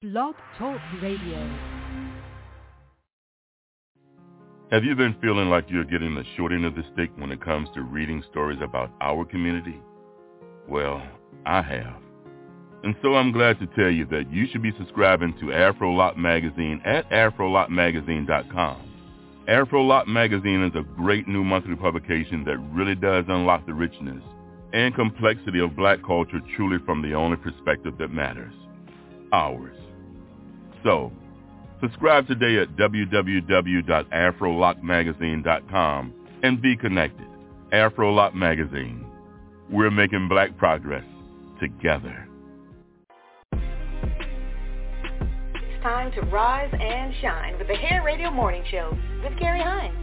Blog Talk Radio. Have you been feeling like you're getting the short end of the stick when it comes to reading stories about our community? Well, I have. And so I'm glad to tell you that you should be subscribing to Afro Lock Magazine at afrolockmagazine.com. Afro Lock Magazine is a great new monthly publication that really does unlock the richness and complexity of black culture truly from the only perspective that matters, ours. So, subscribe today at www.afrolockmagazine.com and be connected. Afro Lock Magazine. We're making black progress together. It's time to rise and shine with the Hair Radio Morning Show with Carrie Hines.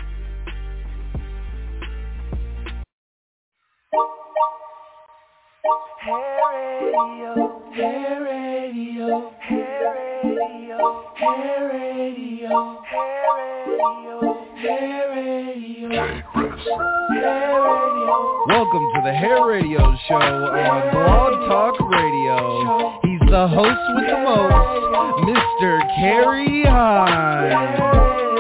Hair Radio, Hair Radio, Hair Radio, Hair Radio, Hair Radio, Hair Radio, Hair Radio. Welcome to the Hair Radio Show on Blog Talk Radio. He's the host with the most, Mr. Carrie Hines.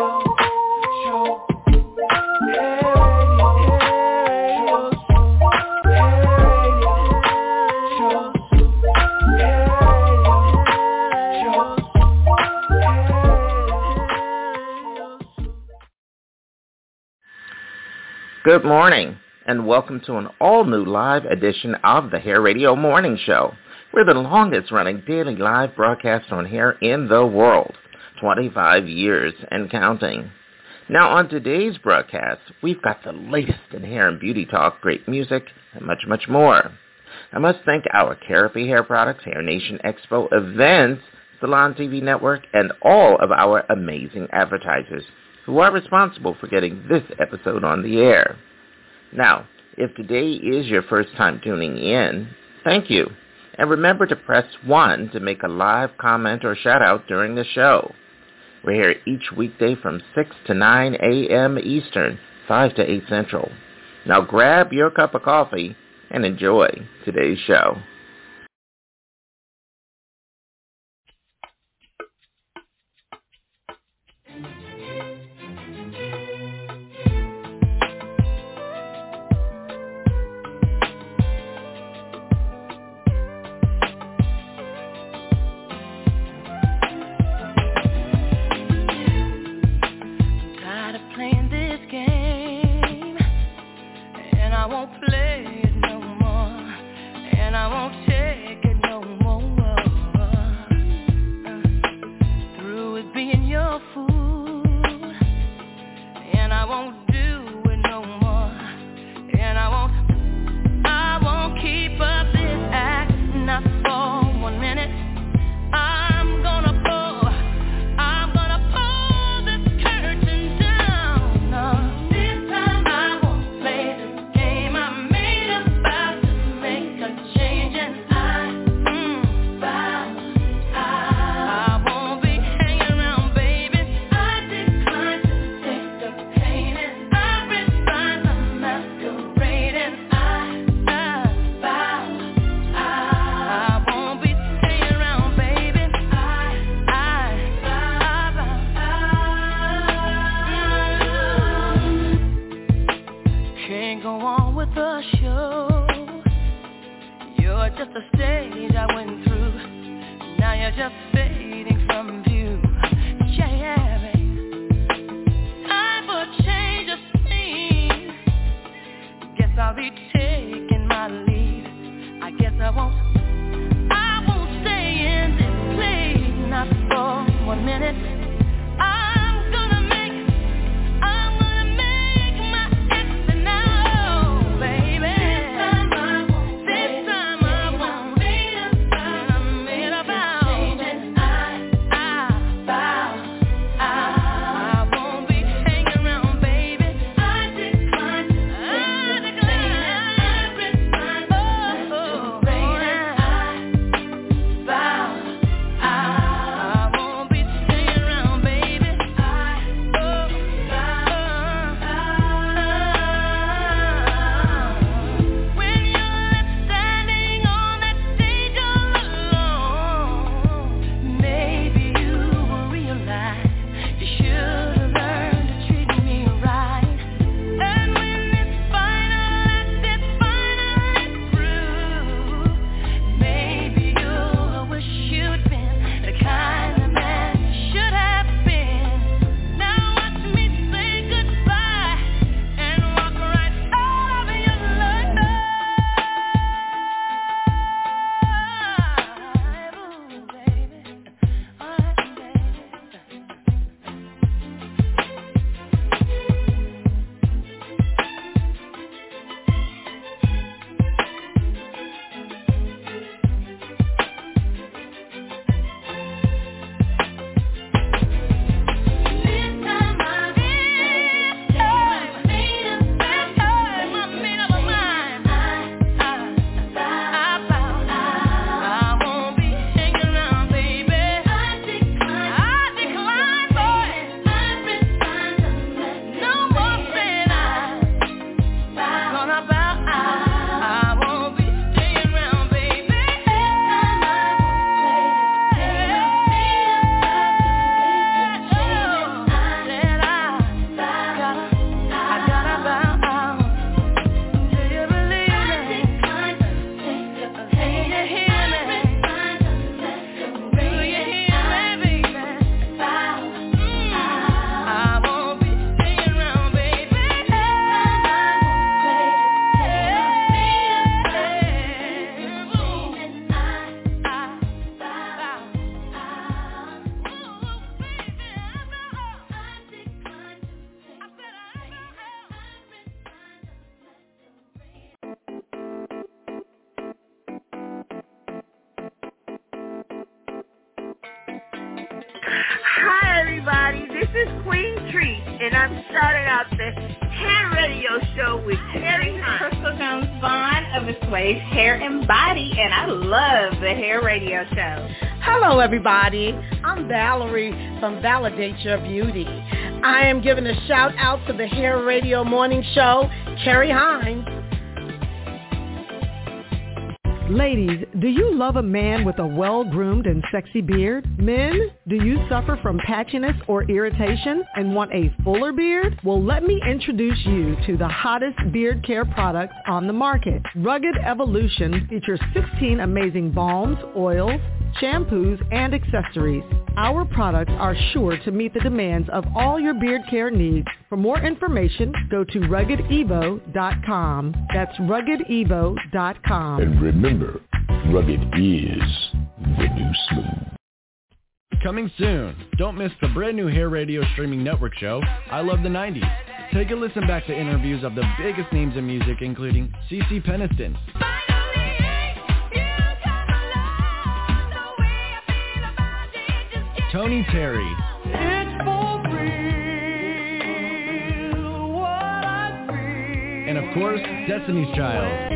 Good morning, and welcome to an all-new live edition of the Hair Radio Morning Show. We're the longest-running daily live broadcast on hair in the world, 25 years and counting. Now, on today's broadcast, we've got the latest in hair and beauty talk, great music, and much, much more. I must thank our Therapy Hair Products, Hair Nation Expo events, Salon TV Network, and all of our amazing advertisers who are responsible for getting this episode on the air. Now, if today is your first time tuning in, thank you. And remember to press 1 to make a live comment or shout out during the show. We're here each weekday from 6 to 9 a.m. Eastern, 5 to 8 Central. Now grab your cup of coffee and enjoy today's show. Hi, everybody. This is Queen Treat, and I'm starting out the Hair Radio Show with Terry Hines. Crystal Jones-Vaughn of Assuage Hair and Body, and I love the Hair Radio Show. Hello, everybody. I'm Valerie from Validate Your Beauty. I am giving a shout out to the Hair Radio Morning Show, Terry Hines. Ladies, do you love a man with a well-groomed and sexy beard? Men, do you suffer from patchiness or irritation and want a fuller beard? Well, let me introduce you to the hottest beard care products on the market. Rugged Evolution features 16 amazing balms, oils, shampoos, and accessories. Our products are sure to meet the demands of all your beard care needs. For more information, go to RuggedEvo.com. That's RuggedEvo.com. And remember, rugged is the new smooth. Coming soon. Don't miss the brand new Hair Radio streaming network show, I Love the 90s. Take a listen back to interviews of the biggest names in music, including CeCe Peniston, Tony Terry, and of course, Destiny's Child.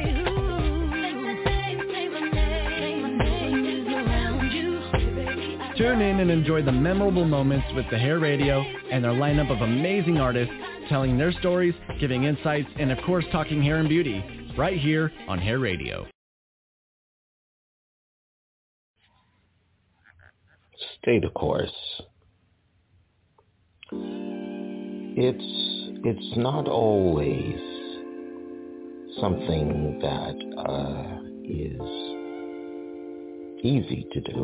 Tune in and enjoy the memorable moments with the Hair Radio and their lineup of amazing artists telling their stories, giving insights, and of course talking hair and beauty, right here on Hair Radio. Stay the course. It's not always something that is easy to do.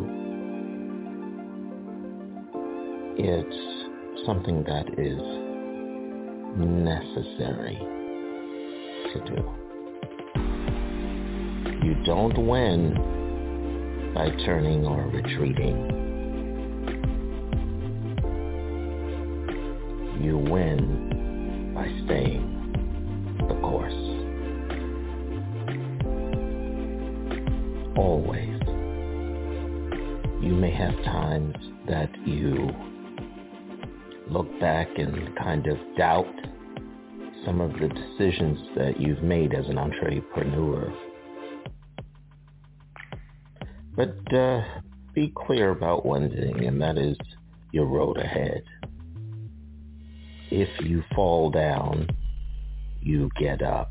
It's something that is necessary to do. You don't win by turning or retreating. You win by staying the course. Always. You may have times that you look back and kind of doubt some of the decisions that you've made as an entrepreneur. But be clear about one thing, and that is your road ahead. If you fall down, you get up.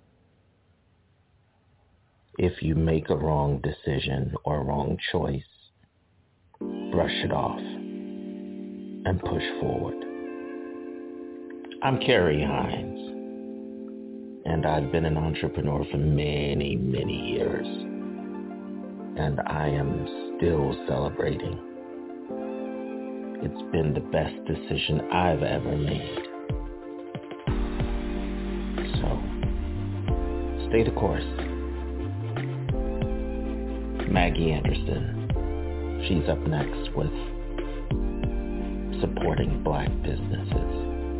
If you make a wrong decision or a wrong choice, brush it off and push forward. I'm Kerry Hines, and I've been an entrepreneur for many, many years, and I am still celebrating. It's been the best decision I've ever made. So, stay the course. Maggie Anderson, she's up next with supporting Black businesses.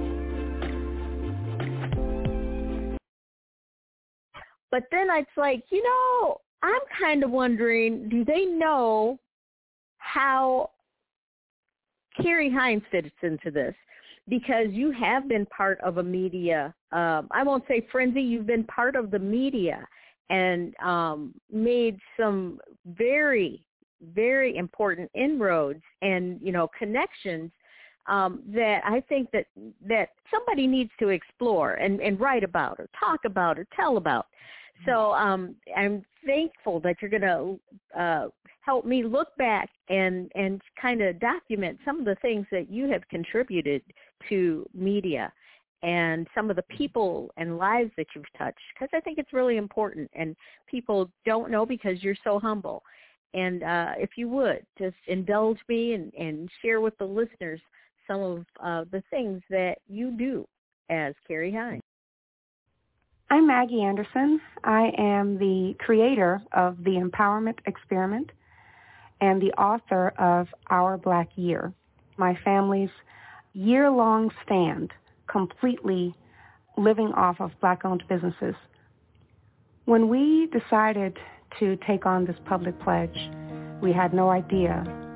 But then it's like, I'm kind of wondering, do they know how Kerry Hines fits into this? Because you have been part of a media, I won't say frenzy, you've been part of the media and made some very, very important inroads and, connections that I think that somebody needs to explore and write about or talk about or tell about. So I'm thankful that you're going to help me look back and kind of document some of the things that you have contributed to media and some of the people and lives that you've touched, because I think it's really important, and people don't know because you're so humble. And if you would, just indulge me and share with the listeners some of the things that you do as Kerry Hines. I'm Maggie Anderson. I am the creator of the Empowerment Experiment and the author of Our Black Year, my family's year-long stand completely living off of Black-owned businesses. When we decided to take on this public pledge, we had no idea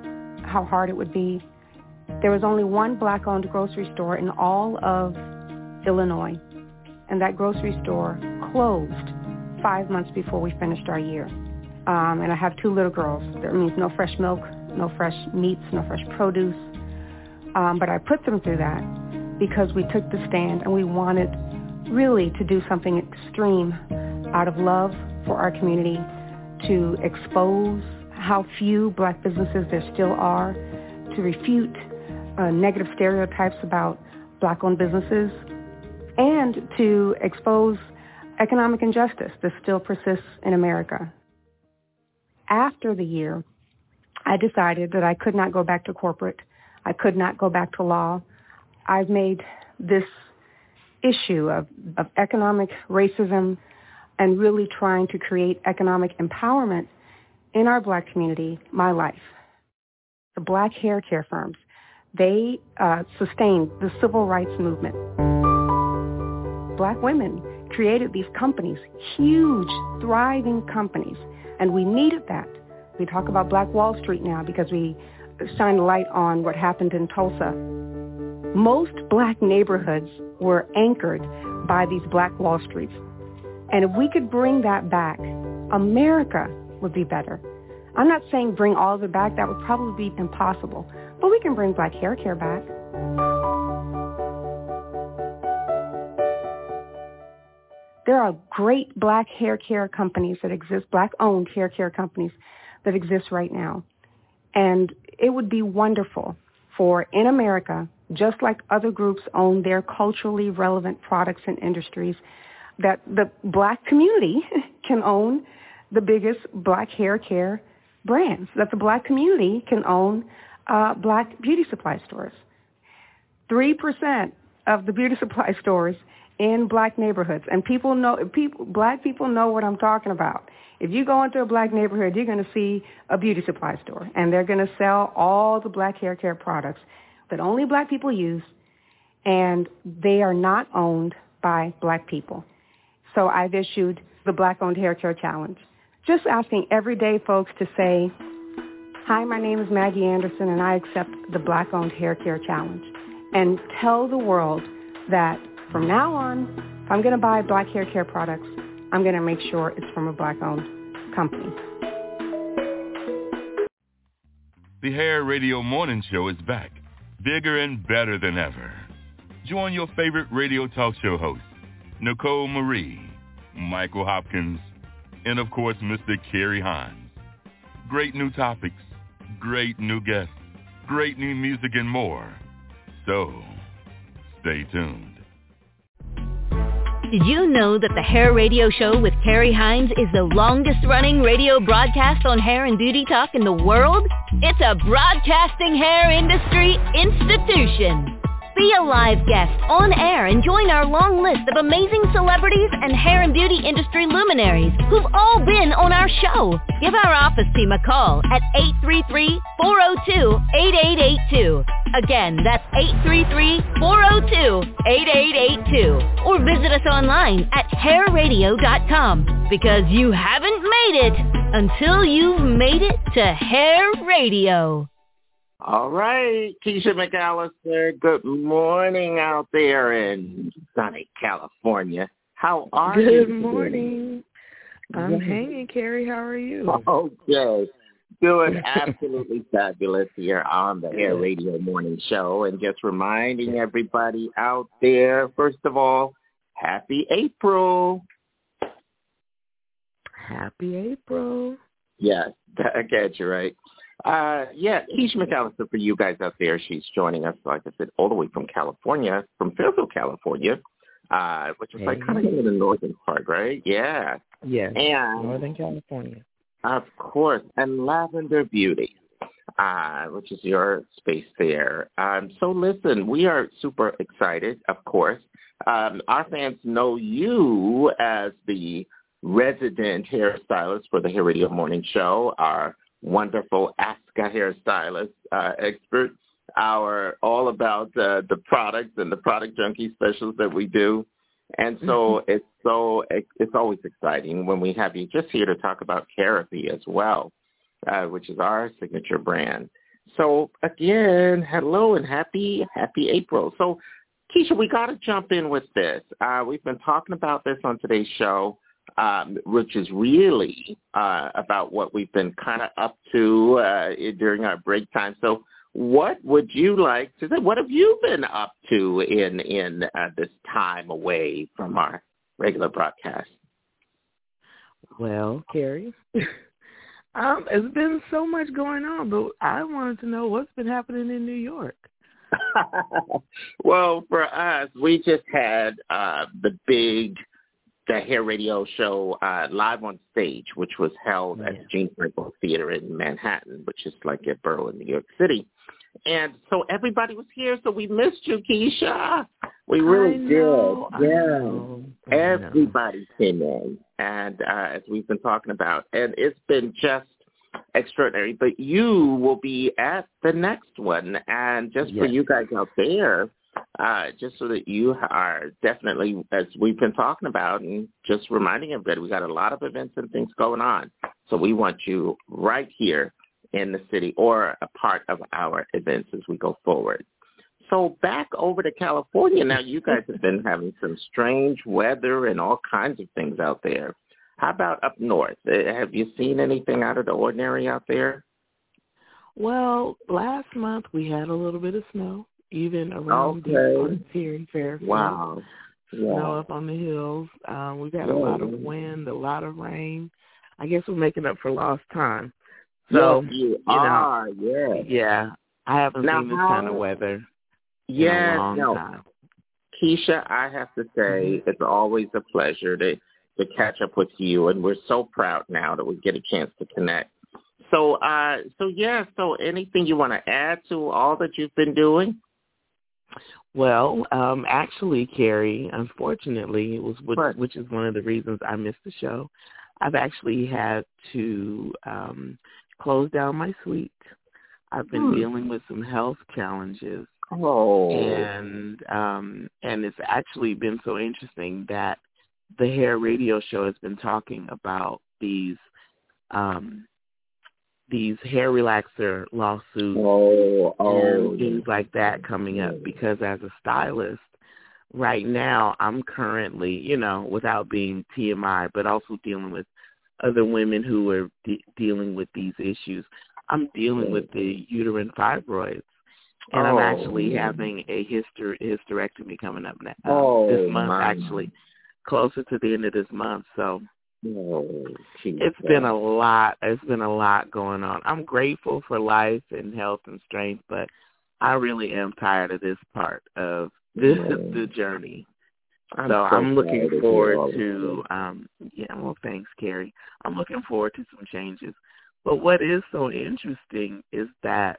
how hard it would be. There was only one black-owned grocery store in all of Illinois, and that grocery store closed 5 months before we finished our year. And I have 2 little girls. That means no fresh milk, no fresh meats, no fresh produce. But I put them through that because we took the stand and we wanted really to do something extreme out of love for our community, to expose how few black businesses there still are, to refute negative stereotypes about black-owned businesses, and to expose economic injustice that still persists in America. After the year, I decided that I could not go back to corporate. I could not go back to law. I've made this issue of economic racism and really trying to create economic empowerment in our black community my life. The black hair care firms, they sustained the civil rights movement. Black women created these companies, huge, thriving companies, and we needed that. We talk about Black Wall Street now because we shine a light on what happened in Tulsa. Most black neighborhoods were anchored by these Black Wall Streets. And if we could bring that back, America would be better. I'm not saying bring all of it back. That would probably be impossible. But we can bring black hair care back. There are great black hair care companies that exist, black-owned hair care companies that exist right now. And it would be wonderful for, in America, just like other groups own their culturally relevant products and industries, that the black community can own the biggest black hair care brands, that the black community can own black beauty supply stores. 3% of the beauty supply stores in black neighborhoods, and black people know what I'm talking about. If you go into a black neighborhood, you're going to see a beauty supply store, and they're going to sell all the black hair care products that only black people use, and they are not owned by black people. So I've issued the Black-Owned Hair Care Challenge, just asking everyday folks to say, hi, my name is Maggie Anderson, and I accept the Black-Owned Hair Care Challenge, and tell the world that from now on, if I'm going to buy black hair care products, I'm going to make sure it's from a black-owned company. The Hair Radio Morning Show is back, bigger and better than ever. Join your favorite radio talk show hosts, Nicole Marie, Michael Hopkins, and of course, Mr. Kerry Hines. Great new topics, great new guests, great new music, and more. So, stay tuned. Did you know that the Hair Radio Show with Kerry Hines is the longest-running radio broadcast on hair and beauty talk in the world? It's a broadcasting hair industry institution. Be a live guest on air and join our long list of amazing celebrities and hair and beauty industry luminaries who've all been on our show. Give our office team a call at 833-402-8882. Again, that's 833-402-8882. Or visit us online at hairradio.com, because you haven't made it until you've made it to Hair Radio. All right, Keisha McAllister, good morning out there in sunny California. How are you? Good morning. I'm hanging, Kerry. How are you? Okay. Doing absolutely fabulous here on the Hair Radio Morning Show. And just reminding everybody out there, first of all, happy April. Happy April. Yes, I get you right. Keisha McAllister for you guys out there. She's joining us, like I said, all the way from California, from Fairfield, California, which is like kind of in the northern part, right? Yeah. Yes, and Northern California. Of course, and Lavender Beauty, which is your space there. So listen, we are super excited, of course. Our fans know you as the resident hairstylist for the Hair Radio Morning Show, our wonderful Ask a Hairstylist expert, all about the products and the product junkie specials that we do. And so it's always exciting when we have you just here to talk about Kerapi as well, which is our signature brand. So, again, hello and happy April. So, Keisha, we got to jump in with this. We've been talking about this on today's show, which is really about what we've been kind of up to during our break time. So what would you like to say? What have you been up to in this time away from our regular broadcast? Well, Carrie, it's been so much going on, but I wanted to know what's been happening in New York. Well, for us, we just had the Hair Radio show live on stage, which was held at the Gene Frankel Theater in Manhattan, which is like a borough in New York City. And so everybody was here, so we missed you, Keisha. We really did. Everybody came in, and as we've been talking about, and it's been just extraordinary. But you will be at the next one, and just for you guys out there, just so that you are definitely, as we've been talking about, and just reminding everybody, we got a lot of events and things going on. So we want you right here in the city or a part of our events as we go forward. So back over to California now, you guys have been having some strange weather and all kinds of things out there. How about up north? Have you seen anything out of the ordinary out there? Well, last month we had a little bit of snow, even around the here in Fairfield. Wow. Snow up on the hills. We've had a lot of wind, a lot of rain. I guess we're making up for lost time. So, you are. Yeah. I haven't seen this kind of weather in a long time. Keisha, I have to say it's always a pleasure to catch up with you, and we're so proud now that we get a chance to connect. So anything you want to add to all that you've been doing? Well, actually, Carrie, unfortunately, which is one of the reasons I missed the show, I've actually had to close down my suite. I've been dealing with some health challenges. And it's actually been so interesting that the Hair Radio Show has been talking about these hair relaxer lawsuits and things like that coming up, because as a stylist right now, I'm currently, without being TMI, but also dealing with other women who are dealing with these issues. I'm dealing with the uterine fibroids, and I'm actually having a hysterectomy coming up now, this month, actually, closer to the end of this month. So it's been a lot. It's been a lot going on. I'm grateful for life and health and strength, but I really am tired of this part of the journey. So I'm looking forward to, thanks, Carrie. I'm looking forward to some changes. But what is so interesting is that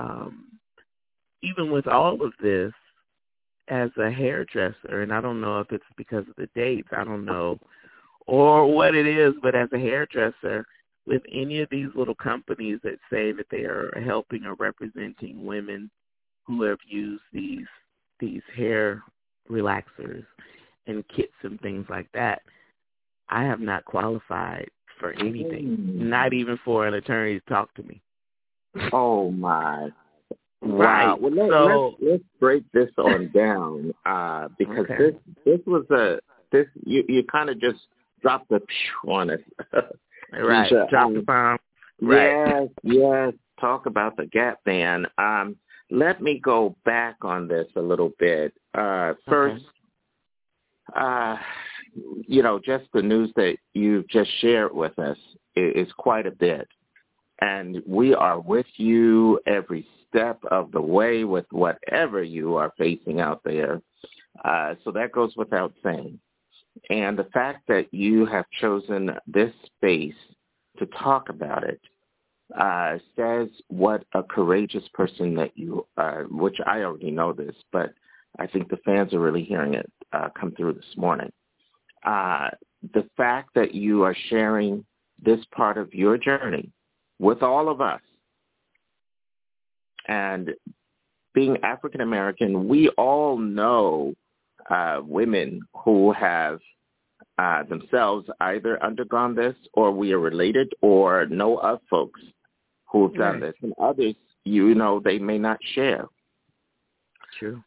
even with all of this, as a hairdresser, and I don't know if it's because of the dates, I don't know, or what it is, but as a hairdresser, with any of these little companies that say that they are helping or representing women who have used these hair relaxers and kits and things like that, I have not qualified for anything, not even for an attorney to talk to me. Oh, my. Right. Wow. Well, let's break this on down because this was you kind of just dropped the on it. Right. Drop the bomb. Right. Yes. Talk about the Gap ban. Let me go back on this a little bit. First, just the news that you've just shared with us is quite a bit. And we are with you every step of the way with whatever you are facing out there. So that goes without saying. And the fact that you have chosen this space to talk about it says what a courageous person that you are, which I already know this, but I think the fans are really hearing it come through this morning. The fact that you are sharing this part of your journey with all of us, and being African American, we all know women who have themselves either undergone this, or we are related or know of folks who have done this, and others they may not share. True.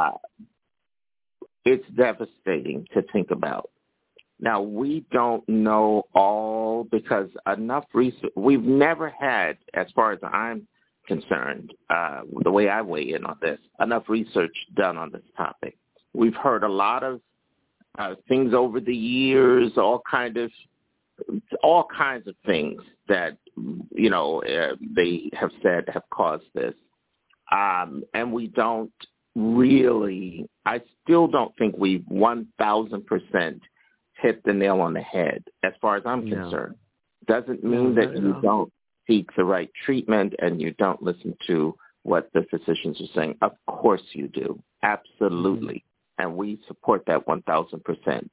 It's devastating to think about. Now, we don't know all because enough research, we've never had, as far as I'm concerned, the way I weigh in on this, enough research done on this topic. We've heard a lot of things over the years, all kinds of things that, they have said have caused this. And we don't really, I still don't think we've 1,000% hit the nail on the head as far as I'm concerned. Doesn't mean that you don't seek the right treatment and you don't listen to what the physicians are saying. Of course you do. Absolutely. And we support that 1,000%.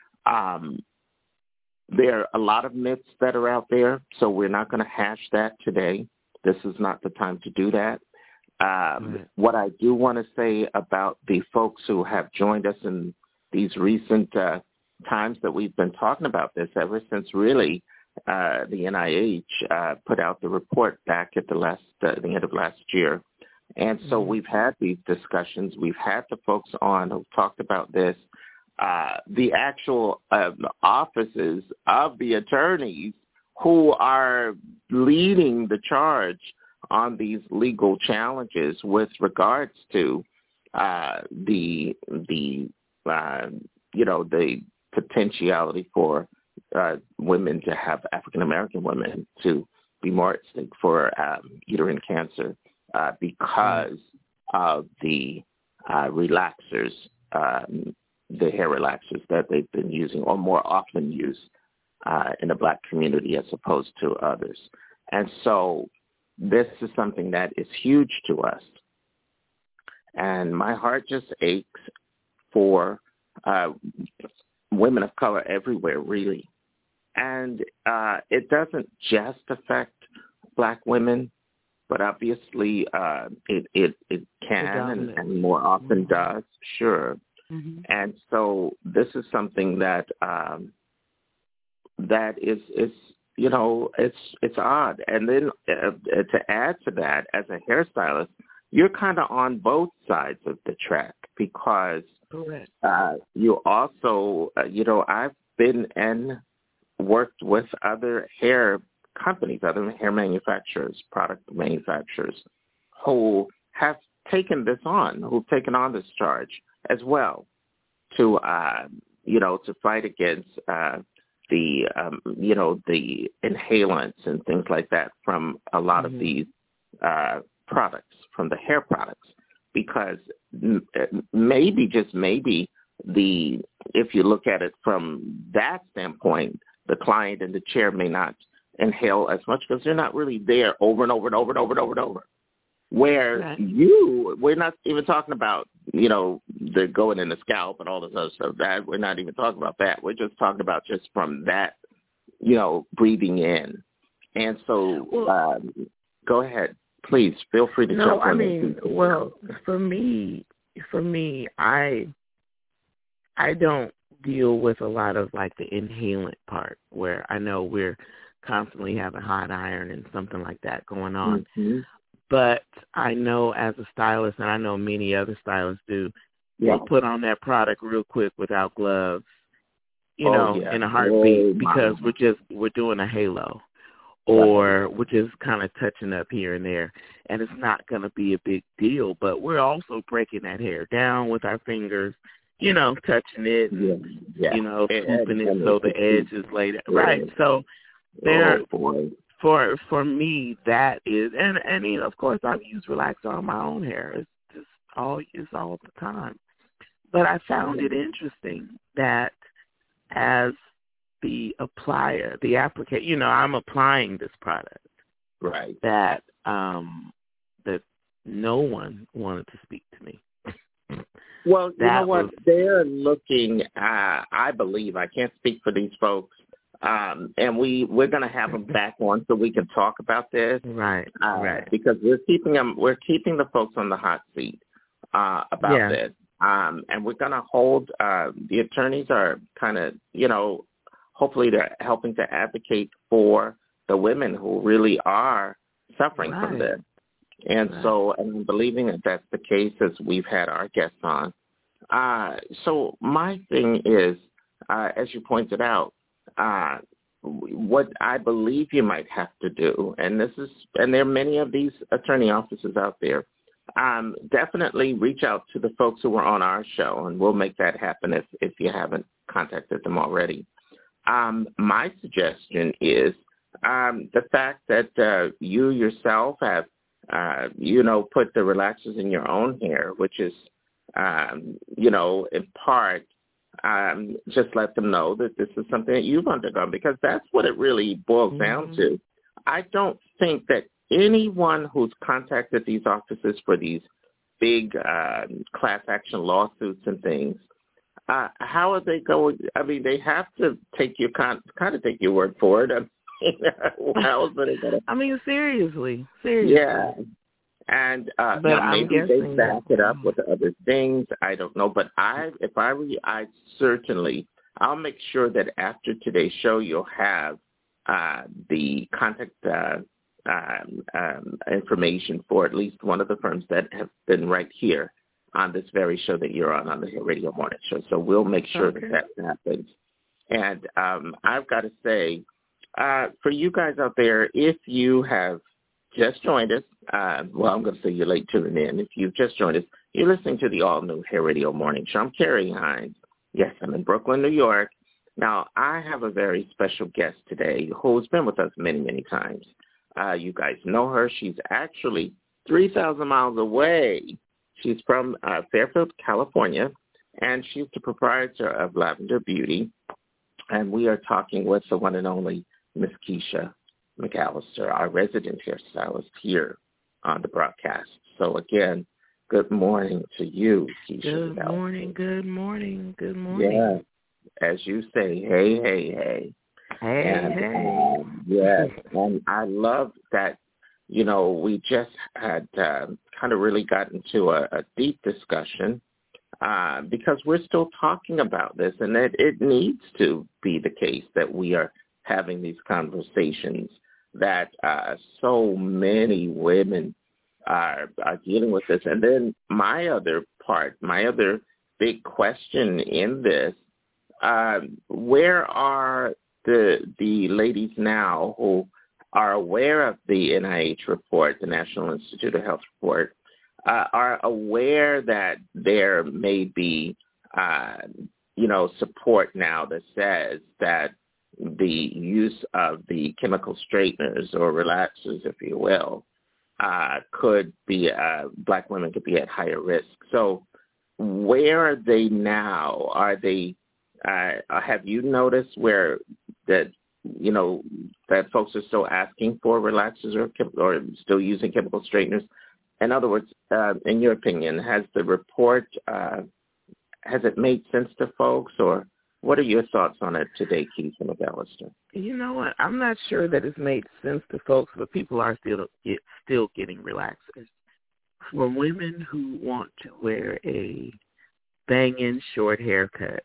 There are a lot of myths that are out there, so we're not going to hash that today. This is not the time to do that. What I do want to say about the folks who have joined us in these recent times that we've been talking about this, ever since really the NIH put out the report back at the end of last year. And so we've had these discussions. We've had the folks on who talked about this. The actual offices of the attorneys who are leading the charge on these legal challenges with regards to the potentiality for women to have, African American women to be more at stake for uterine cancer because of the relaxers, the hair relaxers that they've been using or more often use in the Black community as opposed to others. And so this is something that is huge to us. And my heart just aches for women of color everywhere, really. And it doesn't just affect Black women, but obviously it can and more often does, sure. And so this is something that that is it's odd. And then to add to that, as a hairstylist, you're kind of on both sides of the track because you also, I've been and worked with other hair companies, other hair manufacturers, product manufacturers, who have taken this on, who've taken on this charge as well to, to fight against the inhalants and things like that from a lot of these products, from the hair products, because maybe, just maybe, if you look at it from that standpoint, the client in the chair may not inhale as much because they're not really there over and over and over and over and over and over. Where we're not even talking about, the going in the scalp and all this other stuff. That we're not even talking about that. We're just talking about just from that, breathing in. And so, go ahead, please. Feel free to jump in. Well, for me, I don't deal with a lot of like the inhalant part where I know we're constantly having hot iron and something like that going on. But I know as a stylist, and I know many other stylists do, they'll put on that product real quick without gloves, in a heartbeat because we're doing a halo or we're just kind of touching up here and there. And it's not going to be a big deal, but we're also breaking that hair down with our fingers, touching it, swooping it so the edge is laid out. Right. So For me, that is, and of course, I've used relaxer on my own hair. It's just all the time. But I found it interesting that as the applier, the applicator, I'm applying this product, right? That that no one wanted to speak to me. Well, you know what? They're looking. I believe, I can't speak for these folks. And we're going to have them back on so we can talk about this, right? Because we're keeping the folks on the hot seat about this, and we're going to hold. The attorneys are kind of, hopefully they're helping to advocate for the women who really are suffering from this, And so, and I'm believing that that's the case as we've had our guests on. So my thing is, as you pointed out, what I believe you might have to do, and there are many of these attorney offices out there, definitely reach out to the folks who were on our show, and we'll make that happen if you haven't contacted them already. My suggestion is the fact that you yourself have, put the relaxers in your own hair, which is, in part, just let them know that this is something that you've undergone, because that's what it really boils down to. I don't think that anyone who's contacted these offices for these big class action lawsuits and things, how are they going? I mean, they have to take your kind of take your word for it. How is it gonna? I mean, seriously. Yeah. And maybe they back it up with other things. I don't know. But I certainly, I'll make sure that after today's show, you'll have the contact information for at least one of the firms that have been right here on this very show that you're on the Radio Morning Show. So we'll make sure that happens. And I've got to say, for you guys out there, if you have just joined us, I'm going to say you're late tuning in. If you've just joined us, you're listening to the all-new Hair Radio Morning Show. I'm Carrie Hines. Yes, I'm in Brooklyn, New York. Now, I have a very special guest today who's been with us many, many times. You guys know her. She's actually 3,000 miles away. She's from Fairfield, California, and she's the proprietor of Lavender Beauty. And we are talking with the one and only Miss Keisha McAllister, our resident hairstylist here on the broadcast. So again, good morning to you, Keisha. Good morning. Yeah, as you say, hey. Yes, and I love that, we just had kind of really gotten to a deep discussion because we're still talking about this, and that it needs to be the case that we are having these conversations, that so many women are dealing with this. And then my other big question in this, where are the ladies now who are aware of the NIH report, the National Institute of Health report, are aware that there may be, support now that says that the use of the chemical straighteners or relaxers, if you will, could be, black women could be at higher risk. So where are they now? Are they, have you noticed where that folks are still asking for relaxers or still using chemical straighteners? In other words, in your opinion, has the report, has it made sense to folks, or what are your thoughts on it today, Keisha McAllister? You know what? I'm not sure that it's made sense to folks, but people are still getting relaxers. For women who want to wear a bang-in short haircut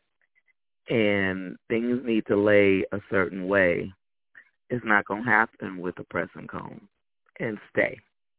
and things need to lay a certain way, it's not going to happen with a press and comb and stay.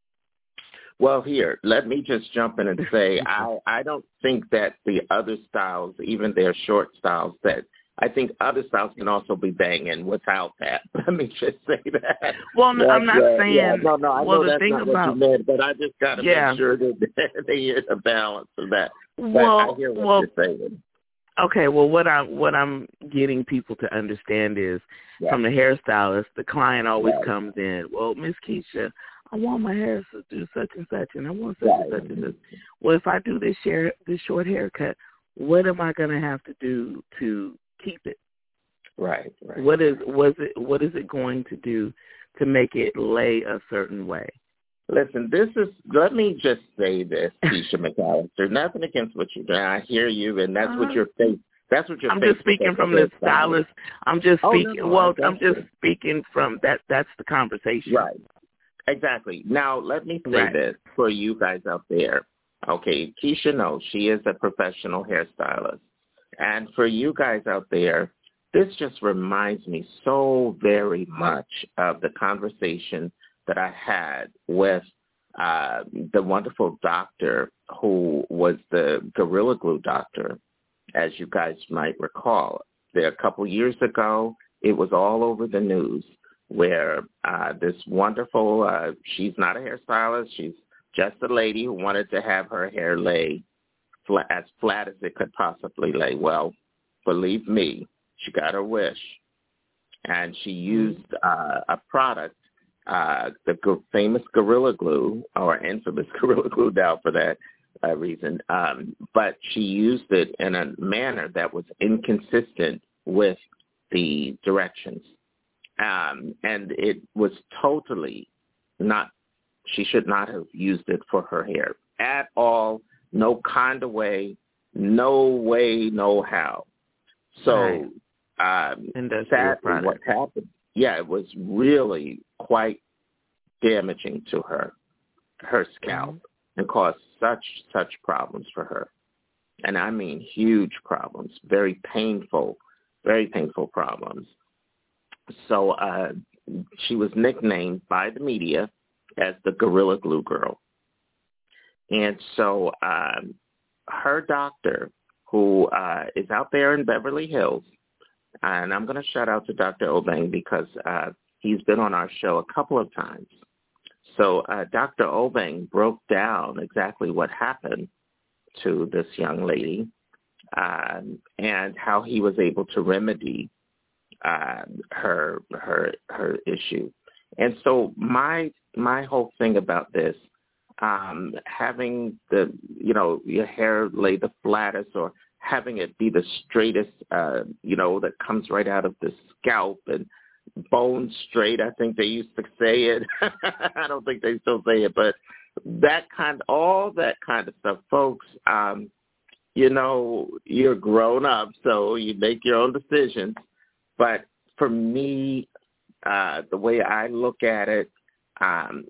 Well, here, let me just jump in and say I don't think that the other styles, even their short styles, that I think other styles can also be banging without that. Let me just say that. Well, I'm not saying. Yeah, no, I know that's not about, what you meant, but I just got to make sure that there is a balance of that. Well, I hear what you're saying. Okay, well, what I'm getting people to understand is from the hairstylist, the client always comes in, well, Miss Keisha, I want my hair to do such and such, and I want such and such and such. Well, if I do this short haircut, what am I going to have to do to keep it? Right. What is it going to do to make it lay a certain way? Listen, let me just say this, Keisha McAllister. Nothing against what you're doing. I hear you, and that's what your face. That's what your. I'm just speaking from the stylist. I'm just speaking. I'm just speaking from that. That's the conversation. Right. Exactly. Now, let me say this for you guys out there. Okay, Keisha knows she is a professional hairstylist. And for you guys out there, this just reminds me so very much of the conversation that I had with the wonderful doctor who was the Gorilla Glue doctor, as you guys might recall. There a couple years ago, it was all over the news where this wonderful, she's not a hairstylist, she's just a lady who wanted to have her hair lay as flat as it could possibly lay. Well, believe me, she got her wish. And she used a product, the famous Gorilla Glue, or infamous Gorilla Glue now for that reason. But she used it in a manner that was inconsistent with the directions. And it was totally not, she should not have used it for her hair at all. No kind of way, no how. So sadly, what happened, it was really quite damaging to her scalp, and caused such problems for her. And I mean huge problems, very painful problems. So she was nicknamed by the media as the Gorilla Glue Girl. And so her doctor, who is out there in Beverly Hills, and I'm going to shout out to Dr. Obeng because he's been on our show a couple of times. So Dr. Obeng broke down exactly what happened to this young lady and how he was able to remedy her issue. And so my whole thing about this, having your hair lay the flattest, or having it be the straightest, that comes right out of the scalp and bone straight, I think they used to say it. I don't think they still say it, but all that kind of stuff, folks, you're grown up, so you make your own decisions. But for me, the way I look at it, I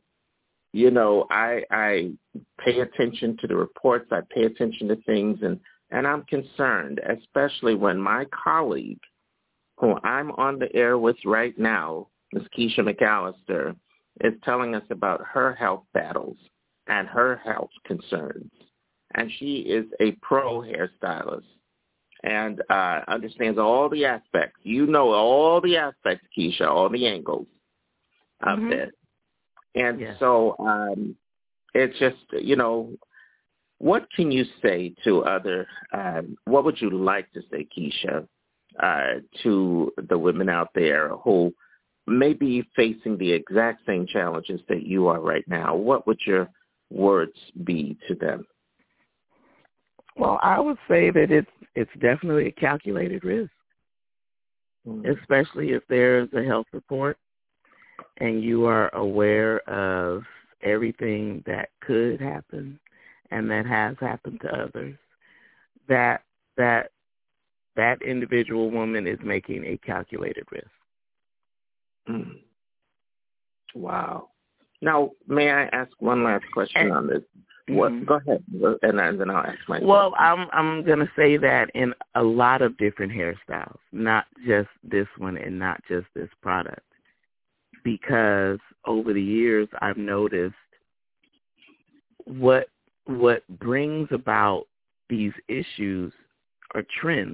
pay attention to the reports, I pay attention to things, and I'm concerned, especially when my colleague, who I'm on the air with right now, Ms. Keisha McAllister, is telling us about her health battles and her health concerns. And she is a pro hairstylist and understands all the aspects. You know all the aspects, Keisha, all the angles of this. And so it's just, what can you say to other, what would you like to say, Keisha, to the women out there who may be facing the exact same challenges that you are right now? What would your words be to them? Well, I would say that it's definitely a calculated risk, especially if there's a health report and you are aware of everything that could happen and that has happened to others. That individual woman is making a calculated risk. Wow. Now, may I ask one last question on this? Go ahead, and then I'll ask my question. Well, I'm going to say that in a lot of different hairstyles, not just this one and not just this product, because over the years I've noticed what brings about these issues are trends.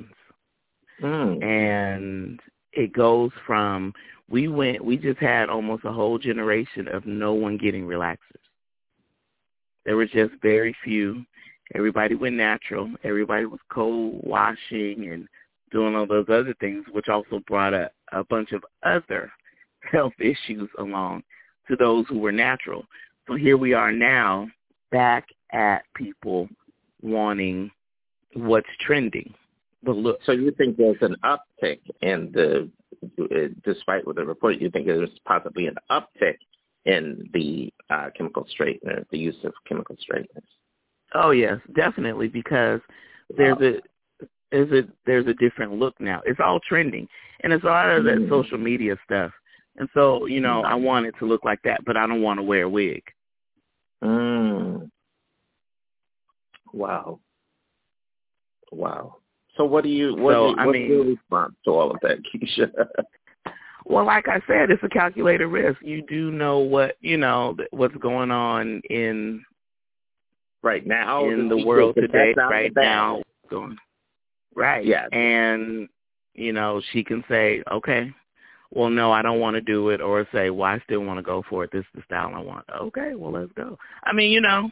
And it goes from, we just had almost a whole generation of no one getting relaxers. There were just very few. Everybody went natural. Everybody was cold washing and doing all those other things, which also brought a bunch of other health issues along to those who were natural. So here we are now back at people wanting what's trending. Look, so you think there's an uptick in despite with the report, you think there's possibly an uptick in the chemical straightener, the use of chemical straighteners? Oh yes, definitely, because there's a different look now. It's all trending, and it's a lot of that social media stuff. And so, I want it to look like that, but I don't want to wear a wig. Wow. So what's your response to all of that, Keisha? Well, like I said, it's a calculated risk. You do know what's going on in right now in the world today, right now. Right. Yeah. And, she can say, okay, well, no, I don't want to do it, or say, well, I still want to go for it. This is the style I want. Okay, well, let's go. I mean, Now,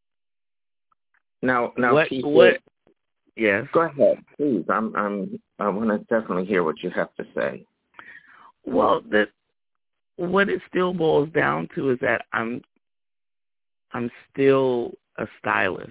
what? Yes. Go ahead, please. I want to definitely hear what you have to say. Well, what it still boils down to is that I'm still a stylist,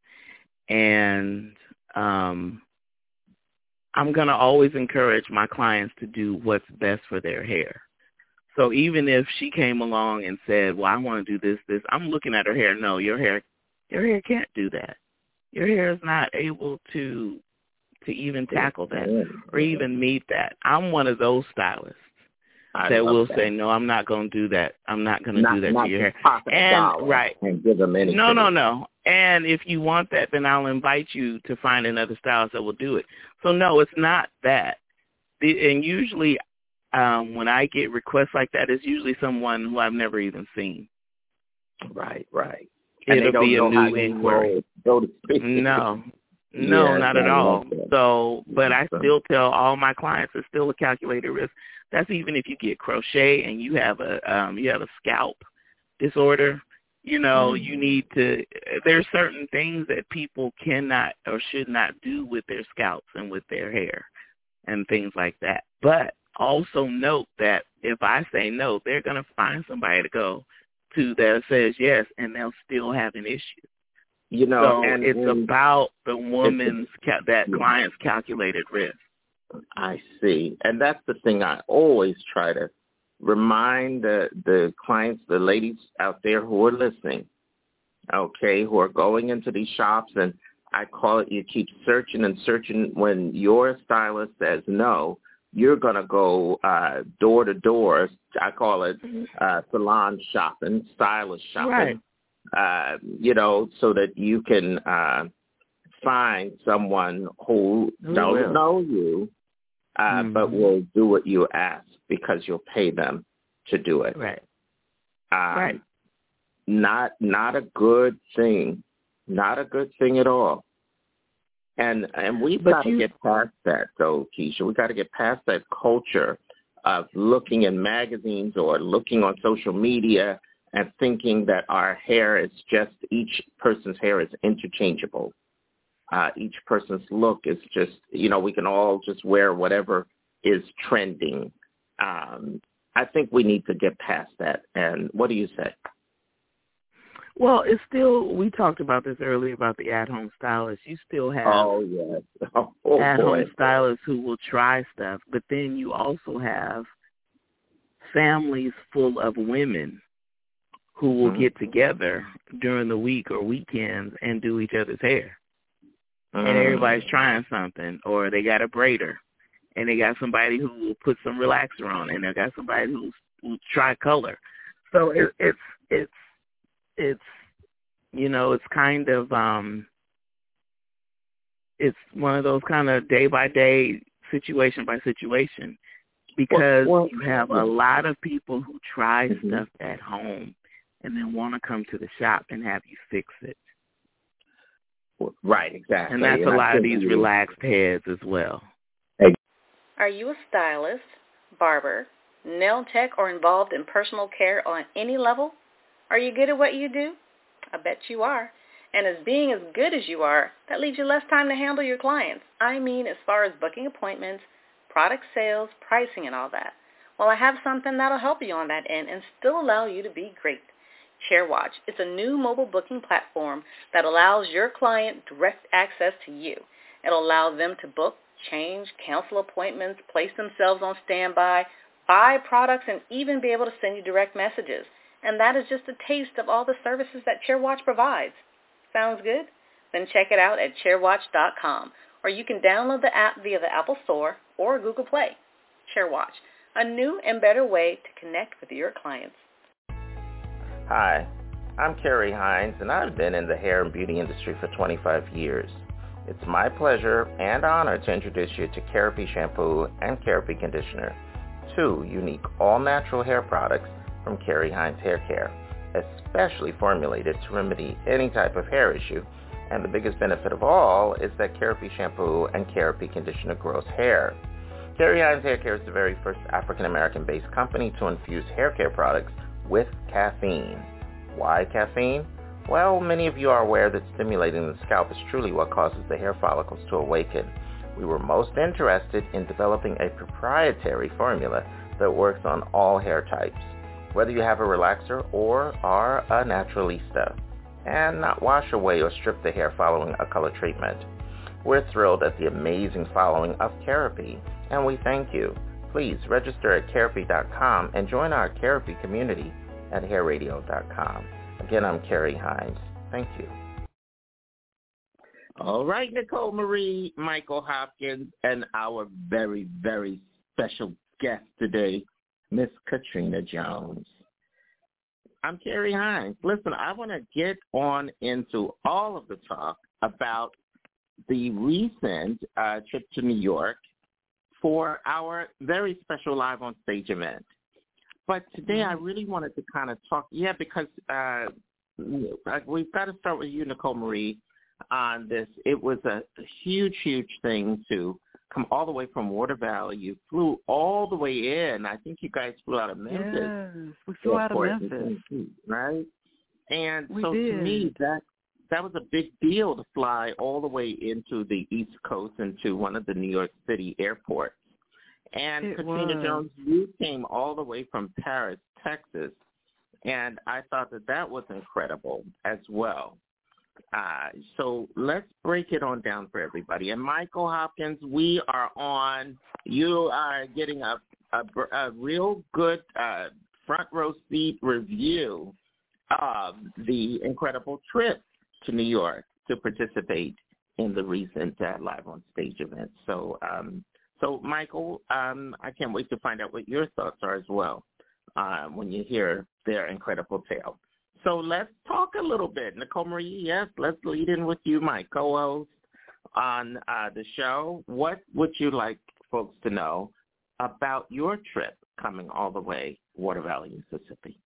and I'm going to always encourage my clients to do what's best for their hair. So even if she came along and said, well, I want to do this, I'm looking at her hair. No, your hair can't do that. Your hair is not able to even tackle that or even meet that. I'm one of those stylists that will say, no, I'm not going to do that. I'm not going to do that to your hair. And right. And give them anything. No. And if you want that, then I'll invite you to find another stylist that will do it. So no, it's not that. And usually when I get requests like that, it's usually someone who I've never even seen. Right. It'll be a new inquiry. No, not at all. So, but I still tell all my clients it's still a calculated risk. That's even if you get crochet and you have a scalp disorder. You need to. There's certain things that people cannot or should not do with their scalps and with their hair and things like that. But also note that if I say no, they're going to find somebody to go to that says yes, and they'll still have an issue. So and it's about the woman's client's calculated risk. I see, and that's the thing I always try to remind the clients, the ladies out there who are listening, okay, who are going into these shops, and I call it, you keep searching and searching. When your stylist says no, you're going to go door to door. I call it salon shopping, stylist shopping, right. So that you can find someone who doesn't know you, but will do what you ask because you'll pay them to do it. Right. Right. Not a good thing. Not a good thing at all. And we've got to get past that, though, Keisha. We've got to get past that culture of looking in magazines or looking on social media and thinking that our hair is just, each person's hair is interchangeable. Each person's look is just, we can all just wear whatever is trending. I think we need to get past that. And what do you say? Well, it's still, we talked about this earlier about the at-home stylists. You still have at-home stylists who will try stuff, but then you also have families full of women who will get together during the week or weekends and do each other's hair. And everybody's trying something, or they got a braider, and they got somebody who will put some relaxer on, and they got somebody who will try color. So it's it's kind of it's one of those kind of day by day, situation by situation, because you have a lot of people who try stuff at home and then want to come to the shop and have you fix it. Right, exactly. And that's a lot of these relaxed heads as well. Are you a stylist, barber, nail tech, or involved in personal care on any level? Are you good at what you do? I bet you are. And as being as good as you are, that leaves you less time to handle your clients. I mean, as far as booking appointments, product sales, pricing, and all that. Well, I have something that'll help you on that end and still allow you to be great. ChairWatch. It's a new mobile booking platform that allows your client direct access to you. It'll allow them to book, change, cancel appointments, place themselves on standby, buy products, and even be able to send you direct messages. And that is just a taste of all the services that ChairWatch provides. Sounds good? Then check it out at chairwatch.com, or you can download the app via the Apple Store or Google Play. ChairWatch, a new and better way to connect with your clients. Hi, I'm Kerry Hines, and I've been in the hair and beauty industry for 25 years. It's my pleasure and honor to introduce you to Kerapi Shampoo and Kerapi Conditioner. 2 unique all-natural hair products from Carrie Hines Hair Care, especially formulated to remedy any type of hair issue. And the biggest benefit of all is that Carapy shampoo and Carapy conditioner grows hair. Carrie Hines Hair Care is the very first African-American-based company to infuse hair care products with caffeine. Why caffeine? Well, many of you are aware that stimulating the scalp is truly what causes the hair follicles to awaken. We were most interested in developing a proprietary formula that works on all hair types, whether you have a relaxer or are a naturalista, and not wash away or strip the hair following a color treatment. We're thrilled at the amazing following of Carapy, and we thank you. Please register at Carapy.com and join our Carapy community at hairradio.com. Again, I'm Carrie Hines. Thank you. All right, Nicole Marie, Michael Hopkins, and our very, very special guest today, Miss Katrina Jones. I'm Carrie Hines. Listen, I want to get on into all of the talk about the recent trip to New York for our very special Live on Stage event. But today I really wanted to kind of talk, because we've got to start with you, Nicole Marie, on this. It was a huge, huge thing to come all the way from Water Valley. You flew all the way in. I think you guys flew out of Memphis. Yes, we flew out of Memphis. Right? And we so did. To me, that was a big deal to fly all the way into the East Coast, into one of the New York City airports. And Katrina Jones, you came all the way from Paris, Texas, and I thought that was incredible as well. So let's break it on down for everybody. And Michael Hopkins, we are on. You are getting a real good front row seat review of the incredible trip to New York to participate in the recent Live on Stage event. So, Michael, I can't wait to find out what your thoughts are as well when you hear their incredible tale. So let's talk a little bit. Nicole Marie, yes, let's lead in with you, my co-host on the show. What would you like folks to know about your trip coming all the way Water Valley, Mississippi?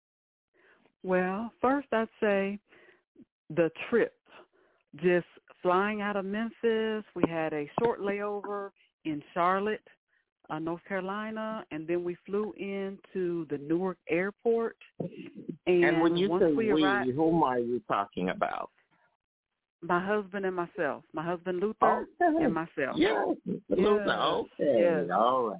Well, first I'd say the trip, just flying out of Memphis. We had a short layover in Charlotte, North Carolina, and then we flew into the Newark airport. And when you say we arrived, whom are you talking about? My husband and myself. My husband Luther and myself. Yes, Luther. Okay, yes. All right.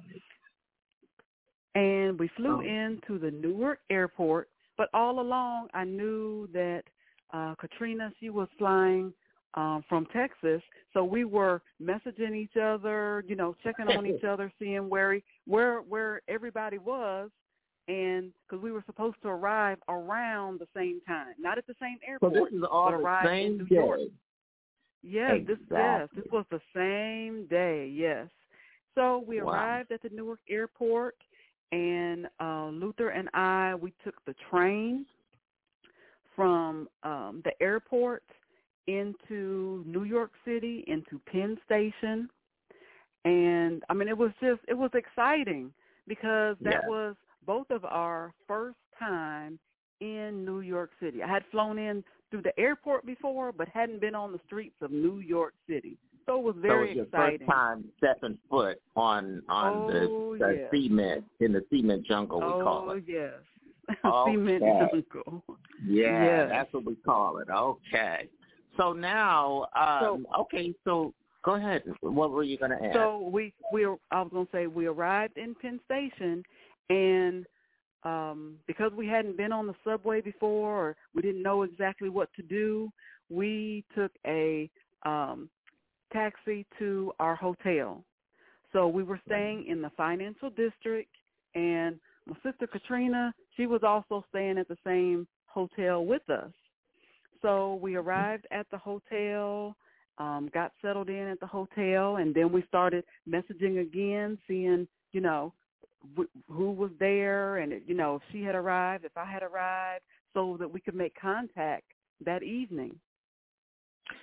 And we flew into the Newark airport, but all along I knew that Katrina, she was flying from Texas, so we were messaging each other, checking on each other, seeing where everybody was, and because we were supposed to arrive around the same time, not at the same airport, so this is all but arrive the same in New day. York. Yes, Exactly. this was the same day. Yes, so we arrived at the Newark airport, and Luther and I, we took the train from the airport into New York City, into Penn Station. And I mean, it was exciting because that was both of our first time in New York City. I had flown in through the airport before, but hadn't been on the streets of New York City. So it was very exciting. So it was your first time stepping foot on the cement, in the cement jungle, we call it. Oh, yes. Okay. Cement jungle. Yeah, yes. That's what we call it. Okay. So now, so go ahead. What were you going to ask? So I was going to say we arrived in Penn Station, and because we hadn't been on the subway before, or we didn't know exactly what to do, we took a taxi to our hotel. So we were staying in the financial district, and my sister Katrina, she was also staying at the same hotel with us. So we arrived at the hotel, got settled in at the hotel, and then we started messaging again, seeing, who was there, and, if she had arrived, if I had arrived, so that we could make contact that evening.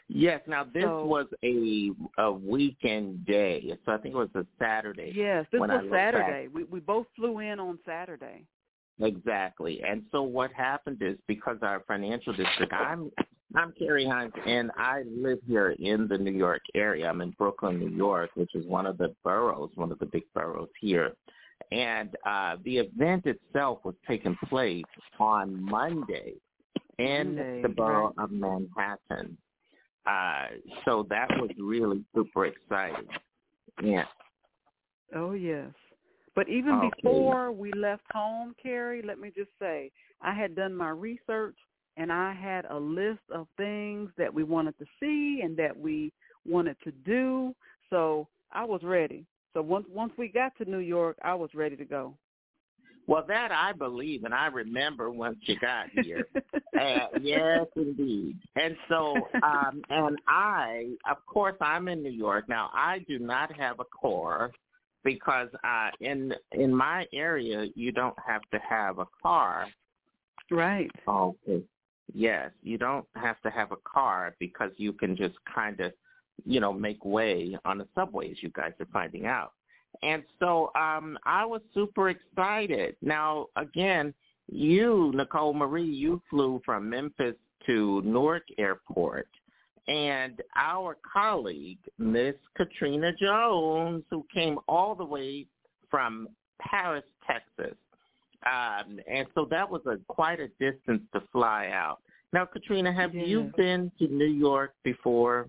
Yes. Now, this was a weekend day, so I think it was a Saturday. Yes, this was Saturday. We both flew in on Saturday. Exactly. And so what happened is, because our financial district, I'm Carrie Hines, and I live here in the New York area. I'm in Brooklyn, New York, which is one of the boroughs, one of the big boroughs here. And the event itself was taking place on Monday in the borough of Manhattan. So that was really super exciting. Yeah. Oh, yes. But even before we left home, Carrie, let me just say, I had done my research, and I had a list of things that we wanted to see and that we wanted to do. So I was ready. So once we got to New York, I was ready to go. Well, that I believe, and I remember once you got here. Yes, indeed. And so, and I, of course, I'm in New York. Now, I do not have a car because in my area, you don't have to have a car. Right. Okay. Yes, you don't have to have a car because you can just kind of, make way on the subway, as you guys are finding out. And so I was super excited. Now, again, you, Nicole Marie, you flew from Memphis to Newark Airport. And our colleague, Miss Katrina Jones, who came all the way from Paris, Texas. And so that was quite a distance to fly out. Now, Katrina, have you been to New York before?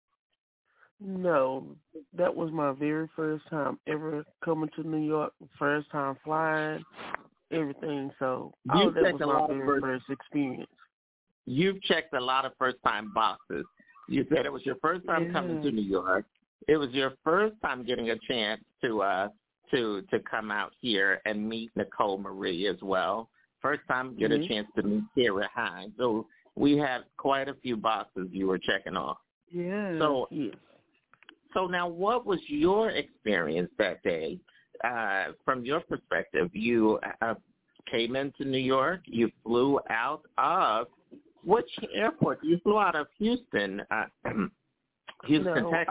No, that was my very first time ever coming to New York, first time flying, everything. So that was my very first experience. You've checked a lot of first-time boxes. You said it was your first time coming to New York. It was your first time getting a chance to come out here and meet Nicole Marie as well. First time get a chance to meet Carrie Hines. So we had quite a few boxes you were checking off. Yeah. So now, what was your experience that day? From your perspective, you came into New York. You flew out of which airport? You flew out of Houston, Texas.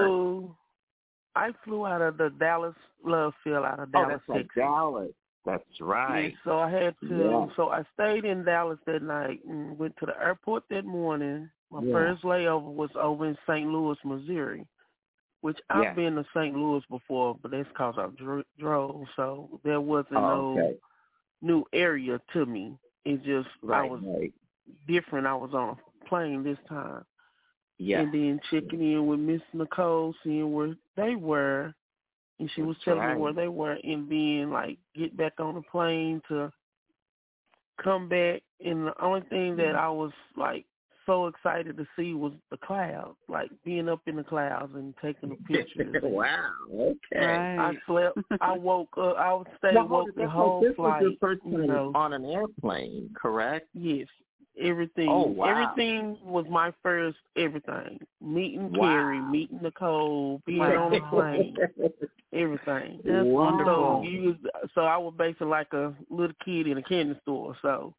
I flew out of the Dallas Love Field out of Dallas, Texas. Dallas. That's right. And so I had to. Yeah. So I stayed in Dallas that night and went to the airport that morning. My first layover was over in St. Louis, Missouri, which I've been to St. Louis before, but that's because I drove. So there wasn't no new area to me. It just I was different. I was on a plane this time. Yeah. And then checking in with Miss Nicole, seeing where they were, and she was telling me where they were, and then get back on the plane to come back. And the only thing that I was so excited to see was the clouds, being up in the clouds and taking the pictures. Wow. Okay. I slept. I woke up. I would stay woke the whole flight. This was your first time on an airplane, correct? Yes. Everything. Oh, wow. Everything was my first everything. Meeting Carrie, meeting Nicole, being on the plane, everything. That's wonderful. So I was basically like a little kid in a candy store. So.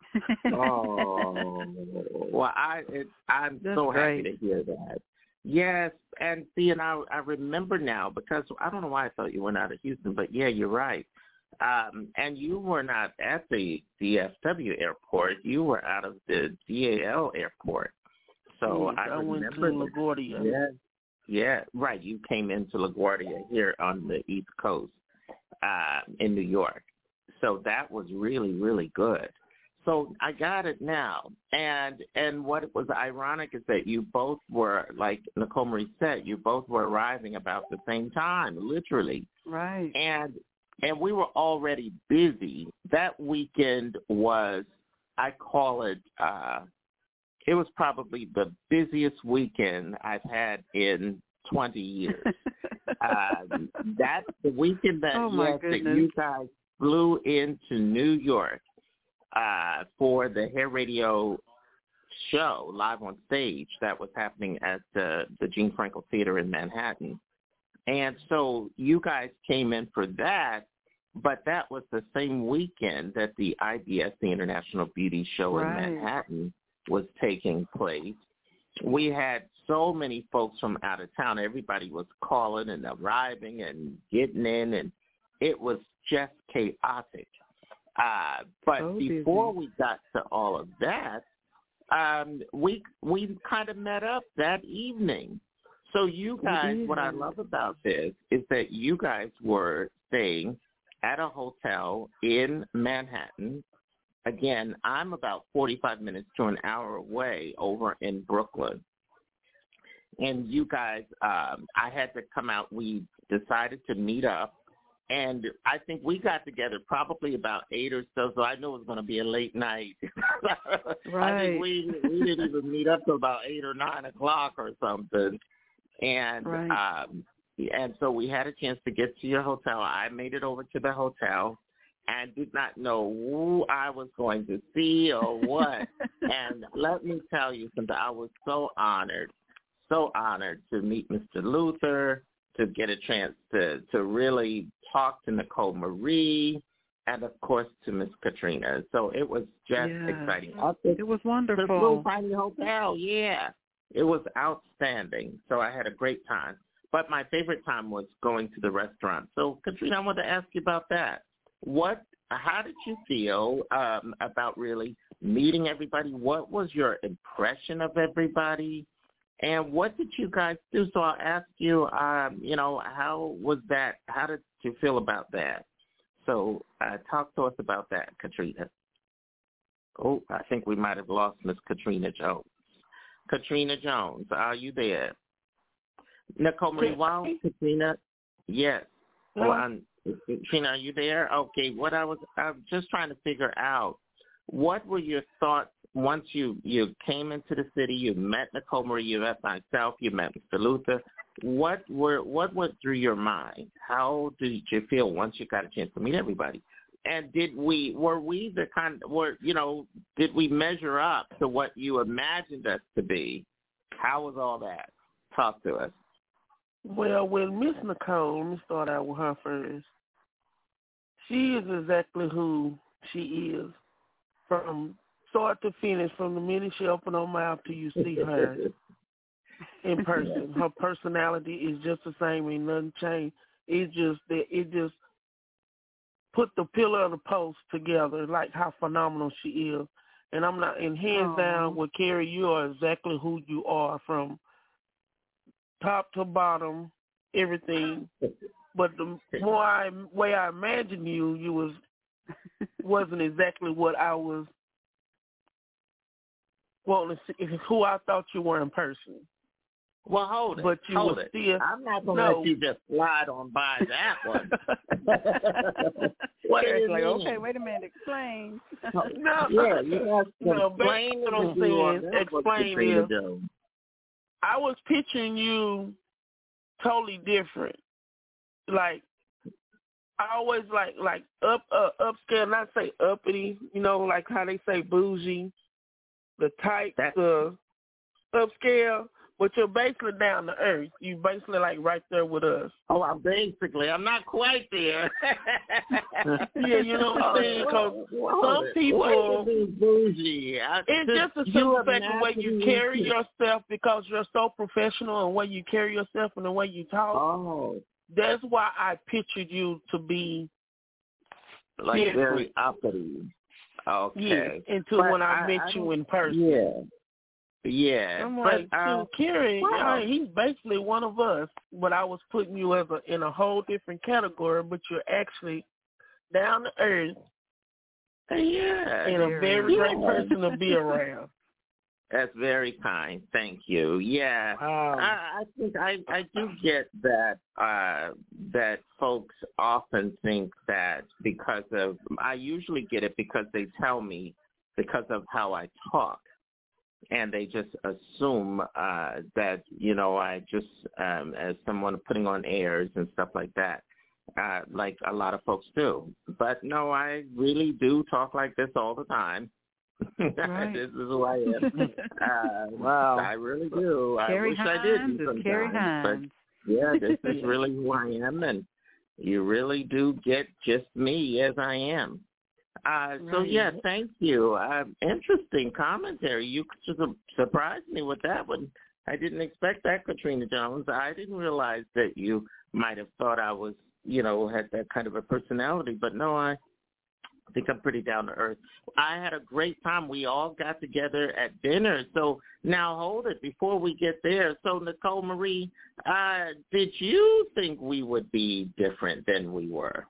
Well, I'm so happy to hear that. Yes, and see, and I remember now because I don't know why I thought you went out of Houston, but yeah, you're right. And you were not at the DFW airport. You were out of the DAL airport. So I went to LaGuardia. Yeah, right. You came into LaGuardia here on the East Coast in New York. So that was really, really good. So I got it now. And what was ironic is that you both were, like Nicole Marie said, you both were arriving about the same time, literally. Right. And we were already busy. That weekend was, I call it, it was probably the busiest weekend I've had in 20 years. That's the weekend that you guys flew into New York for the Hair Radio show, Live on Stage, that was happening at the Gene Frankel Theater in Manhattan. And so you guys came in for that, but that was the same weekend that the IBS, the International Beauty Show in Manhattan, was taking place. we had so many folks from out of town. Everybody was calling and arriving and getting in, and it was just chaotic. But before we got to all of that, we kind of met up that evening. So you guys, what I love about this is that you guys were staying at a hotel in Manhattan. Again, I'm about 45 minutes to an hour away over in Brooklyn. And you guys, I had to come out. We decided to meet up. And I think we got together probably about 8 or so, so I knew it was going to be a late night. Right. I think we didn't even meet up till about 8 or 9 o'clock or something. And and so we had a chance to get to your hotel. I made it over to the hotel and did not know who I was going to see or what. And let me tell you something. I was so honored to meet Mr. Luther, to get a chance to really talk to Nicole Marie, and, of course, to Miss Katrina. So it was just exciting. It was wonderful. The little tiny hotel, it was outstanding. So I had a great time. But my favorite time was going to the restaurant. So, Katrina, I wanted to ask you about that. How did you feel about really meeting everybody? What was your impression of everybody? And what did you guys do? So I'll ask you, how was that? How did you feel about that? So talk to us about that, Katrina. Oh, I think we might have lost Miss Katrina Jones. Katrina Jones, are you there? Nicole Marie, Katrina? Yes. Katrina, are you there? Okay, I'm just trying to figure out, what were your thoughts once you came into the city, you met Nicole Marie, you met myself, you met Mr. Luther. What went through your mind? How did you feel once you got a chance to meet everybody? And did we measure up to what you imagined us to be? How was all that? Talk to us. Well, with Miss Nicole, let me start out with her first. She is exactly who she is, from start to finish, from the minute she opened her mouth till you see her in person. Her personality is just the same, ain't nothing changed. It just put the pillar of the post together, like how phenomenal she is. And hands down with Carrie, you are exactly who you are, from top to bottom, everything. But the way I imagined you wasn't exactly what I was who I thought you were in person. Well, hold it. But hold it. I'm not going to let you just slide on by that one. What is like, okay, wait a minute, explain. Yeah, you explain what I'm saying. Explain is, I was picturing you totally different. Like, I always like upscale, not say uppity, like how they say bougie, the type, the upscale, but you're basically down to earth. You basically like right there with us. Oh, I'm not quite there. Yeah, you know what I'm saying? Because some people, bougie. It's just a simple fact of the way you carry yourself, because you're so professional, and the way you carry yourself and the way you talk. Oh. That's why I pictured you to be like different. Very uppity. Okay. Yeah, until when I met you in person. Yeah. I'm like, Kerry, he's basically one of us, but I was putting you in a whole different category, but you're actually down to earth. Yeah. And a very great person to be around. That's very kind. Thank you. Yeah. I think I do get that that folks often think that I usually get it because they tell me because of how I talk. And they just assume that, I just, as someone putting on airs and stuff like that, like a lot of folks do. But no, I really do talk like this all the time. Right. This is who I am. Wow. I really do. Carrie I wish Hines I did sometimes. Carrie Hines. But yeah, this is really who I am, and you really do get just me as I am. So, yeah, thank you. Interesting commentary. You surprised me with that one. I didn't expect that, Katrina Jones. I didn't realize that you might have thought I was, had that kind of a personality. But, no, I think I'm pretty down to earth. I had a great time. We all got together at dinner. So now hold it before we get there. So, Nicole Marie, did you think we would be different than we were?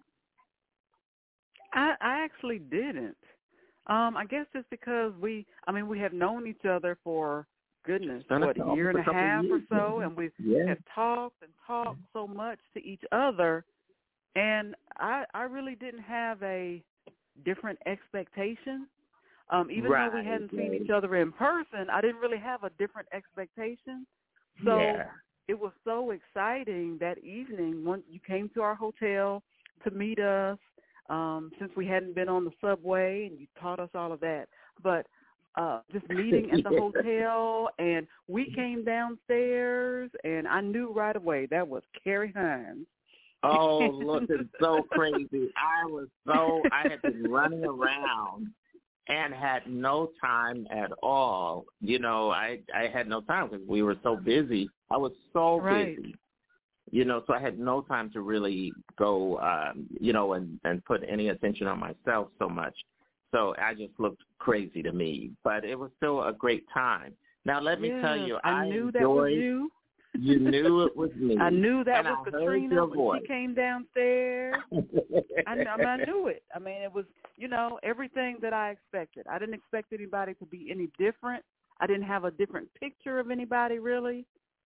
I actually didn't. I guess just because we have known each other for, goodness, a year and a half or so, and we have talked and talked so much to each other, and I really didn't have a different expectation. Even though we hadn't seen each other in person, I didn't really have a different expectation. So it was so exciting that evening when you came to our hotel to meet us, since we hadn't been on the subway, and you taught us all of that. But just meeting at the hotel, and we came downstairs, and I knew right away that was Carrie Hines. Oh, looking so crazy. I had been running around and had no time at all. I had no time because we were so busy. I was so busy. So I had no time to really go, and put any attention on myself so much. So I just looked crazy to me. But it was still a great time. Now, let me tell you, I knew that was you. You knew it was me. I knew that was Katrina when she came downstairs. I knew it. It was, everything that I expected. I didn't expect anybody to be any different. I didn't have a different picture of anybody, really.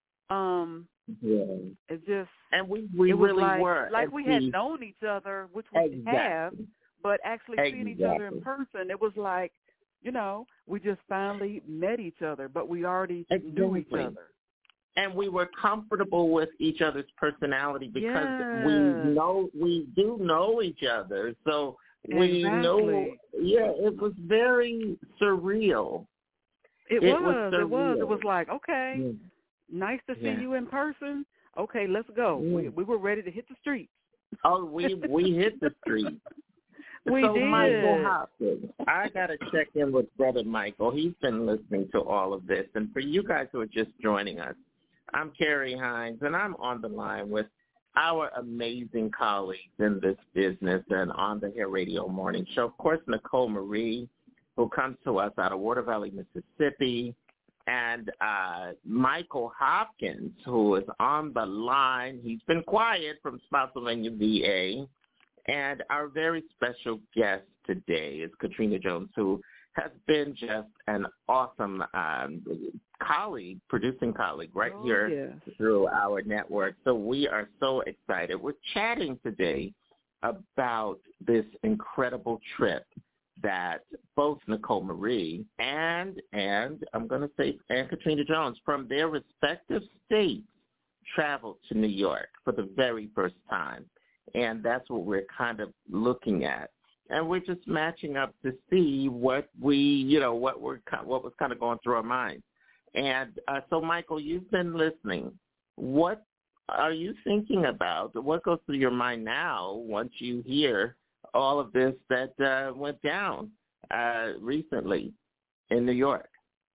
It's just, and we really were like we had known each other, which we have, but actually seeing each other in person, it was like, we just finally met each other, but we already knew each other. And we were comfortable with each other's personality because we do know each other. So we know, it was very surreal. It was like, okay, nice to see you in person. Okay, let's go. We were ready to hit the streets. Oh, we hit the streets. We did. Michael Hopkins, I got to check in with Brother Michael. He's been listening to all of this. And for you guys who are just joining us, I'm Carrie Hines, and I'm on the line with our amazing colleagues in this business and on the Hair Radio Morning Show. Of course, Nicole Marie, who comes to us out of Water Valley, Mississippi, and Michael Hopkins, who is on the line. He's been quiet from Spotsylvania, VA. And our very special guest today is Katrina Jones, who has been just an awesome producing colleague here through our network. So we are so excited. We're chatting today about this incredible trip that both Nicole Marie and I'm going to say and Katrina Jones from their respective states traveled to New York for the very first time. And that's what we're kind of looking at. And we're just matching up to see what was kind of going through our minds. And so, Michael, you've been listening. What are you thinking about? What goes through your mind now once you hear all of this that went down recently in New York?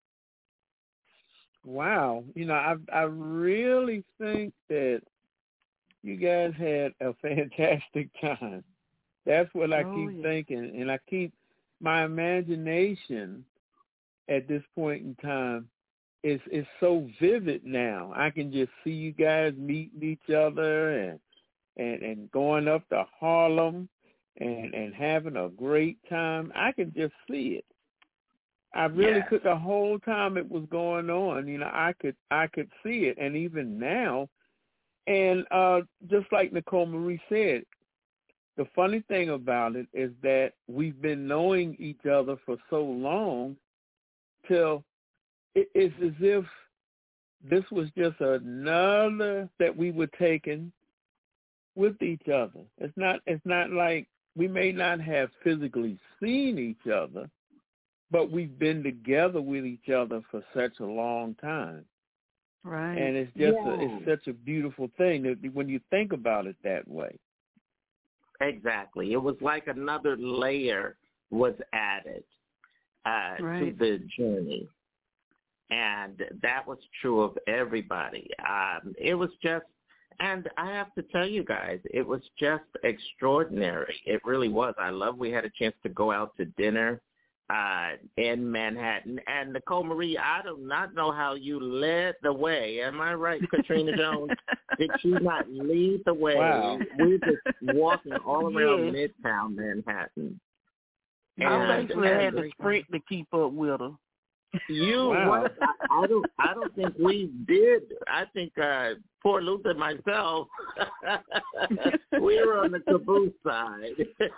Wow. I really think that you guys had a fantastic time. That's what I keep thinking. And I keep my imagination at this point in time is so vivid now. I can just see you guys meeting each other and going up to Harlem and having a great time. I can just see it. I really could, the whole time it was going on, I could see it. And even now, and just like Nicole Marie said, the funny thing about it is that we've been knowing each other for so long till it's as if this was just another that we were taking with each other. It's not like we may not have physically seen each other, but we've been together with each other for such a long time. Right. And it's just it's such a beautiful thing that when you think about it that way. Exactly. It was like another layer was added to the journey. And that was true of everybody. It was just, and I have to tell you guys, it was just extraordinary. It really was. I love we had a chance to go out to dinner in Manhattan. And Nicole Marie, I do not know how you led the way. Am I right, Katrina Jones? Did you not lead the way? Wow. We were just walking all around Midtown Manhattan. I basically had to sprint to keep up with her. What? I don't think we did. I think poor Luther and myself, we were on the caboose side.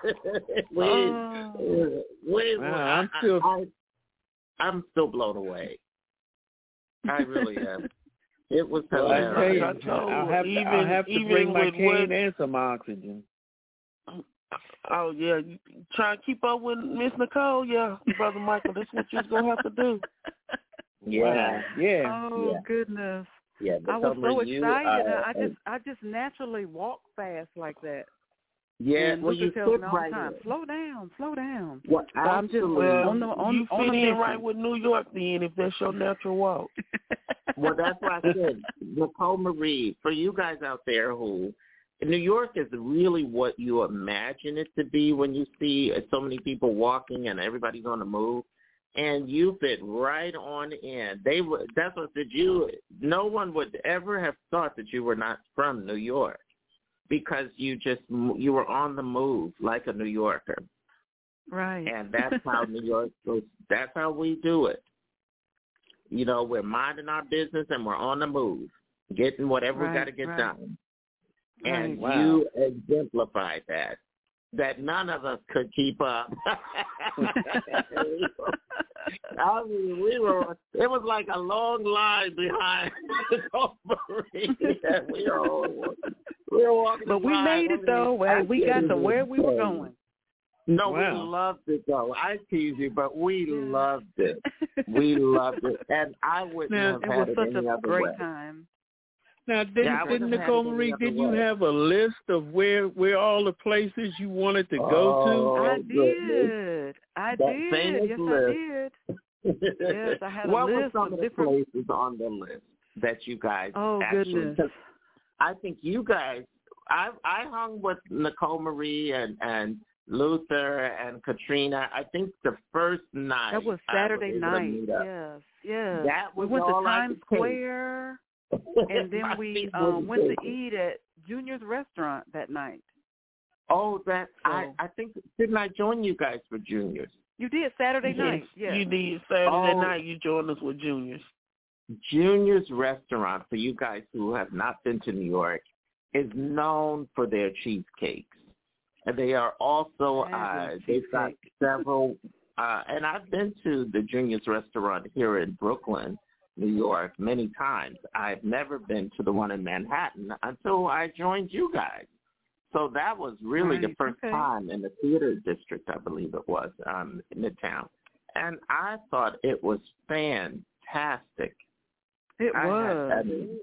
I'm still blown away. I really am. It was hilarious. I'll have to bring my cane and some oxygen. Oh, yeah. You try to keep up with Miss Nicole, Brother Michael. That's what you're going to have to do. Yeah. Oh, goodness. Yeah, I was so excited. I just naturally walk fast like that. Yeah, and well, you tells fit me all right the time, in. slow down. Well, I'm just you fit in right with New York then if that's your natural walk. Well, that's why I said, Nicole Marie, for you guys out there who, New York is really what you imagine it to be when you see so many people walking and everybody's on the move. And you fit right on in. That's what said you. No one would ever have thought that you were not from New York because you were on the move like a New Yorker. Right. And that's how New York goes. That's how we do it. You know, we're minding our business and we're on the move, getting whatever we got to get done. And you exemplified that none of us could keep up. I mean, it was like a long line behind Marie. We were walking. But we made it though. We got to where we were going. No, we loved it though. I tease you, but we loved it. We loved it, and I wouldn't have had it any other way. It was such a great time. Now, didn't Nicole Marie, did you have a list of where all the places you wanted to go to? I did. Yes, I did. Yes, I had a list of different. What were some of the places on the list that you guys actually? Goodness. I think you guys. I hung with Nicole Marie and Luther and Katrina. I think the first night. That was Saturday night. Yes. That was we went all to Times Square. And then we went to eat at Junior's restaurant that night. Oh, I think, didn't I join you guys for Junior's? You did Saturday night, yes. You did Saturday night. You joined us with Junior's. Junior's restaurant, for you guys who have not been to New York, is known for their cheesecakes. And they are also, they've got several, and I've been to the Junior's restaurant here in Brooklyn, New York, many times. I've never been to the one in Manhattan until I joined you guys. So that was really the first time in the theater district, I believe it was, Midtown. And I thought it was fantastic. It was.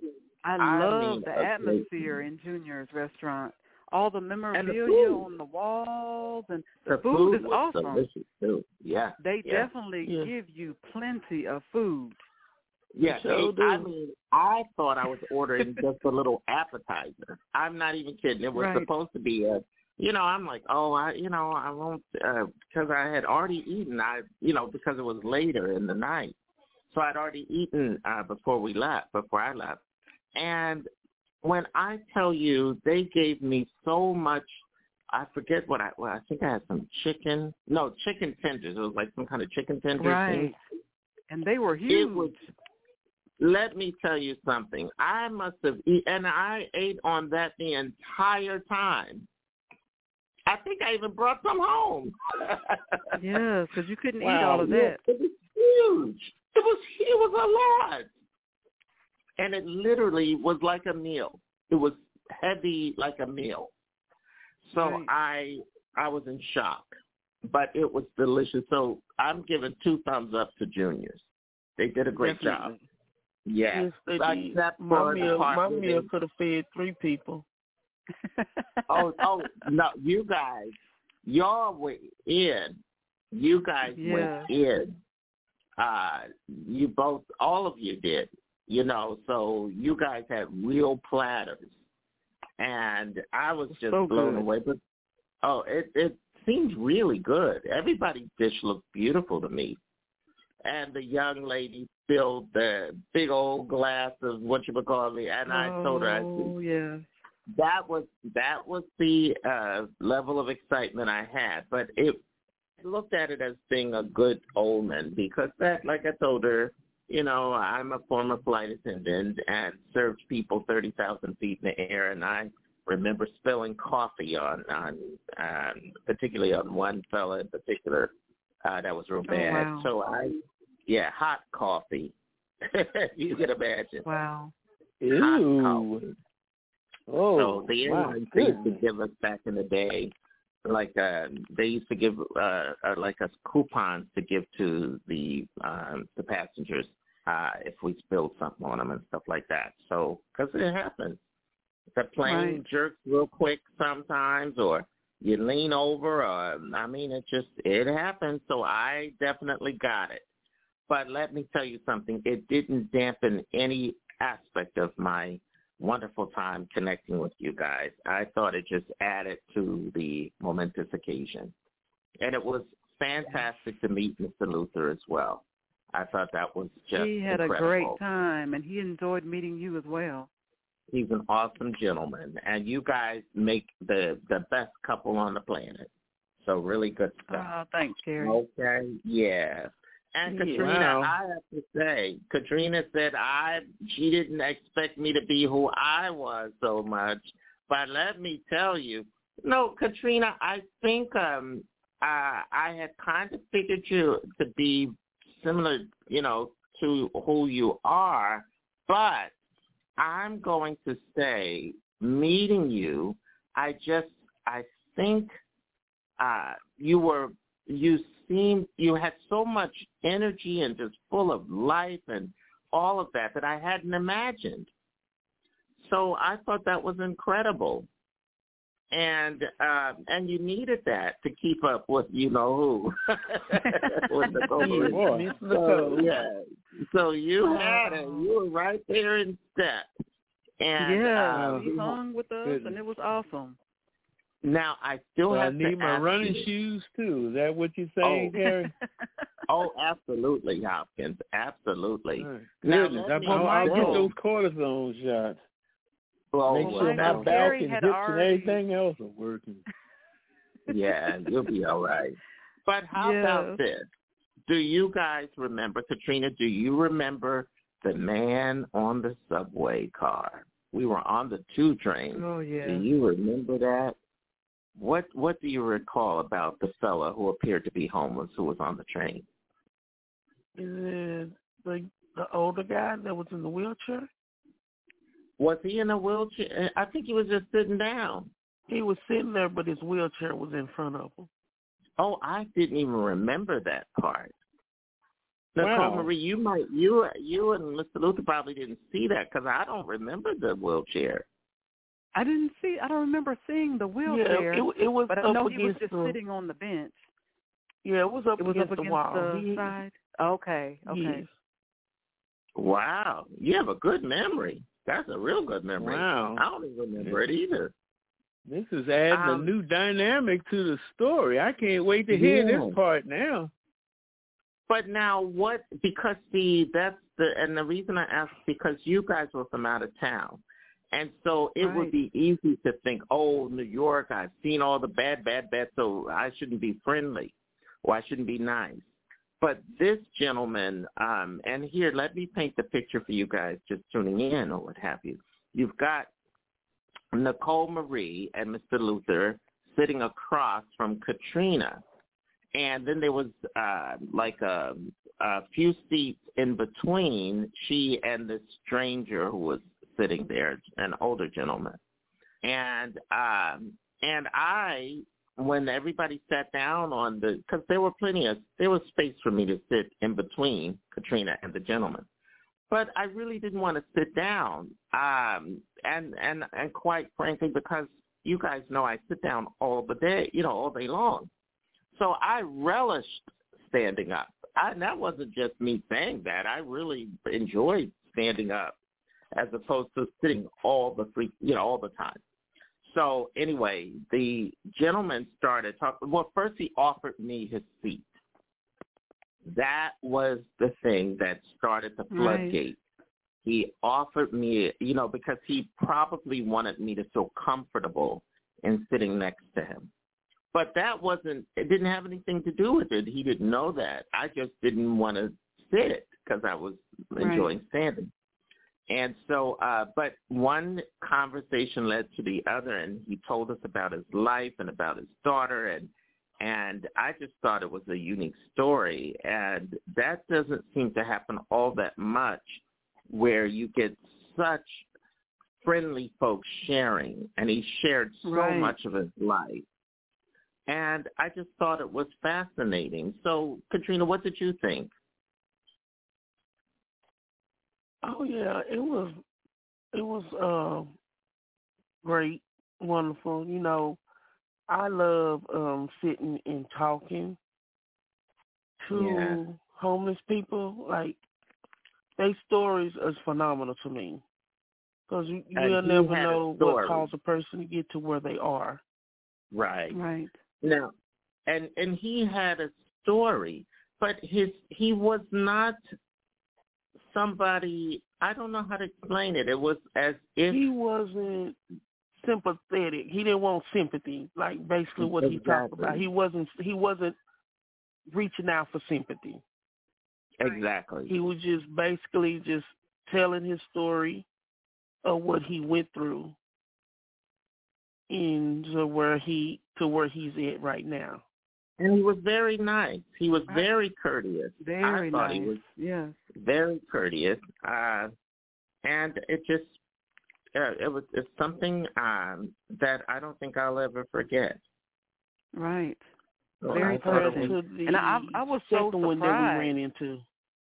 I love the atmosphere in Junior's restaurant. All the memorabilia on the walls, and the food is awesome. Delicious too. Yeah. They definitely give you plenty of food. Yeah, I mean, I thought I was ordering just a little appetizer. I'm not even kidding. It was supposed to be I'm like, I won't, because I had already eaten, because it was later in the night. So I'd already eaten before I left. And when I tell you, they gave me so much, I forget what I think I had some chicken tenders. It was like some kind of chicken tenders. Right. And they were huge. Let me tell you something. I must have eaten, and I ate on that the entire time. I think I even brought some home. Yes, because you couldn't eat all of that. It was huge. It was a lot. And it literally was like a meal. It was heavy like a meal. So I was in shock, but it was delicious. So I'm giving 2 thumbs up to Juniors. They did a great job. Yeah. Yes, my meal could have fed 3 people. oh, no, you guys, y'all were in. You guys went in. All of you did, so you guys had real platters. And I was just blown away. But, it seemed really good. Everybody's dish looked beautiful to me. And the young lady filled the big old glass of whatchamacallit, and I told her, that was the level of excitement I had. But I looked at it as being a good omen because that, like I told her, I'm a former flight attendant and served people 30,000 feet in the air, and I remember spilling coffee on particularly on one fella in particular that was real bad. Wow. So hot coffee. You can imagine. Wow. Hot coffee. Oh, so the airlines used to give us back in the day, like they used to give like us coupons to give to the passengers if we spilled something on them and stuff like that. So because it happens, the plane jerks real quick sometimes, or you lean over, or it happens. So I definitely got it. But let me tell you something, it didn't dampen any aspect of my wonderful time connecting with you guys. I thought it just added to the momentous occasion. And it was fantastic to meet Mr. Luther as well. I thought that was just He had incredible. a great time, and he enjoyed meeting you as well. He's an awesome gentleman, and you guys make the best couple on the planet. So really good stuff. Oh, thanks, Terry. Okay, yeah. And Katrina, I have to say, Katrina said she didn't expect me to be who I was so much. But let me tell you, Katrina, I think I had kind of figured you to be similar, to who you are. But I'm going to say, meeting you, I think you had so much energy and just full of life and all of that I hadn't imagined. So I thought that was incredible. And you needed that to keep up with who. With the So you had it. You were right there in step. And he hung with us, and it was awesome. Now, I still have to need my running shoes, too. Is that what you're saying, Gary? Oh, absolutely, Hopkins. Absolutely. Goodness, I'll get those cortisone shots. Make sure my back and hips and everything else are working. Yeah, you'll be all right. But how about this? Do you guys remember, Katrina, do you remember the man on the subway car? We were on the 2 train. Oh, yeah. Do you remember that? What do you recall about the fella who appeared to be homeless who was on the train? Is it the older guy that was in the wheelchair? Was he in a wheelchair? I think he was just sitting down. He was sitting there, but his wheelchair was in front of him. Oh, I didn't even remember that part. Wow. Nicole Marie, you and Mr. Luther probably didn't see that because I don't remember the wheelchair. I don't remember seeing the wheelchair. Yeah, it was but up I know he was against just sitting on the bench. Yeah, it was up against the wall. The side? Okay. Yes. Wow, you have a good memory. That's a real good memory. Wow. I don't even remember it either. This is adding a new dynamic to the story. I can't wait to hear this part now. But now what, because the reason I asked, because you guys were from out of town. And so it would be easy to think, oh, New York, I've seen all the bad, so I shouldn't be friendly or I shouldn't be nice. But this gentleman, and here, let me paint the picture for you guys just tuning in or what have you. You've got Nicole Marie and Mr. Luther sitting across from Katrina. And then there was like a few seats in between she and this stranger who was sitting there, an older gentleman. And I, when everybody sat down on because there was space for me to sit in between Katrina and the gentleman. But I really didn't want to sit down. And quite frankly, because you guys know I sit down all day long. So I relished standing up. That wasn't just me saying that. I really enjoyed standing up as opposed to sitting all the time. So anyway, the gentleman started talking. Well, first he offered me his seat. That was the thing that started the floodgate. Right. He offered me, because he probably wanted me to feel comfortable in sitting next to him. But it didn't have anything to do with it. He didn't know that. I just didn't want to sit because I was enjoying standing. And so, but one conversation led to the other, and he told us about his life and about his daughter, and I just thought it was a unique story. And that doesn't seem to happen all that much, where you get such friendly folks sharing, and he shared so much of his life. And I just thought it was fascinating. So, Katrina, what did you think? Oh yeah, it was great, wonderful. I love sitting and talking to homeless people. Like, their stories are phenomenal to me, because you'll never know what caused a person to get to where they are. Right. Right. Now, and he had a story, but he was not somebody, I don't know how to explain it. It was as if he wasn't sympathetic. He didn't want sympathy, like basically what he talked about. He wasn't reaching out for sympathy. Exactly. He was just basically just telling his story of what he went through to where he's at right now. And he was very nice. He was very courteous. Very nice. He was very courteous. And it just it's something that I don't think I'll ever forget. Right. So very touching. And I was so surprised. One that we ran into.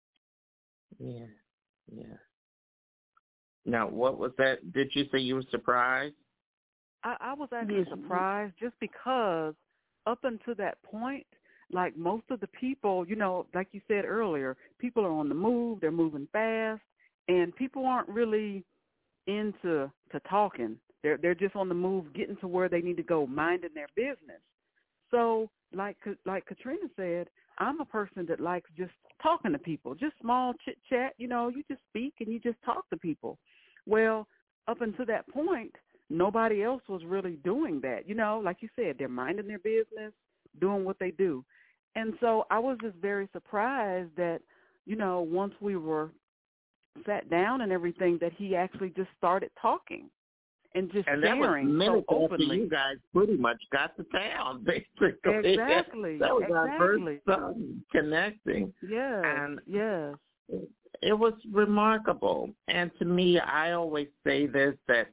Yeah. Now, what was that? Did you say you were surprised? I was actually surprised just because up until that point, like most of the people, like you said earlier, people are on the move, they're moving fast, and people aren't really into talking. They're just on the move, getting to where they need to go, minding their business. So like Katrina said, I'm a person that likes just talking to people, just small chit-chat, you just speak and you just talk to people. Well, up until that point, nobody else was really doing that. Like you said, they're minding their business, doing what they do. And so I was just very surprised that, once we were sat down and everything, that he actually just started talking and just sharing so openly. After you guys pretty much got to town, basically. Exactly. That was our first time connecting. Yes. And yes. It was remarkable. And to me, I always say this, that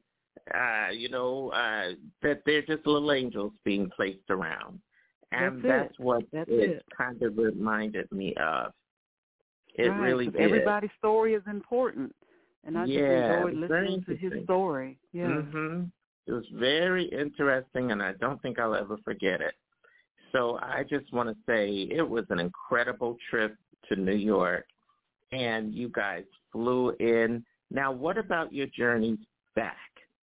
that they're just little angels being placed around. And that's what it kind of reminded me of. It really did. Everybody's story is important. And I just enjoyed listening to his story. Yeah. Mm-hmm. It was very interesting, and I don't think I'll ever forget it. So I just want to say it was an incredible trip to New York, and you guys flew in. Now, what about your journeys back?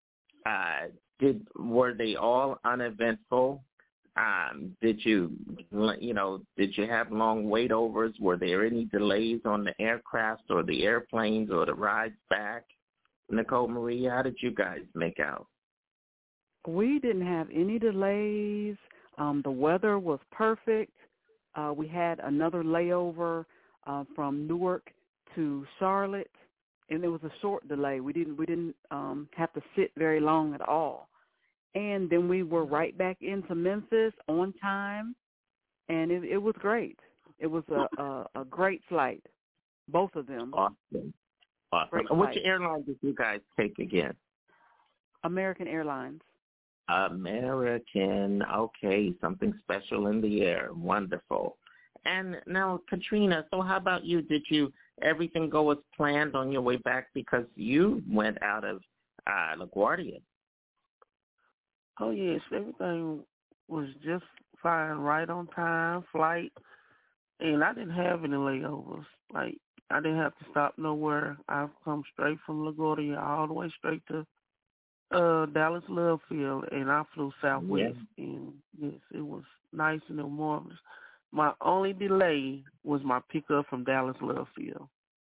Were they all uneventful? Did you have long waitovers? Were there any delays on the aircraft or the airplanes or the rides back? Nicole Marie, how did you guys make out? We didn't have any delays. The weather was perfect. We had another layover from Newark to Charlotte, and it was a short delay. We didn't have to sit very long at all. And then we were right back into Memphis on time, and it was great. It was a great flight, both of them. Awesome. Which airline did you guys take again? American Airlines. American. Okay, something special in the air. Wonderful. And now, Katrina, so how about you? Did everything go as planned on your way back, because you went out of LaGuardia? Oh, yes, everything was just flying right on time, flight, and I didn't have any layovers. Like, I didn't have to stop nowhere. I've come straight from LaGuardia all the way straight to Dallas Love Field, and I flew Southwest. Yeah. And yes, it was nice and it was marvelous. My only delay was my pickup from Dallas Love Field.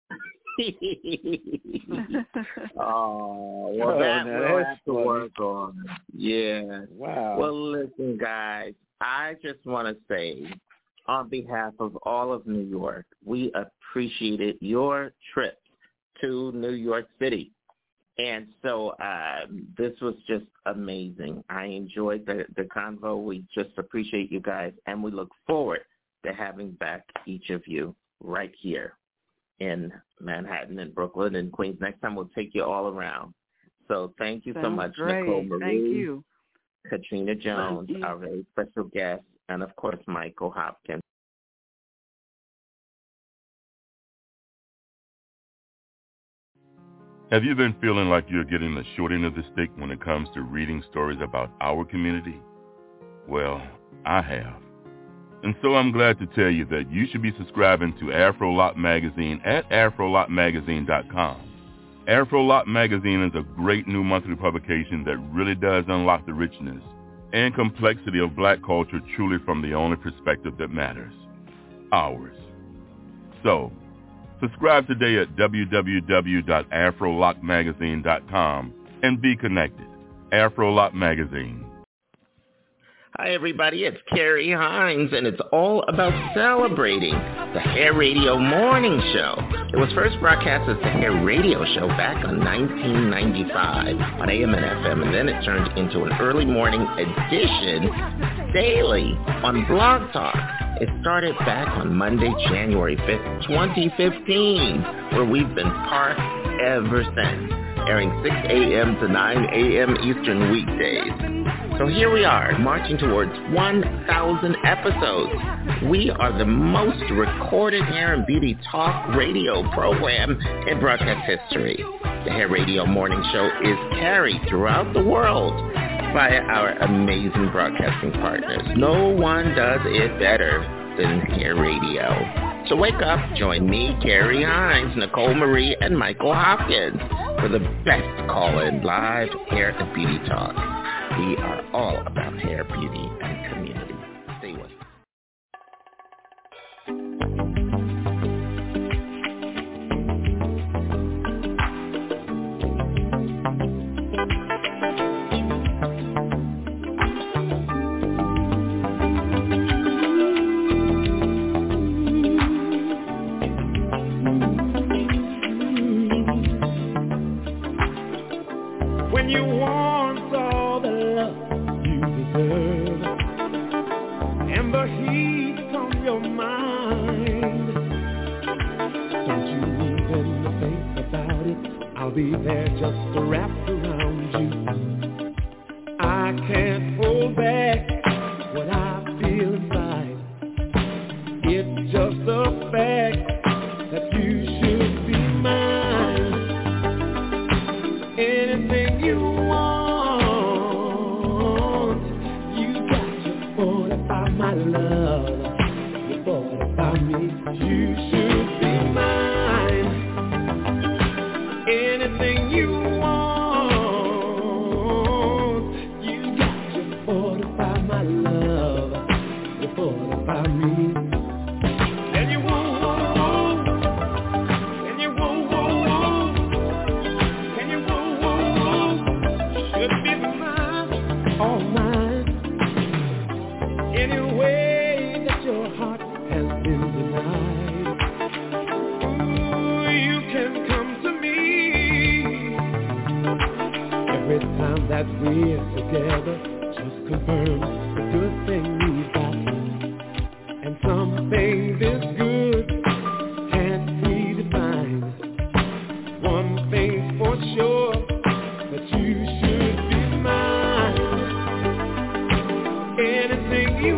Oh, well, that we'll have to work on. Yeah. Wow. Well, listen, guys, I just want to say, on behalf of all of New York, we appreciated your trip to New York City. And so this was just amazing. I enjoyed the convo. We just appreciate you guys, and we look forward to having back each of you right here in Manhattan and Brooklyn and Queens. Next time we'll take you all around. So thank you so much, great. Nicole Marie. Thank you. Katrina Jones, our very special guest, and, of course, Michael Hopkins. Have you been feeling like you're getting the short end of the stick when it comes to reading stories about our community? Well, I have. And so I'm glad to tell you that you should be subscribing to Afro-Lock Magazine at afrolockmagazine.com. Afro-Lock Magazine is a great new monthly publication that really does unlock the richness and complexity of black culture truly from the only perspective that matters, ours. So, subscribe today at www.afrolockmagazine.com and be connected. Afro-Lock Magazine. Hi, everybody. It's Carrie Hines, and it's all about celebrating the Hair Radio Morning Show. It was first broadcast as the Hair Radio Show back on 1995 on AM and FM, and then it turned into an early morning edition daily on Blog Talk. It started back on Monday, January 5th, 2015, where we've been parked ever since, airing 6 a.m. to 9 a.m. Eastern weekdays. So here we are, marching towards 1,000 episodes. We are the most recorded hair and beauty talk radio program in broadcast history. The Hair Radio Morning Show is carried throughout the world by our amazing broadcasting partners. No one does it better than Hair Radio. So wake up, join me, Carrie Hines, Nicole Marie, and Michael Hopkins for the best call-in live hair and beauty talk. We are all about hair, beauty, and community. Stay with us. When you want all the love you deserve and the heat on your mind, don't you even think about it? I'll be there just to wrap around you. I can't hold back what I feel inside. It's just a fact that you should be mine. Anything you want, you got to fortify my love. You fortify me, you should be mine. Anything you want, you got to fortify my love. You fortify me. And you won't, and you won't, and you won't, should be mine, all mine. Any way that your heart has been denied, ooh, you can come to me. Every time that we're together, just confirm the good thing we've got. And something this good can't be defined. One thing's for sure, that you should be mine. Anything you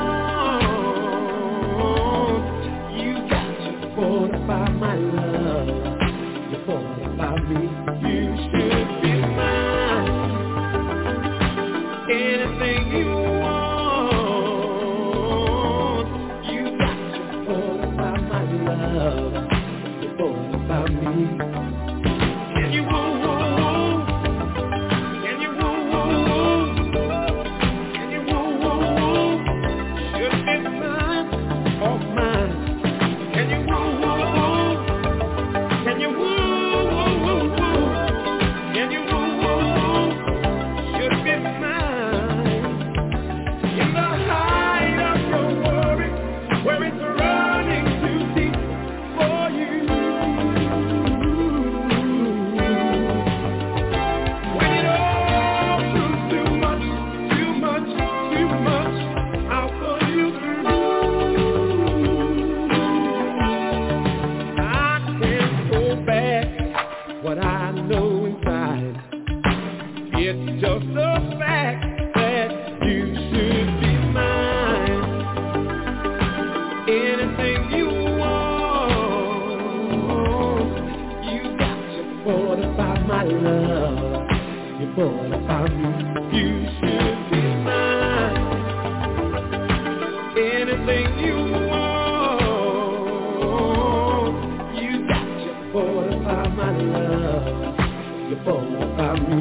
want, you got to fortify my love. You fortify me, you should be mine. Anything you want, so inside. It's just a fact that you should be mine. Anything you want, you got to fortify my love. You fortify me. You should be mine. Anything you want, you got to fortify my love. You fortify me.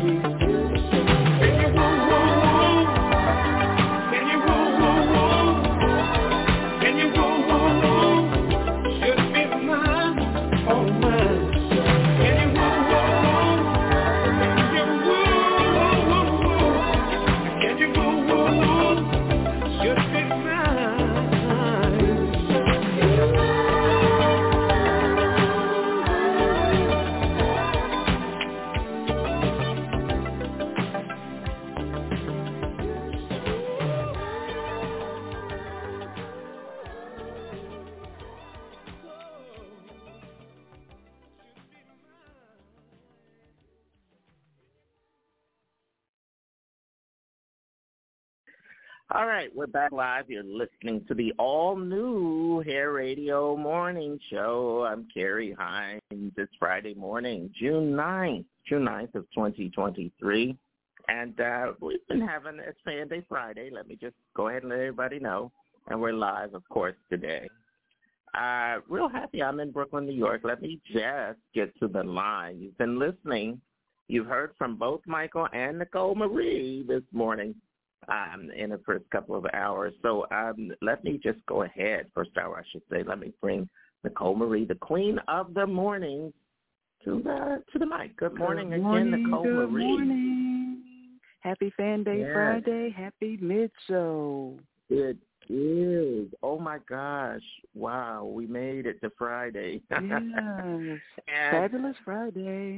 All right, we're back live. You're listening to the all-new Hair Radio Morning Show. I'm Carrie Hines. It's Friday morning, June 9th of 2023. And we've been having a Fan Day Friday. Let me just go ahead and let everybody know. And we're live, of course, today. Real happy I'm in Brooklyn, New York. Let me just get to the line. You've been listening. You've heard from both Michael and Nicole Marie this morning. In the first couple of hours. So let me just go ahead. First hour, I should say. Let me bring Nicole Marie, the queen of the morning, to the mic. Good morning again, Nicole Marie. Good morning. Happy Fan Day Friday. Happy mid-show. It is. Oh, my gosh. Wow. We made it to Friday. Yes. Fabulous Friday.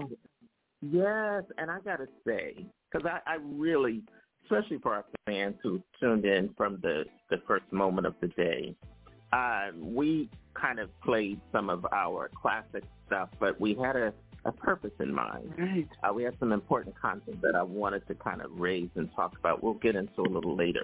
Yes. And I got to say, because I really, especially for our fans who tuned in from the first moment of the day, we kind of played some of our classic stuff, but we had a purpose in mind. Right. We had some important content that I wanted to kind of raise and talk about. We'll get into a little later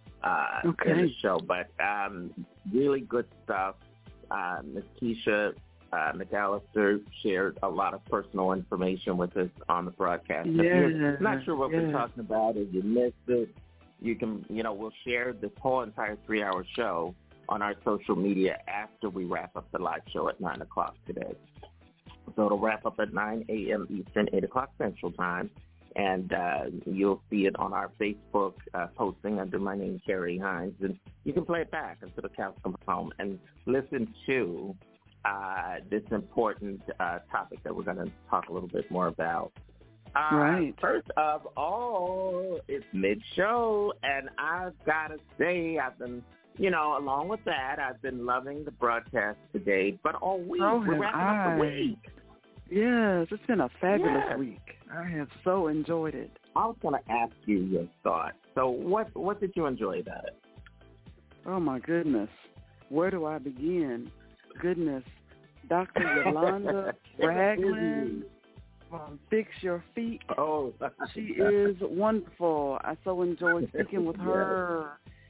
in the show, but really good stuff. Ms. Keisha McAllister shared a lot of personal information with us on the broadcast. If you're not sure what we're talking about, if you missed it, you can, we'll share this whole entire 3-hour show on our social media after we wrap up the live show at 9 o'clock today. So it'll wrap up at 9 a.m. Eastern, 8 o'clock Central Time, and you'll see it on our Facebook posting under my name, Carrie Hines, and you can play it back until the cows come home and listen to this important topic that we're going to talk a little bit more about. Right. First of all, it's mid-show, and I've got to say I've been, along with that, I've been loving the broadcast today, but all week, we're wrapping up the week. Yes, it's been a fabulous week. I have so enjoyed it. I was going to ask you your thoughts. So what did you enjoy about it? Oh, my goodness. Where do I begin? Goodness. Dr. Yolanda Ragland from Fix Your Feet. Oh, she is wonderful. I so enjoyed speaking with her.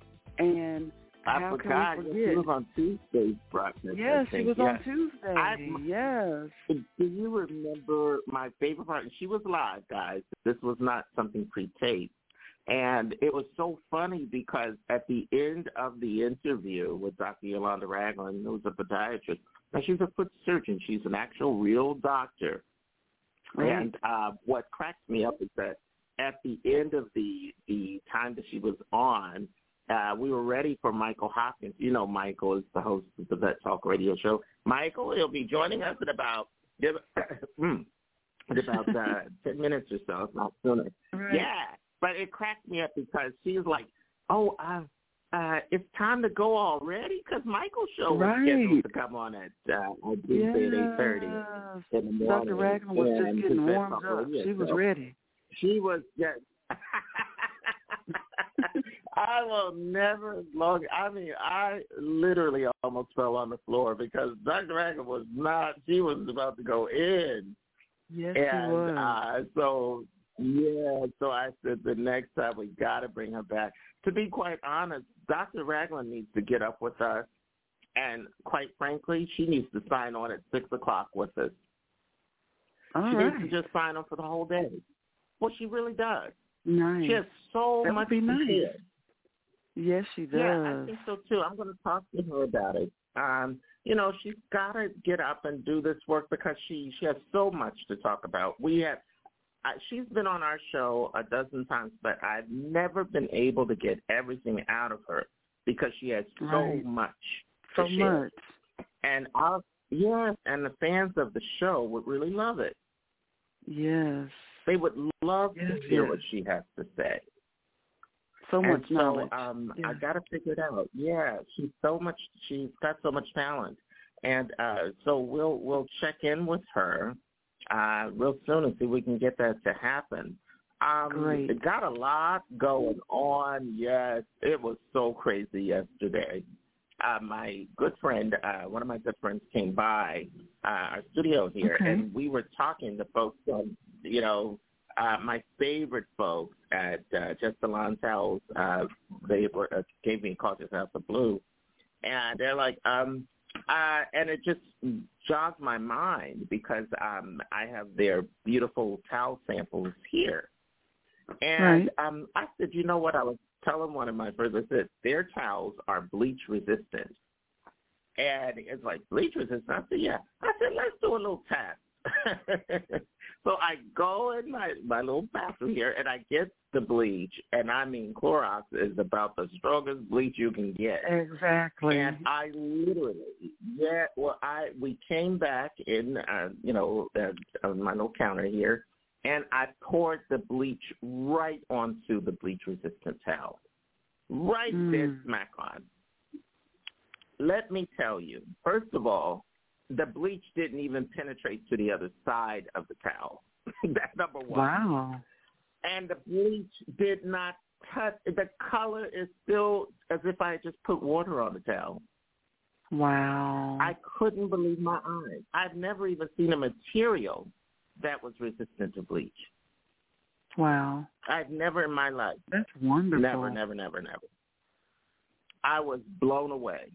And how can we forget? She was on Tuesday, broadcast. Yes, she was on Tuesday. Yes. Do you remember my favorite part? She was live, guys. This was not something pre-taped. And it was so funny because at the end of the interview with Dr. Yolanda Ragland, who's a podiatrist, now she's a foot surgeon. She's an actual real doctor. Right. And what cracks me up is that at the end of the time that she was on, we were ready for Michael Hopkins. Michael is the host of the Vet Talk radio show. Michael, he'll be joining us at about 10 minutes or so, if not sooner. Right. Yeah. But it cracked me up because she's like, it's time to go already? Because Michael's show was scheduled to come on at Tuesday at 8:30 in the morning. Dr. Ragland was just getting warmed up. She was ready. She was just... I will never I literally almost fell on the floor because Dr. Ragland she was about to go in. Yes, and, she was. So I said the next time we got to bring her back. To be quite honest, Dr. Ragland needs to get up with us, and quite frankly, she needs to sign on at 6 o'clock with us. She needs to just sign on for the whole day. Well, she really does. Nice. She has so much to share. Yes, she does. Yeah, I think so too. I'm going to talk to her about it. She's got to get up and do this work because she has so much to talk about. She's been on our show a dozen times, but I've never been able to get everything out of her because she has so much to share. And and the fans of the show would really love it. Yes. They would love to hear what she has to say. So much knowledge. I got to figure it out. Yeah, she's got so much talent. And so we'll check in with her real soon and see if we can get that to happen. Great. It got a lot going on. Yes, it was so crazy yesterday. My good friend, one of my good friends came by our studio here, and we were talking to folks on, my favorite folks at Just Salon's house. They gave me a call just out the blue, and they're like, and it just jogged my mind because I have their beautiful towel samples here. And I said, you know what? I was telling one of my friends, I said, their towels are bleach resistant. And it's like, bleach resistant? I said, yeah. I said, let's do a little test. So I go in my little bathroom here, and I get the bleach. And I mean, Clorox is about the strongest bleach you can get. Exactly. And I literally, we came back in, on my little counter here, and I poured the bleach right onto the bleach-resistant towel. Right there, smack on. Let me tell you, first of all, the bleach didn't even penetrate to the other side of the towel. That's number one. Wow. And the bleach did not touch. The color is still as if I had just put water on the towel. Wow. I couldn't believe my eyes. I've never even seen a material that was resistant to bleach. Wow. I've never in my life. That's wonderful. Never. I was blown away.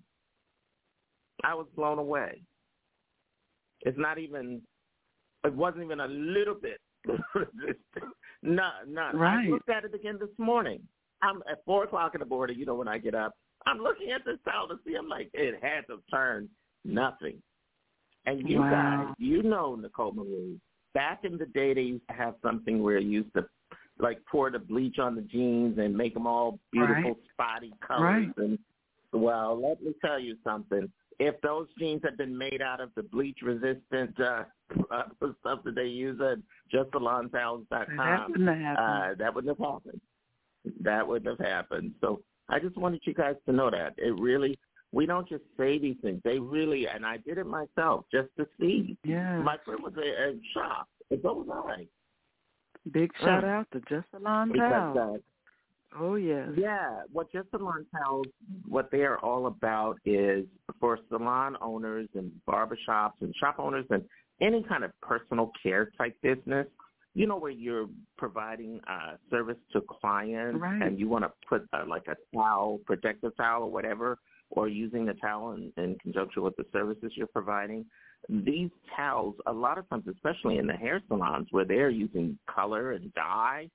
It wasn't even a little bit resistant. None. Right. I looked at it again this morning. I'm at 4 o'clock in the morning, when I get up. I'm looking at this towel to see, I'm like, it had to turn nothing. And you guys, Nicole Marie, back in the day, they used to have something where you used to, pour the bleach on the jeans and make them all beautiful, spotty colors. Right. And, well, let me tell you something. If those jeans had been made out of the bleach-resistant stuff that they use at JustSalonTowels.com, that wouldn't have happened. That wouldn't have happened. So I just wanted you guys to know that. We don't just say these things. They really, and I did it myself just to see. Yeah. My friend was shocked. And so was I. Big shout out to Just Salon Towels. Oh, yes. Yeah. What Just Salon Towels, what they are all about is for salon owners and barbershops and shop owners and any kind of personal care type business, where you're providing service to clients and you want to put a towel, protective towel or whatever, or using the towel in conjunction with the services you're providing. These towels, a lot of times, especially in the hair salons where they're using color and dye,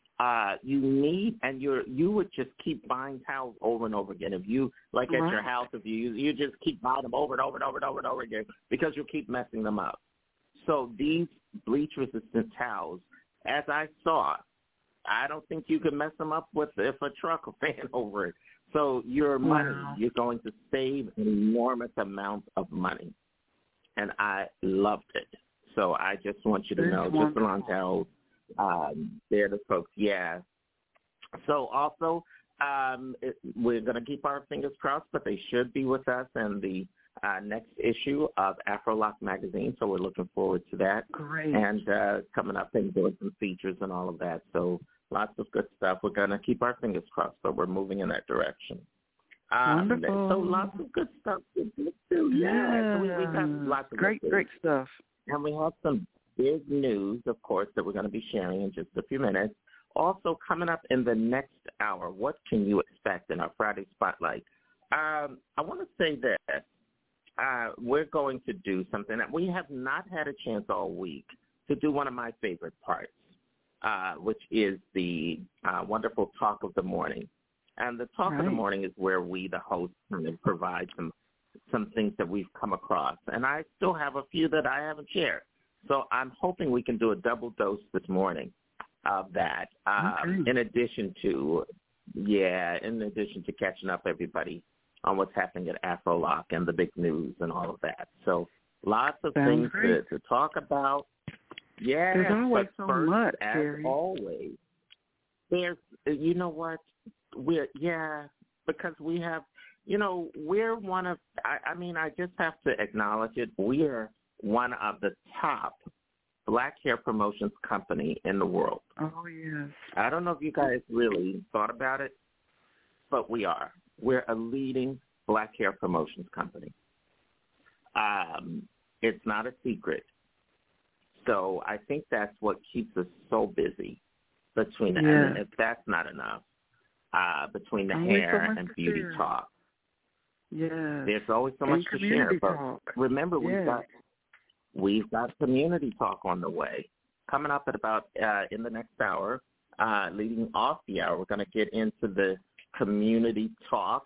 you would just keep buying towels over and over again. If you, at your house, if you just keep buying them over and over and over and over and over again because you'll keep messing them up. So these bleach-resistant towels, as I saw, I don't think you can mess them up if a truck ran over it. So your money, you're going to save an enormous amount of money. And I loved it. So I just want you to know, Just Salon Towels, they're the folks, yeah. So also, we're going to keep our fingers crossed, but they should be with us in the next issue of AfroLock magazine. So we're looking forward to that. Great. And coming up and doing some features and all of that. So lots of good stuff. We're going to keep our fingers crossed, but we're moving in that direction. Wonderful. So lots of good stuff to do. Yeah. So we got lots of great stuff. And we have some big news, of course, that we're going to be sharing in just a few minutes. Also, coming up in the next hour, what can you expect in our Friday Spotlight? I want to say that we're going to do something that we have not had a chance all week to do, one of my favorite parts, which is the wonderful Talk of the Morning. And the Talk of the Morning is where we, the hosts, provide some things that we've come across. And I still have a few that I haven't shared. So I'm hoping we can do a double dose this morning of that, in addition to catching up everybody on what's happening at AfroLock and the big news and all of that. So lots of things to talk about. Yeah, there's always so much, as Terry. Always. There's, you know what, because we have, we're one of, I just have to acknowledge it, we are one of the top black hair promotions company in the world. Oh, yes. I don't know if you guys really thought about it, but we are. We're a leading black hair promotions company. It's not a secret. So I think that's what keeps us so busy between, and if that's not enough, between the hair and beauty talk. Yeah. There's always so much to share. But remember, we've got community talk on the way. Coming up at about in the next hour, leading off the hour, we're going to get into the community talk.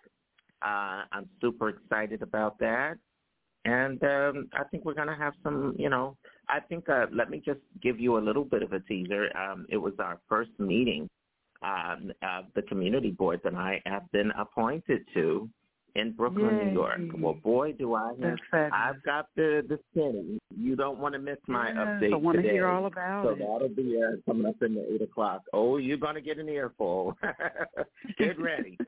I'm super excited about that. And I think we're going to have some, I think let me just give you a little bit of a teaser. It was our first meeting the community board that I have been appointed to in Brooklyn, New York. Well, boy, do I have. I've got the skinny. You don't want to miss my update I want today. to hear all about so it. So that'll be coming up in the 8 o'clock. Oh, you're going to get an earful. Get ready.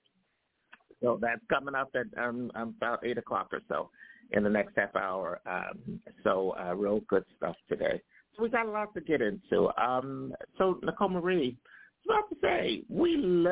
So that's coming up at about 8 o'clock or so in the next half hour. So real good stuff today. So we got a lot to get into. So Nicole Marie, I was about to say, we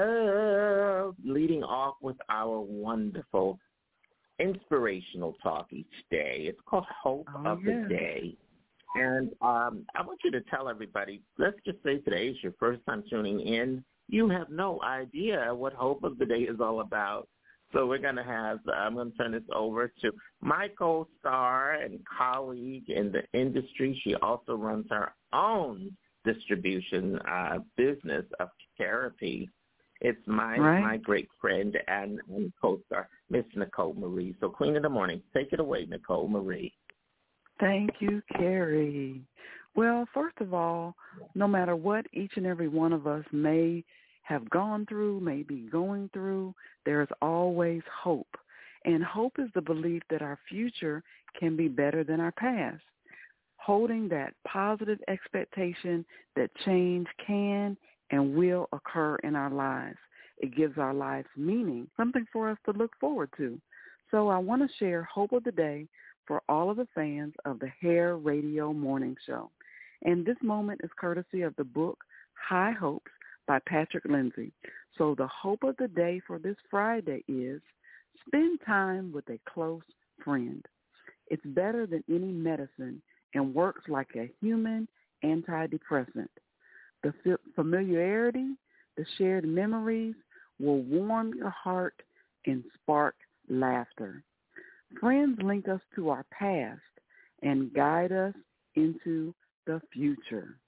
love leading off with our wonderful inspirational talk each day. It's called Hope of the Day. And I want you to tell everybody, let's just say today is your first time tuning in. You have no idea what Hope of the Day is all about. So we're going to have, I'm going to turn this over to my co-star and colleague in the industry. She also runs her own distribution business of therapy. It's my great friend and co-star, Miss Nicole Marie. So Queen of the Morning, take it away, Nicole Marie. Thank you, Carrie. Well, first of all, no matter what each and every one of us may have gone through, may be going through, there is always hope. And hope is the belief that our future can be better than our past. Holding that positive expectation that change can and will occur in our lives. It gives our lives meaning, something for us to look forward to. So I want to share Hope of the Day for all of the fans of the Hair Radio Morning Show. And this moment is courtesy of the book High Hopes by Patrick Lindsay. So the hope of the day for this Friday is spend time with a close friend. It's better than any medicine and works like a human antidepressant. The familiarity, the shared memories will warm your heart and spark laughter. Friends link us to our past and guide us into the future.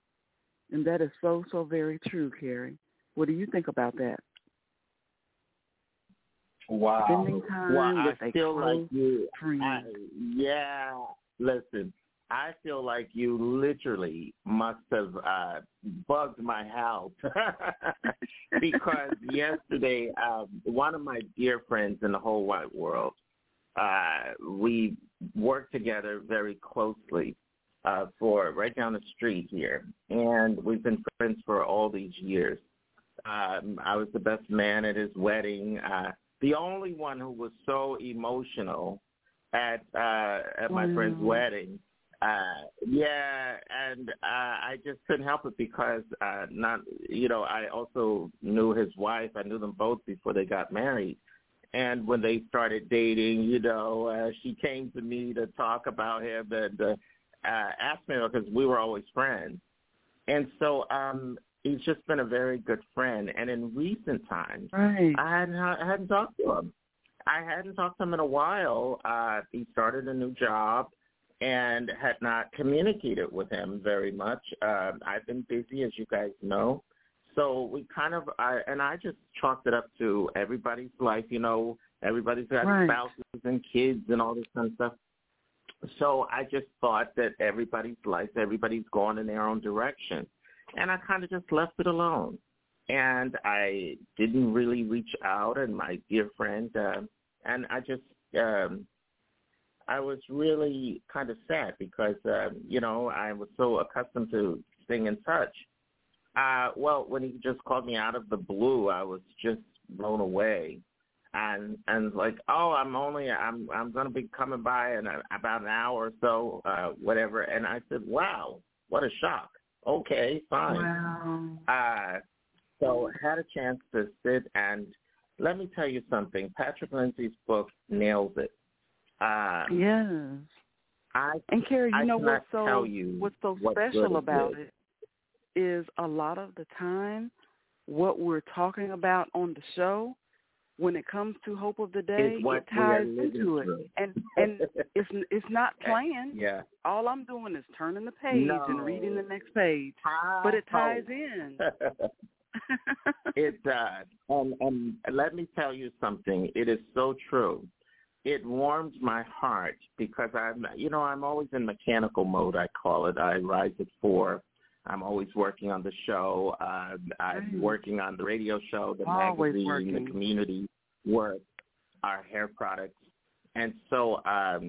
And that is so, so very true, Carrie. What do you think about that? Wow. Spending time with a close friend. Listen, I feel like you literally must have bugged my house because yesterday, one of my dear friends in the whole wide world, we worked together very closely for right down the street here, and we've been friends for all these years. I was the best man at his wedding. The only one who was so emotional at my friend's wedding. I just couldn't help it because I also knew his wife. I knew them both before they got married. And when they started dating, she came to me to talk about him. And asked me because we were always friends. And so he's just been a very good friend. And in recent times, I hadn't talked to him. I hadn't talked to him in a while. He started a new job and had not communicated with him very much. I've been busy, as you guys know. So we I just chalked it up to everybody's life, everybody's got spouses and kids and all this kind of stuff. So I just thought that everybody's going in their own direction. And I kind of just left it alone. And I didn't really reach out. And my dear friend, and I just, I was really kind of sad because, I was so accustomed to staying in touch. Well, when he just called me out of the blue, I was just blown away. And like, I'm going to be coming by in about an hour or so, whatever. And I said, wow, what a shock. Okay, fine. Wow. So I had a chance to sit and let me tell you something. Patrick Lindsay's book nails it. Yes. And Carrie, what's so special about it is a lot of the time what we're talking about on the show, when it comes to Hope of the Day, it ties into it. And it's not planned. Yeah. All I'm doing is turning the page and reading the next page. But it ties in. It does. And let me tell you something. It is so true. It warms my heart because I'm always in mechanical mode, I call it. I rise at 4. I'm always working on the show. I'm working on the radio show, the magazine, the community work, our hair products. And so,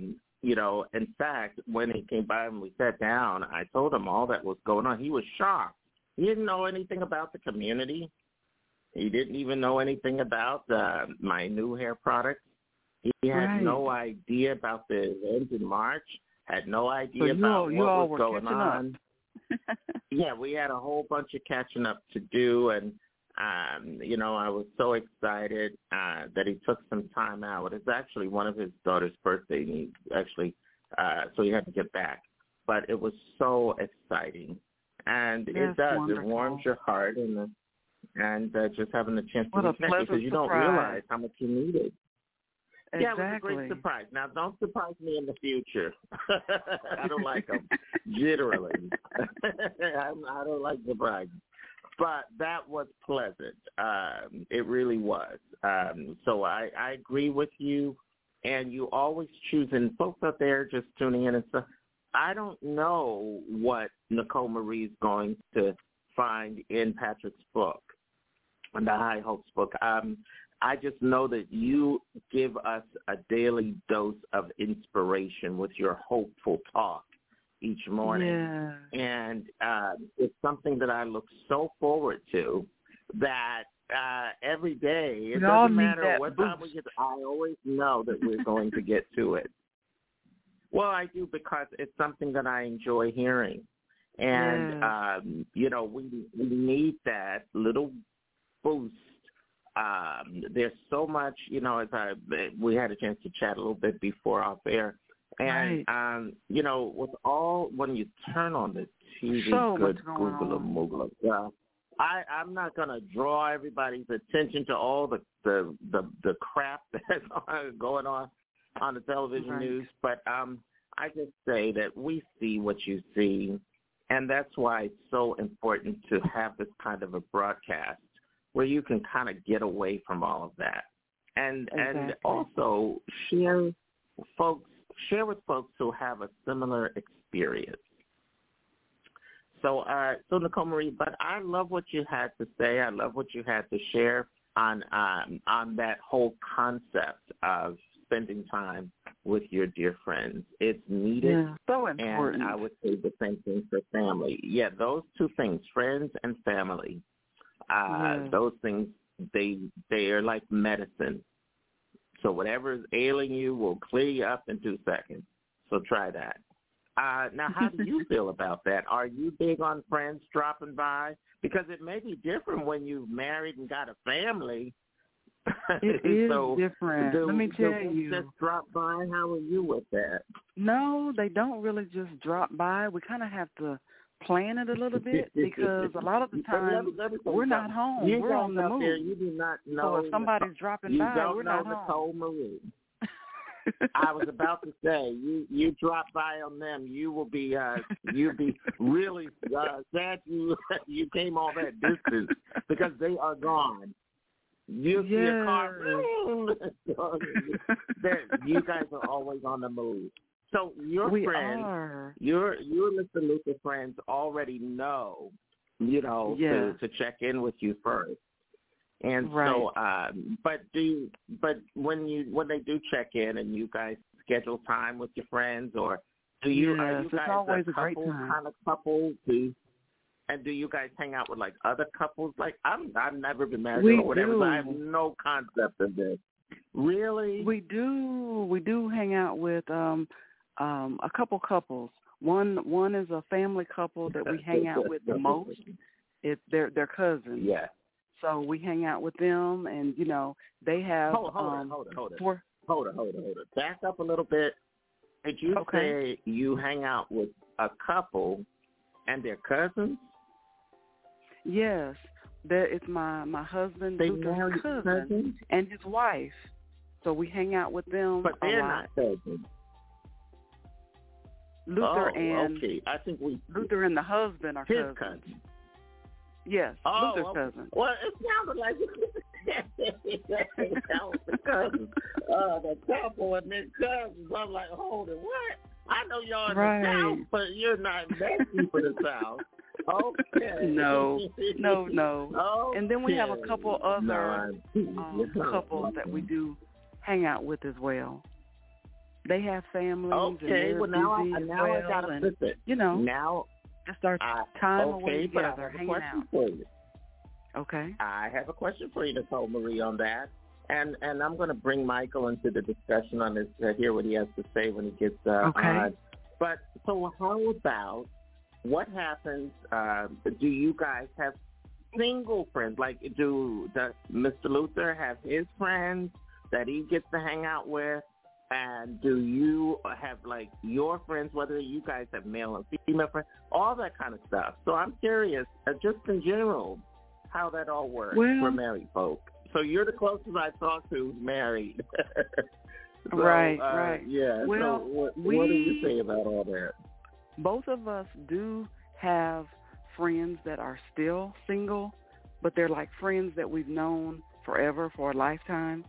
in fact, when he came by and we sat down, I told him all that was going on. He was shocked. He didn't know anything about the community. He didn't even know anything about my new hair products. He had no idea about the event in March, had no idea about what was going on. Yeah, we had a whole bunch of catching up to do, and, I was so excited that he took some time out. It's actually one of his daughter's birthday, and so he had to get back. But it was so exciting, and it does. Wonderful. It warms your heart, and just having a chance to reconnect because you don't realize how much you need it. Exactly. Yeah, it was a great surprise. Now, don't surprise me in the future. I don't like them, literally. I don't like surprises. But that was pleasant. It really was. So I agree with you, and you always choose, and folks out there just tuning in and stuff, I don't know what Nicole Marie is going to find in Patrick's book, in the High Hopes book. I just know that you give us a daily dose of inspiration with your hopeful talk each morning. Yeah. And it's something that I look so forward to that every day, it doesn't matter what time we get, I always know that we're going to get to it. Well, I do because it's something that I enjoy hearing. And, we need that little boost. There's so much, we had a chance to chat a little bit before off air. And, when you turn on the TV, good Google Moogla, I'm not going to draw everybody's attention to all the crap that's going on the television news, but I just say that we see what you see, and that's why it's so important to have this kind of a broadcast where you can kind of get away from all of that, and also share with folks who have a similar experience. So Nicole Marie, but I love what you had to say. I love what you had to share on that whole concept of spending time with your dear friends. It's needed. Yeah, so important. And I would say the same thing for family. Yeah, those two things, friends and family. Those things, they are like medicine. So whatever is ailing you will clear you up in 2 seconds. So try that. Now, how do you feel about that? Are you big on friends dropping by? Because it may be different when you've married and got a family. It is different. Let me tell you. Just drop by. How are you with that? No, they don't really just drop by. We kind of have to plan it a little bit because a lot of the time we're not home. We're on the move. You do not know. So if somebody's dropping by, we're not home. Nicole Marie. I was about to say, you drop by on them, you'd be really sad you came all that distance because they are gone. You see a car. You guys are always on the move. So your friends, your Mr. Luther friends already know, to check in with you first. And so, but when they do check in and you guys schedule time with your friends, or are you guys always a couple, kind of couple? And do you guys hang out with like other couples? Like I've never been married or whatever. So I have no concept of this. Really? We do hang out with a couple couples. One is a family couple that we hang out with the most. They're cousins. Yeah. So we hang out with them, and they have. Hold on. Back up a little bit. Did you say you hang out with a couple and their cousins? Yes, it's my husband, Luther's cousin, and his wife. So we hang out with them. But they're not cousins. Luther I think Luther and the husband are his cousins. Yes, Luther's cousin. Well, it sounded like the cousins. The couple and their cousins. I'm like, hold it, what? I know y'all in the South, but you're not that deep in the South. Okay. No. Okay. And then we have a couple other couples that we do hang out with as well. They have families. Okay, and now busy I gotta flip it. Now just our time away together, hanging out. For you. Okay. I have a question for you, Nicole Marie, on that. And I'm going to bring Michael into the discussion on this, hear what he has to say when he gets on. But so how about what happens, do you guys have single friends? Like, does Mr. Luther have his friends that he gets to hang out with? And do you have, like, your friends, whether you guys have male and female friends, all that kind of stuff? So I'm curious, just in general, how that all works for married folk. So you're the closest I talk to who's married. So, right. Yeah. Well, so what do you say about all that? Both of us do have friends that are still single, but they're like friends that we've known forever, for a lifetime.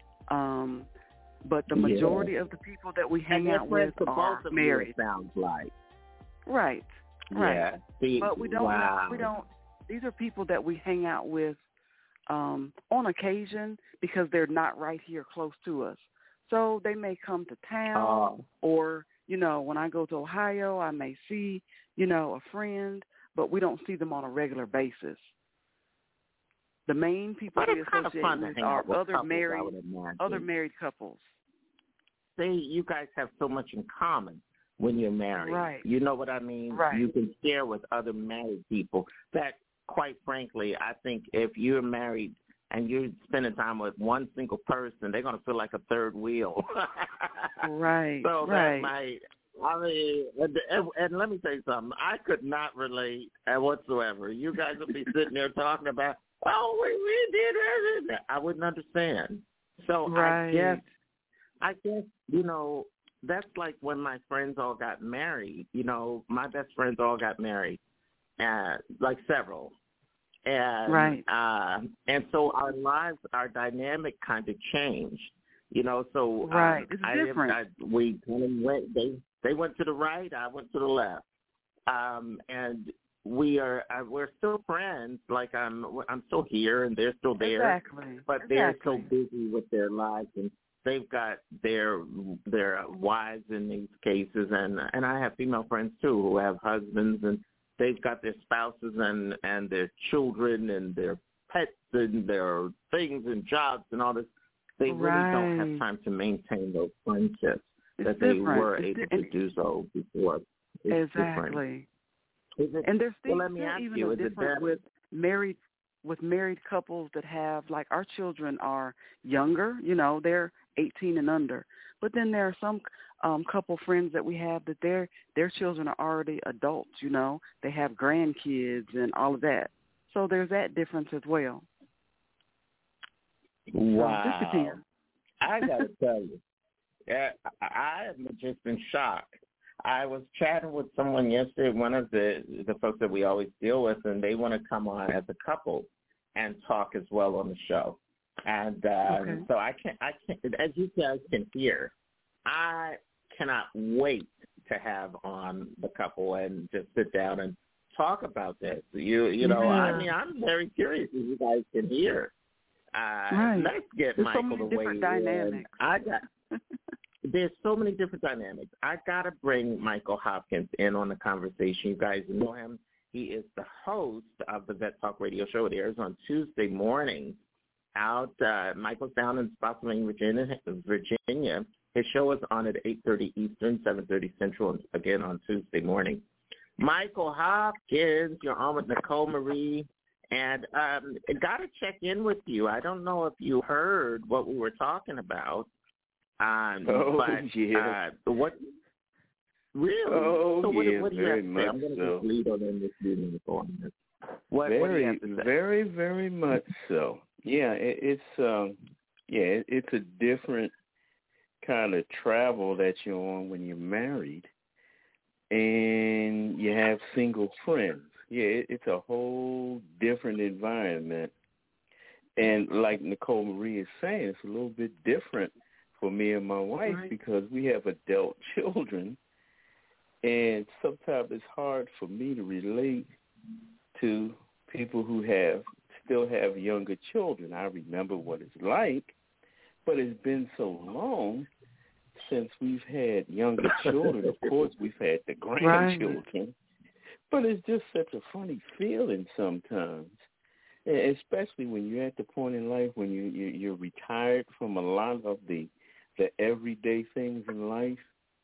But the majority of the people that we hang out with are married. Sounds like. Right. Yeah. See, but we don't. These are people that we hang out with on occasion because they're not right here close to us. So they may come to town, or when I go to Ohio, I may see a friend, but we don't see them on a regular basis. The main people we associate with are other married couples. See, you guys have so much in common when you're married. Right. You know what I mean? Right. You can share with other married people. That, quite frankly, I think if you're married and you're spending time with one single person, they're going to feel like a third wheel. Right. So right. that might, and let me tell you something. I could not relate whatsoever. You guys would be sitting there talking about, we did that. I wouldn't understand. So right. I guess, that's like when my friends all got married. My best friends all got married, like several. And, right. And so our lives, our dynamic kind of changed, so. Right. It's different. We went, they went to the right, I went to the left. And we're still friends. Like I'm still here and they're still there. Exactly. But they're so busy with their lives, and they've got their wives in these cases, and I have female friends too who have husbands, and they've got their spouses and their children and their pets and their things and jobs and all this. They really don't have time to maintain those friendships that they were able to do so before. It's exactly. Different. And there's things let me ask even you, different with married with married couples that have, like, our children are younger, they're 18 and under. But then there are some couple friends that we have that their children are already adults, They have grandkids and all of that. So there's that difference as well. Wow. So I got to tell you, I have just been shocked. I was chatting with someone yesterday, one of the folks that we always deal with, and they want to come on as a couple and talk as well on the show. And so I can't, as you guys can hear, I cannot wait to have on the couple and just sit down and talk about this. You know, I mean, I'm very curious, as you guys can hear. Let's get There's Michael so many to weigh different in. dynamics. There's so many different dynamics. I got to bring Michael Hopkins in on the conversation. You guys know him. He is the host of the Vet Talk radio show. It airs on Tuesday mornings. Michael's down in Spotsylvania, Virginia. His show is on at 8:30 Eastern, 7:30 Central, and again on Tuesday morning. Michael Hopkins, you're on with Nicole Marie. And got to check in with you. I don't know if you heard what we were talking about. What really? So what do you have to say? I'm going to just lead on in this meeting on this. What do you have to say? Very, very much so. Yeah, it's a different kind of travel that you're on when you're married, and you have single friends. Yeah, it's a whole different environment. And like Nicole Marie is saying, it's a little bit different for me and my wife because we have adult children. And sometimes it's hard for me to relate to people who still have younger children. I remember what it's like, but it's been so long since we've had younger children. Of course, we've had the grandchildren. But it's just such a funny feeling sometimes, especially when you're at the point in life when you're retired from a lot of the everyday things in life.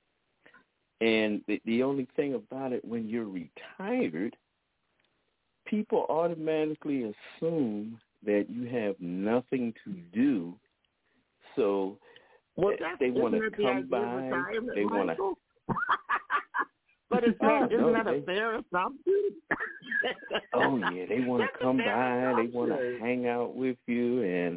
And the only thing about it, when you're retired, people automatically assume that you have nothing to do. So they want to come by. They want to. But isn't that a fair assumption? Oh yeah, they want to come by. They want to hang out with you, and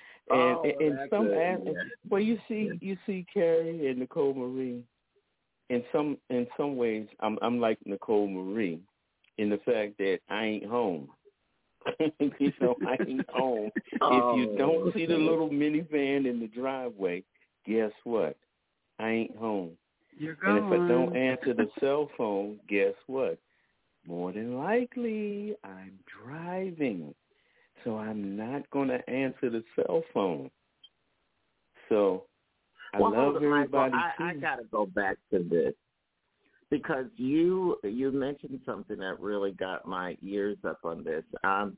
some. Well, you see, Carrie and Nicole Marie. In some ways, I'm like Nicole Marie, in the fact that I ain't home. I ain't home. If you don't see the little minivan in the driveway, guess what? I ain't home. You're gone. And if I don't answer the cell phone, guess what? More than likely, I'm driving. So I'm not going to answer the cell phone. So I love everybody, too. I got to go back to this because you mentioned something that really got my ears up on this. And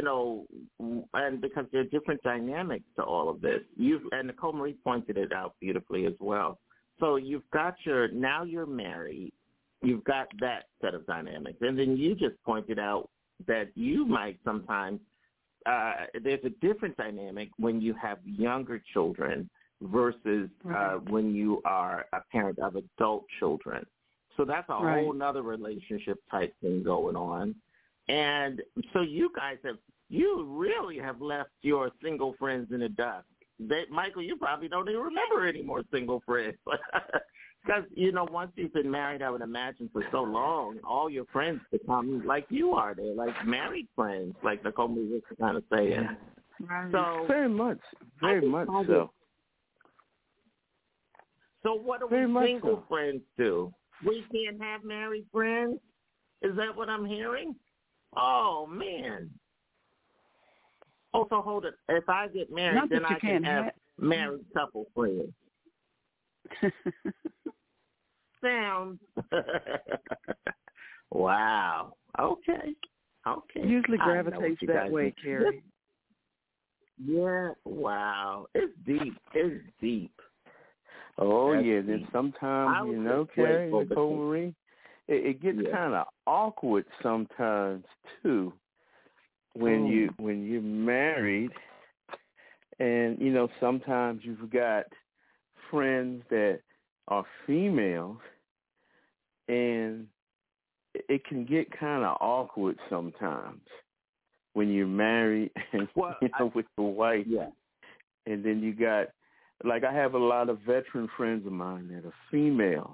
because there are different dynamics to all of this. And Nicole Marie pointed it out beautifully as well. So you've got now you're married, you've got that set of dynamics. And then you just pointed out that you might sometimes, there's a different dynamic when you have younger children versus when you are a parent of adult children. So that's a whole nother relationship type thing going on. And so you guys you really have left your single friends in the dust. Michael, you probably don't even remember any more single friends. Because, once you've been married, I would imagine, for so long, all your friends become like you are. They're like married friends, like Nicole was kind of saying. Right. So, very much so. So what do we single friends do? We can't have married friends? Is that what I'm hearing? Oh, man. Oh, so hold it. If I get married, then I can have married couple friends. Sounds. Wow. Okay. Usually gravitates that way, Carrie. Yeah. Wow. It's deep. Oh, yeah. Then sometimes, Carrie, Nicole Marie, it gets kind of awkward sometimes, too. when you're married, and sometimes you've got friends that are females, and it can get kind of awkward sometimes when you're married and with the wife. Yeah. And then you got, like, I have a lot of veteran friends of mine that are females.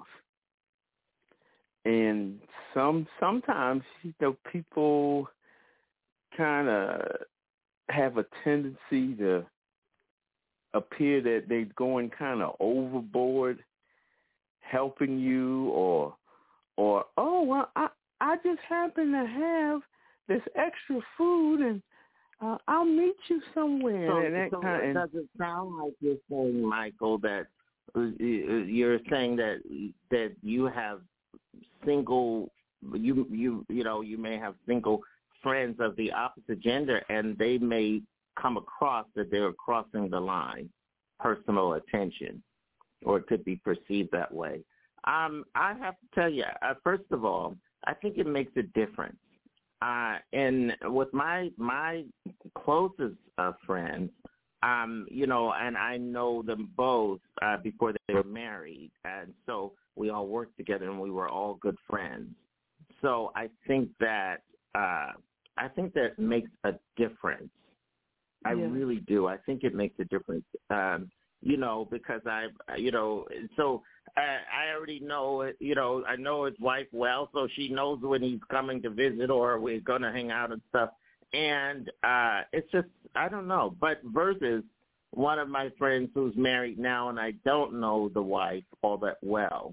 And sometimes, people kind of have a tendency to appear that they're going kind of overboard helping you, or oh, well, I just happen to have this extra food, and I'll meet you somewhere. So does it sound like you're saying, Michael, that you're saying that you have single, you may have single friends of the opposite gender, and they may come across that they're crossing the line, personal attention, or it could be perceived that way. I have to tell you, first of all, I think it makes a difference. And with my closest friends, and I know them both before they were married, and so we all worked together, and we were all good friends. So I think that makes a difference. I really do. I think it makes a difference. Because I already know, I know his wife well, so she knows when he's coming to visit or we're going to hang out and stuff. And it's just, I don't know. But versus one of my friends who's married now, and I don't know the wife all that well,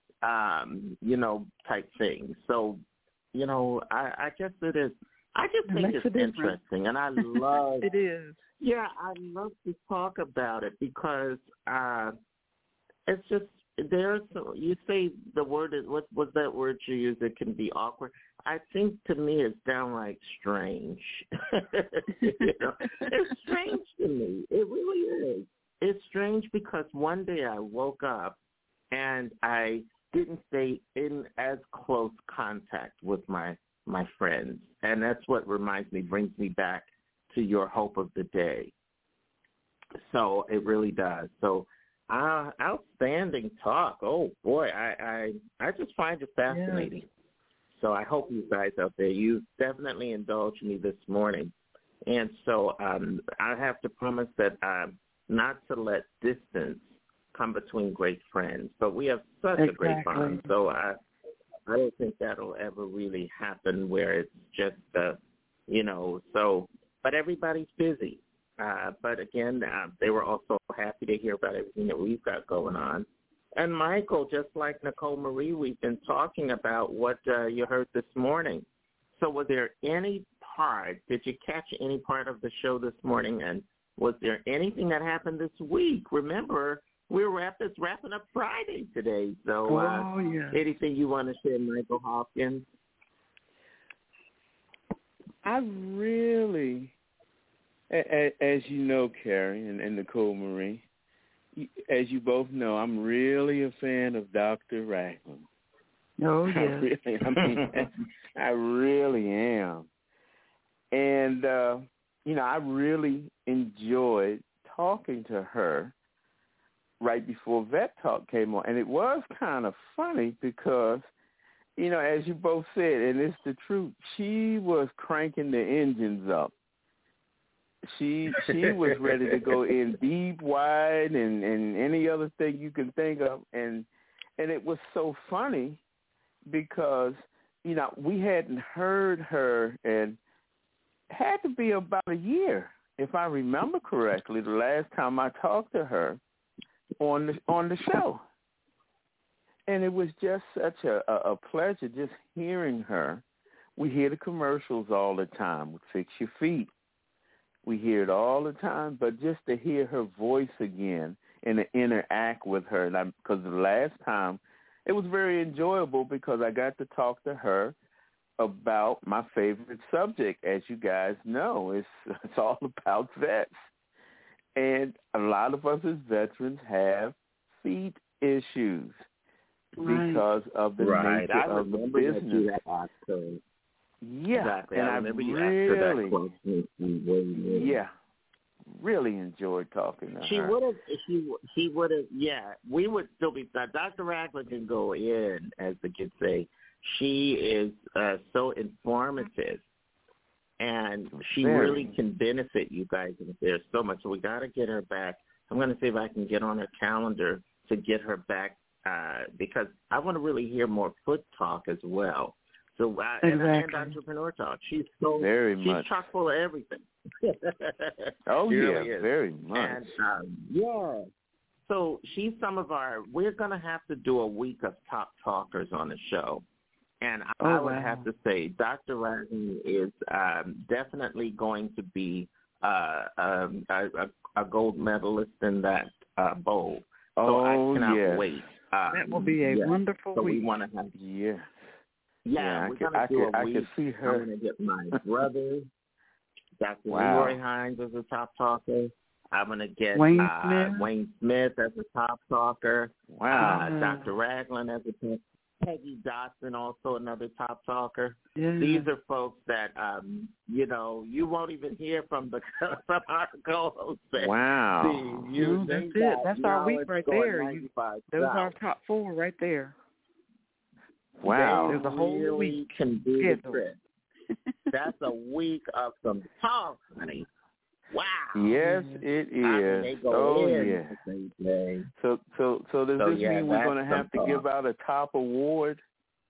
type thing. So, I guess it is. I just think it's interesting, and I love it. Is. Yeah, I love to talk about it because it's just you say the word is, what was that word you used? It can be awkward. I think to me it's downright strange. It's strange to me. It really is. It's strange because one day I woke up and I didn't stay in as close contact with my friends, and that's what brings me back to your hope of the day. So it really does. So outstanding talk. Oh boy, I just find it fascinating. Yes. So I hope you guys out there, you definitely indulged me this morning. And so I have to promise that not to let distance come between great friends. But we have such a great bond. So I don't think that'll ever really happen where it's just, but everybody's busy. But again, they were also happy to hear about everything that we've got going on. And Michael, just like Nicole Marie, we've been talking about what you heard this morning. So was there any part, did you catch any part of the show this morning? And was there anything that happened this week? Remember, we're wrapping up Friday today. So anything you want to share, Michael Hopkins? I really, as you know, Carrie and Nicole Marie, as you both know, I'm really a fan of Dr. Ragland. Oh, yeah. I really am. And, I really enjoyed talking to her right before Vet Talk came on. And it was kind of funny because, as you both said, and it's the truth, she was cranking the engines up. She was ready to go in deep, wide, and any other thing you can think of. And it was so funny because, we hadn't heard her, and had to be about a year, if I remember correctly, the last time I talked to her on the show. And it was just such a pleasure just hearing her. We hear the commercials all the time with Fix Your Feet. We hear it all the time, but just to hear her voice again and to interact with her, because the last time it was very enjoyable because I got to talk to her about my favorite subject. As you guys know, it's all about vets. And a lot of us as veterans have feet issues because of the nature of the business. Yeah, exactly. And I remember you really, asked her that question. Yeah, really enjoyed talking to her. She would have, yeah. We would still be, Dr. Ragland can go in, as the kids say. She is so informative, and she really can benefit you guys in there so much. So we got to get her back. I'm going to see if I can get on her calendar to get her back because I want to really hear more foot talk as well. So and entrepreneur talk. She's she's chock full of everything. Oh she yeah, really is. Very much. And, yeah. So she's we're going to have to do a week of top talkers on the show. And I would have to say Dr. Ragland is definitely going to be a gold medalist in that bowl. So I cannot wait. That will be a wonderful so week. We want to have Yeah, we're going to do a week. I can see her. I'm going to get my brother, Dr. Leroy Hines, as a top talker. I'm going to get Wayne Smith as a top talker. Wow. Dr. Ragland as a top. Peggy Dotson, also another top talker. Yeah. These are folks that you won't even hear from our co-hosts. Wow. That's it. That's our week right there. Those are our top 4 right there. Wow. There's a whole week. Can do the trip. That's a week of some talk, honey. Wow. Yes, it is. Yes. So does this mean we're going to have to give out a top award?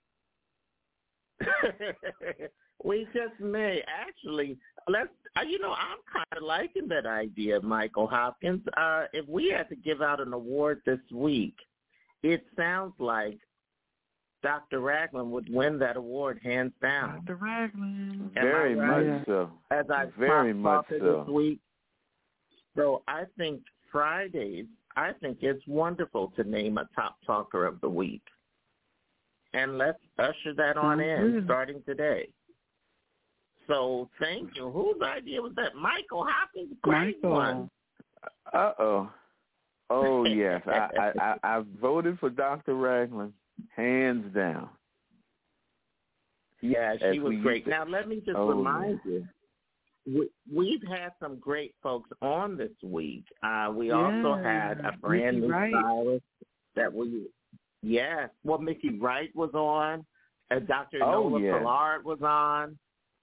We just may. Actually, I'm kind of liking that idea, Michael Hopkins. If we had to give out an award this week, it sounds like Dr. Ragland would win that award hands down. Dr. Ragland. Very much so. As I very much so. This week. So I think Fridays, it's wonderful to name a top talker of the week. And let's usher that on in starting today. So thank you. Whose idea was that? Michael Hopkins. Great one. Uh-oh. Oh, yes. I voted for Dr. Ragland, hands down. Yeah, she was great. Now, let me just remind you, we've had some great folks on this week. We also had a brand new stylist that well, Mickey Wright was on. Dr. Nola Pollard was on.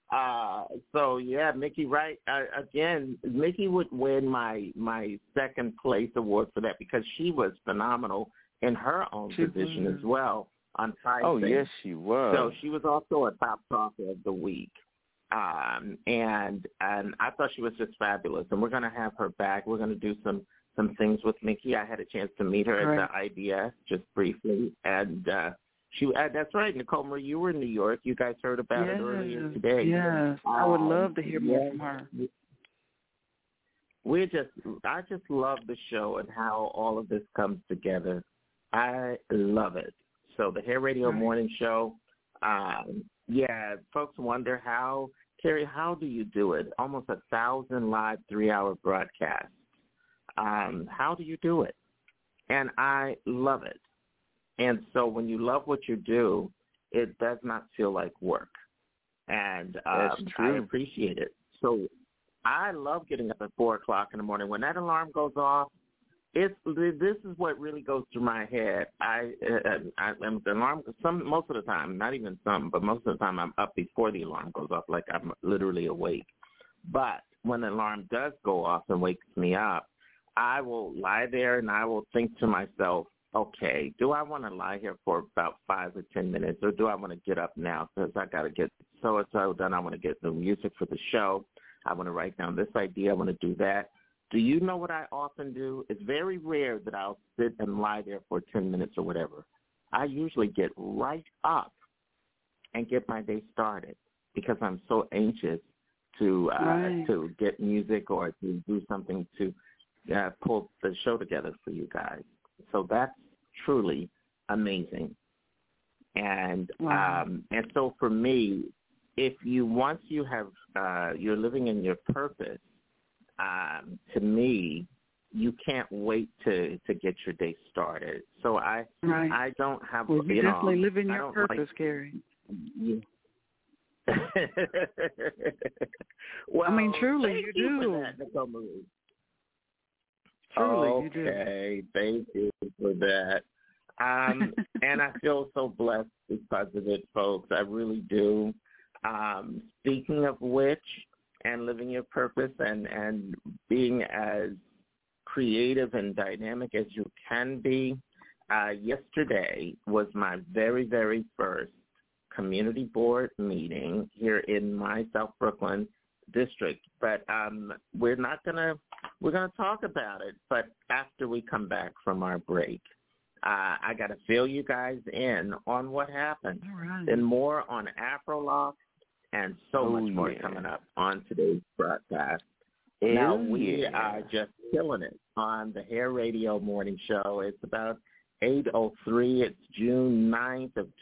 Mickey Wright, again, Mickey would win my second place award for that because she was phenomenal in her own position as well on Friday. Oh, yes, she was. So she was also a top talker of the week. And I thought she was just fabulous. And we're going to have her back. We're going to do some things with Mickey. I had a chance to meet her at the IBS just briefly. And that's right, Nicole Marie, you were in New York. You guys heard about it earlier today. Yes, I would love to hear more from her. I just love the show and how all of this comes together. I love it. So the Hair Radio Morning Show, folks wonder Terry, how do you do it? Almost 1,000 live 3-hour broadcasts. How do you do it? And I love it. And so when you love what you do, it does not feel like work. And I appreciate it. So I love getting up at 4 o'clock in the morning. When that alarm goes off, this is what really goes through my head. The alarm, most of the time, not even some, but most of the time I'm up before the alarm goes off, like I'm literally awake. But when the alarm does go off and wakes me up, I will lie there and I will think to myself, okay, do I want to lie here for about 5 or 10 minutes, or do I want to get up now because I got to get so-and-so done. I want to get the music for the show. I want to write down this idea. I want to do that. Do you know what I often do? It's very rare that I'll sit and lie there for 10 minutes or whatever. I usually get right up and get my day started because I'm so anxious to get music or to do something to pull the show together for you guys. So that's truly amazing. And and so for me, once you have you're living in your purpose, to me, you can't wait to get your day started. So I don't have. Well, you definitely live in your purpose, Gary. Well, I mean, truly, thank you do. For that, Nicole Marie. Truly, you do. Okay, thank you for that. And I feel so blessed because of it, folks. I really do. Speaking of which, and living your purpose and being as creative and dynamic as you can be, yesterday was my very, very first community board meeting here in my South Brooklyn district. But we're gonna talk about it, but after we come back from our break. I got to fill you guys in on what happened. All right. And more on Afrolock and so much more coming up on today's broadcast. Now, we are just killing it on the Hair Radio Morning Show. It's about 8:03. It's June 9th of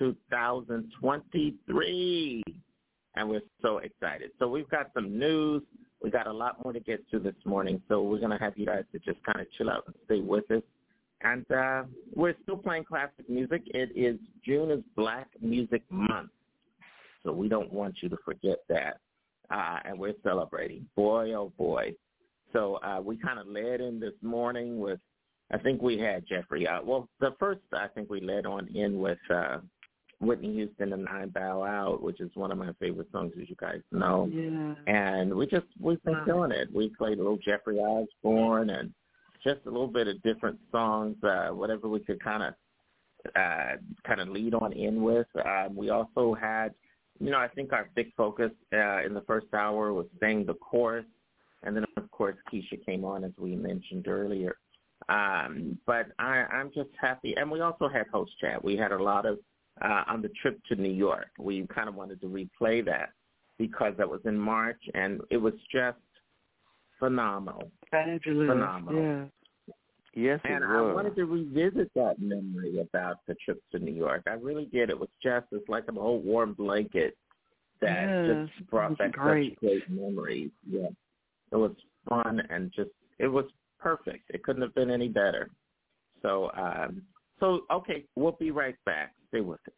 2023. And we're so excited. So we've got some news. We got a lot more to get to this morning. So we're going to have you guys to just kind of chill out and stay with us. And we're still playing classic music. June is Black Music Month, so we don't want you to forget that. And we're celebrating. Boy, oh, boy. So we kind of led in this morning with, I think we had Jeffrey. The first I think we led on in with Whitney Houston and I Bow Out, which is one of my favorite songs, as you guys know. Yeah. And we've been killing it. We played a little Jeffrey Osborne and just a little bit of different songs, whatever we could kind of lead on in with. We also had, I think our big focus in the first hour was sang the chorus, and then of course Keisha came on as we mentioned earlier. But I'm just happy, and we also had host chat. We had a lot of on the trip to New York. We kind of wanted to replay that because that was in March, and it was just phenomenal. Fabulous. Phenomenal. Yeah. Yes, and I wanted to revisit that memory about the trip to New York. I really did. It was it's like an old warm blanket that just brought back such great memories. Yeah. It was fun and it was perfect. It couldn't have been any better. So, okay, we'll be right back. Stay with us.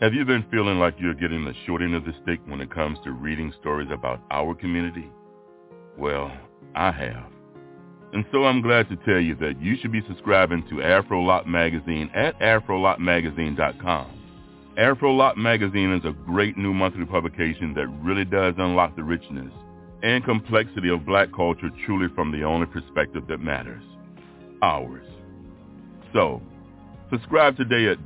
Have you been feeling like you're getting the short end of the stick when it comes to reading stories about our community? Well, I have. And so I'm glad to tell you that you should be subscribing to Afro-Lock Magazine at afrolockmagazine.com. Afro-Lock Magazine is a great new monthly publication that really does unlock the richness and complexity of black culture truly from the only perspective that matters, ours. So, subscribe today at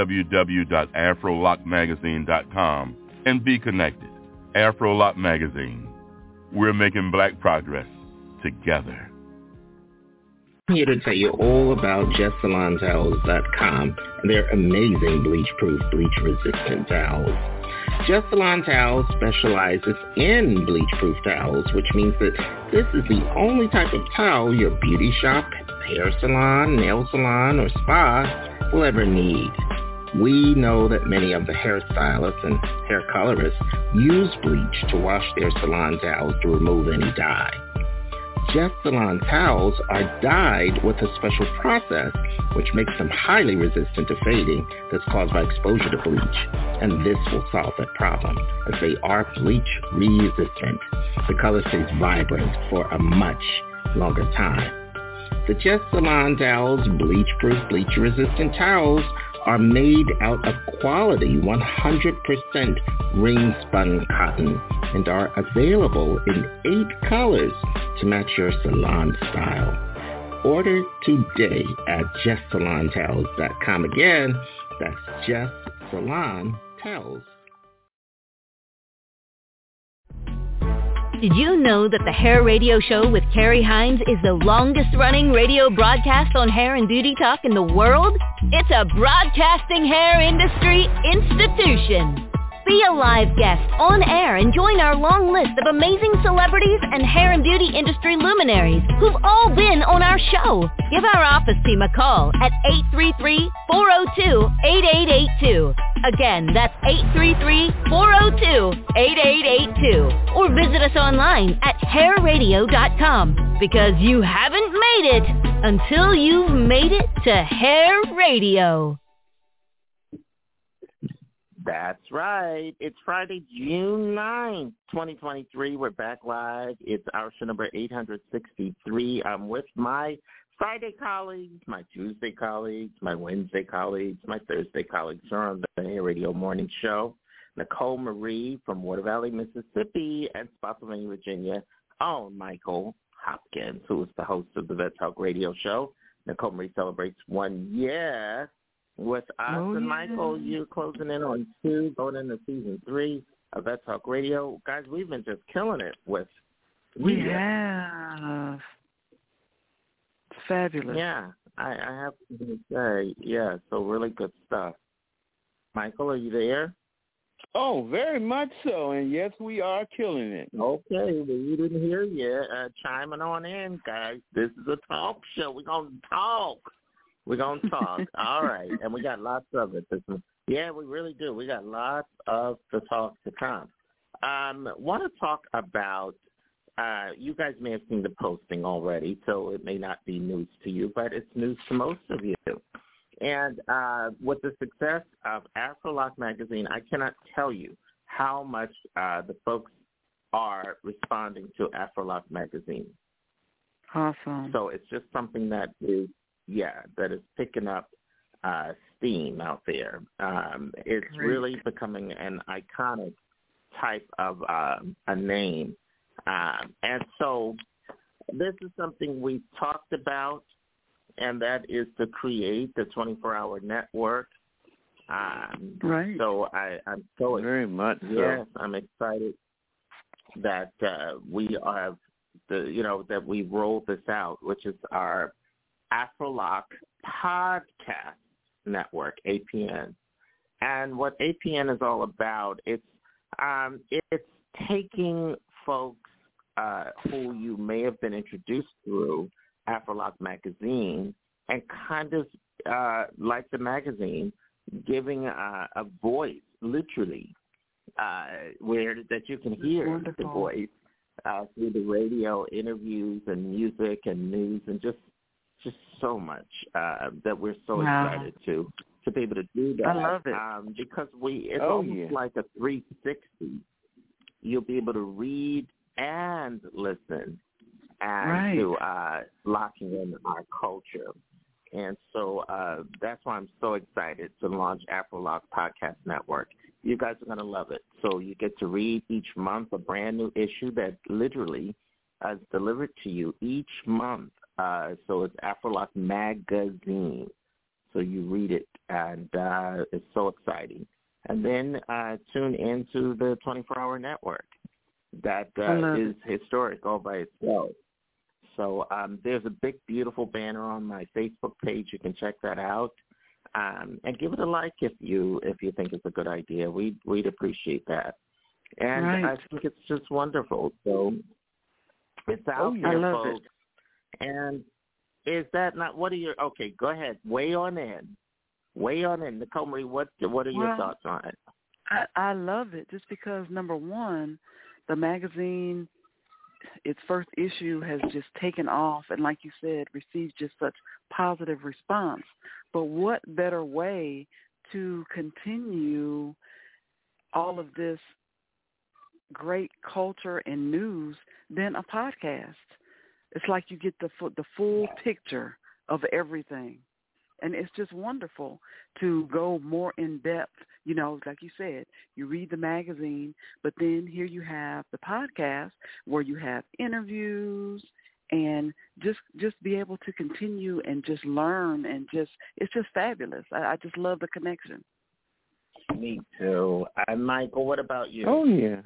www.afrolockmagazine.com and be connected. Afro-Lock Magazine. We're making black progress together. I'm here to tell you all about JustSalonTowels.com and their amazing bleach-proof, bleach-resistant towels. Just Salon Towels specializes in bleach-proof towels, which means that this is the only type of towel your beauty shop, hair salon, nail salon, or spa will ever need. We know that many of the hairstylists and hair colorists use bleach to wash their salon towels to remove any dye. Just Salon Towels are dyed with a special process which makes them highly resistant to fading that's caused by exposure to bleach. And this will solve that problem as they are bleach resistant. The color stays vibrant for a much longer time. The Just Salon Towels bleach-proof, bleach-resistant towels are made out of quality 100% ring-spun cotton and are available in 8 colors to match your salon style. Order today at JustSalonTowels.com. Again, that's Just Salon Towels. Did you know that the Hair Radio Show with Carrie Hines is the longest-running radio broadcast on hair and beauty talk in the world? It's a broadcasting hair industry institution. Be a live guest on air and join our long list of amazing celebrities and hair and beauty industry luminaries who've all been on our show. Give our office team a call at 833-402-8882. Again, that's 833-402-8882. Or visit us online at hairradio.com, because you haven't made it until you've made it to Hair Radio. That's right. It's Friday, June 9th, 2023. We're back live. It's our show number 863. I'm with my Friday colleagues, my Tuesday colleagues, my Wednesday colleagues, my Thursday colleagues are on the Hair Radio Morning Show. Nicole Marie from Water Valley, Mississippi, and Spotsylvania, Virginia. Own Michael Hopkins, who is the host of the Vet Talk Radio Show. Nicole Marie celebrates 1 year with us. And Michael, you're closing in on 2, going into season 3 of Vet Talk Radio. Guys, we've been just killing it with We have. It's fabulous. Yeah, I have to say, yeah, so really good stuff. Michael, are you there? Oh, very much so, and yes, we are killing it. Okay, well, you didn't hear yet. Chiming on in, guys. This is a talk show. We're going to talk. We're going to talk. All right. And we got lots of it. Yeah, we really do. We got lots of the talk to come. Want to talk about, you guys may have seen the posting already, so it may not be news to you, but it's news to most of you. And with the success of Afro-Lock Magazine, I cannot tell you how much the folks are responding to Afro-Lock Magazine. Awesome. So it's just something that is, that is picking up steam out there. It's Great. really becoming an iconic type of a name. And so this is something we've talked about, and that is to create the 24-hour network. Right. So I'm so very much so. Yes, I'm excited that we have that we rolled this out, which is our Afro-Lock Podcast Network, APN. And what APN is all about, it's taking folks who you may have been introduced through Afro-Lock Magazine and kind of, like the magazine, giving a voice, literally, where that you can hear the voice through the radio, interviews, and music and news, and just so much that we're so excited to to be able to do that. I love it. Because it's almost like a 360. You'll be able to read and listen and to locking in our culture. And so that's why I'm so excited to launch AfroLock Podcast Network. You guys are going to love it. So you get to read each month a brand new issue that literally is delivered to you each month. So it's AfroLock Magazine. So you read it, and it's so exciting. And then tune into the 24-hour network that is historic all by itself. So there's a big, beautiful banner on my Facebook page. You can check that out. And give it a like if you think it's a good idea. We'd appreciate that. And I think it's just wonderful. So it's out there, folks. And is that not, what are your, okay, go ahead. Weigh on in. Nicole Marie, what are your thoughts on it? I love it just because, number one, the magazine, its first issue has just taken off and, like you said, received just such positive response. But what better way to continue all of this great culture and news than a podcast? It's like you get the full picture of everything. And it's just wonderful to go more in depth. You know, like you said, you read the magazine, but then here you have the podcast where you have interviews and just be able to continue and just learn and it's just fabulous. I just love the connection. Me too. And Michael, what about you? Oh, yeah.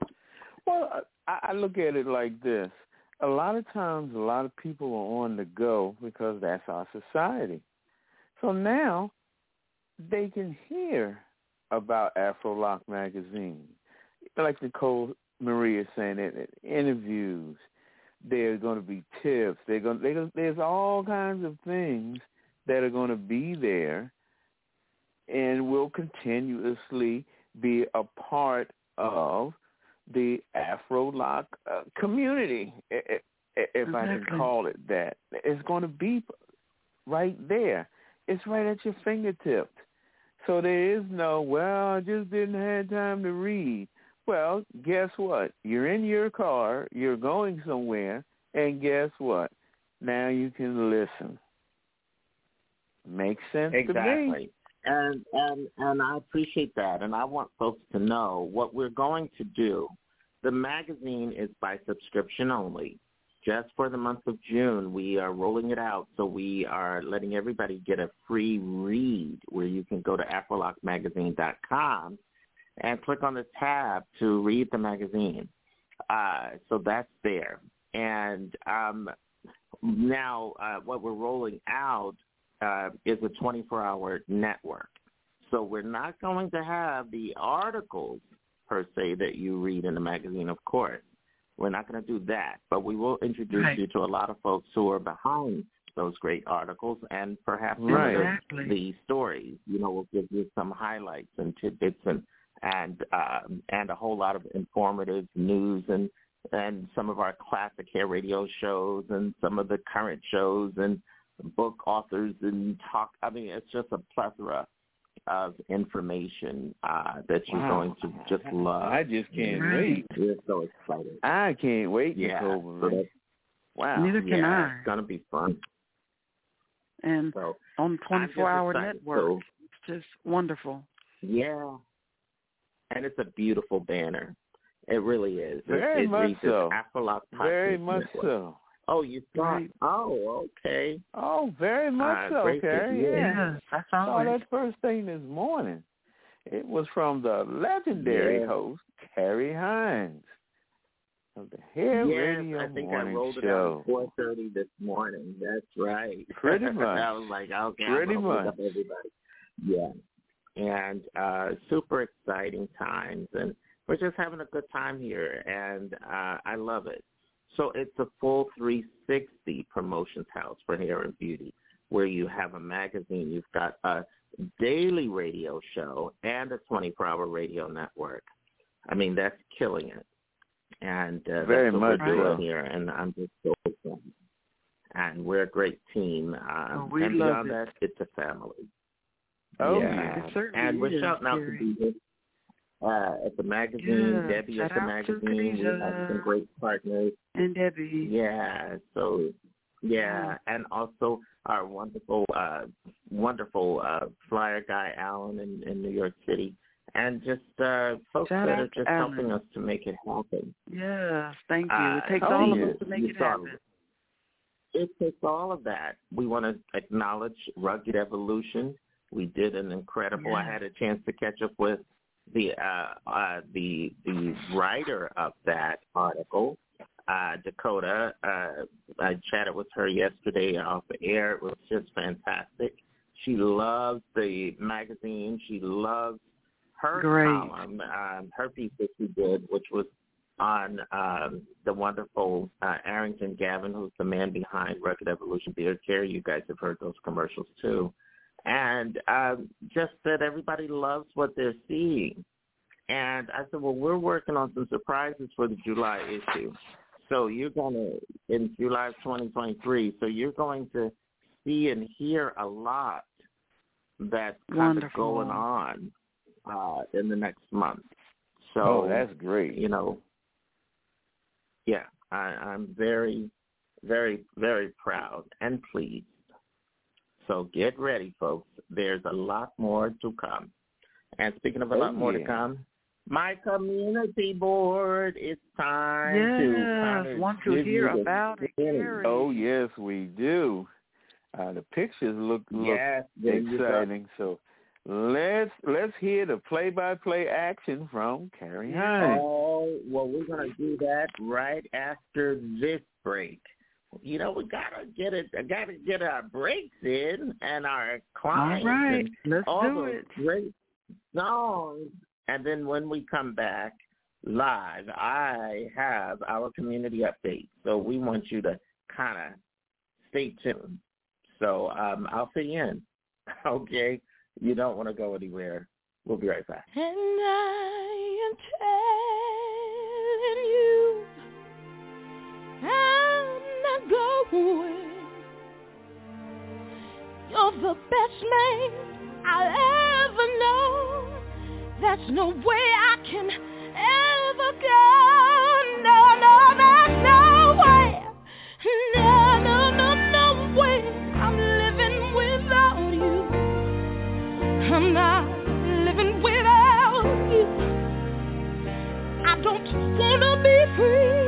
Well, I look at it like this. A lot of times, a lot of people are on the go because that's our society. So now they can hear about AfroLock Magazine. Like Nicole Marie is saying, interviews. There are going to be tips. There's all kinds of things that are going to be there and will continuously be a part of the AfroLock community, if I can call it that. It's going to be right there. It's right at your fingertips. So there is no, well, I just didn't have time to read. Well, guess what? You're in your car, you're going somewhere, and guess what? Now you can listen. Makes sense to me. And I appreciate that, and I want folks to know what we're going to do. The magazine is by subscription only. Just for the month of June, we are rolling it out, so we are letting everybody get a free read where you can go to AfroLockMagazine.com and click on the tab to read the magazine. So that's there. And now what we're rolling out is a 24-hour network. So we're not going to have the articles, per se, that you read in the magazine, of course. We're not going to do that, but we will introduce you to a lot of folks who are behind those great articles and perhaps the stories. You know, we'll give you some highlights and tidbits and a whole lot of informative news and some of our classic hair radio shows and some of the current shows and book authors and talk. I mean, it's just a plethora of information that you're going to just love. I just can't wait. We're so excited. I can't wait. Wow. Neither can I. It's going to be fun. And on the 24-hour network, it's just wonderful. Yeah. And it's a beautiful banner. It really is. Very much so. Very much so. Oh, you thought? Oh, okay. Oh, very much so, Carrie. Yes, I saw that first thing this morning. It was from the legendary host, Carrie Hines of the Hair Radio I think Morning I rolled Show. It out at 4:30 this morning. That's right. Pretty much. I was like, okay, pretty much. Up everybody. Yeah. And super exciting times, and we're just having a good time here, and I love it. So it's a full 360 promotions house for hair and beauty, where you have a magazine, you've got a daily radio show, and a 24-hour radio network. I mean, that's killing it. And very that's much what we're doing here, and I'm just so excited. And we're a great team. We and love beyond that, it's a family. Oh, yeah. It certainly and we're is, shouting out Gary. to people at the magazine, Yeah. Debbie Shout at the out to magazine. We have some great partners. And Debbie. Yeah, so, yeah, and also our wonderful flyer guy, Alan, in New York City. And just folks Shout that out are to just Alan. helping us to make it happen. Yes, thank you. It takes all of us to make it happen. It takes all of that. We want to acknowledge Rugged Evolution. We did an incredible. Yeah. I had a chance to catch up with the writer of that article, Dakota. I chatted with her yesterday off the air. It was just fantastic. She loves the magazine. She loves her column, her piece that she did, which was on the wonderful Arrington Gavin, who's the man behind Rugged Evolution Beard Care. You guys have heard those commercials too. And just that everybody loves what they're seeing. And I said, well, we're working on some surprises for the July issue. So you're going to, in July of 2023, so you're going to see and hear a lot that's kind of going on in the next month. So that's great. You know, yeah, I'm very, very, very proud and pleased. So get ready, folks. There's a lot more to come. And speaking of a lot more to come, my community board, it's time to want to hear about it, Gary. Oh, yes, we do. The pictures look exciting. So let's hear the play-by-play action from Carrie Hines. Oh, well, we're going to do that right after this break. You know, we gotta get our breaks in and our clients. All right, let's all do those it. Great songs, and then when we come back live, I have our community update. So we want you to kind of stay tuned. So I'll fill you in. Okay, you don't want to go anywhere. We'll be right back. And I am telling you, I'm not going. You're the best man I'll ever know. There's no way I can ever go. No, no, there's no way. No, no, no, no way. I'm living without you. I'm not living without you. I don't wanna be free.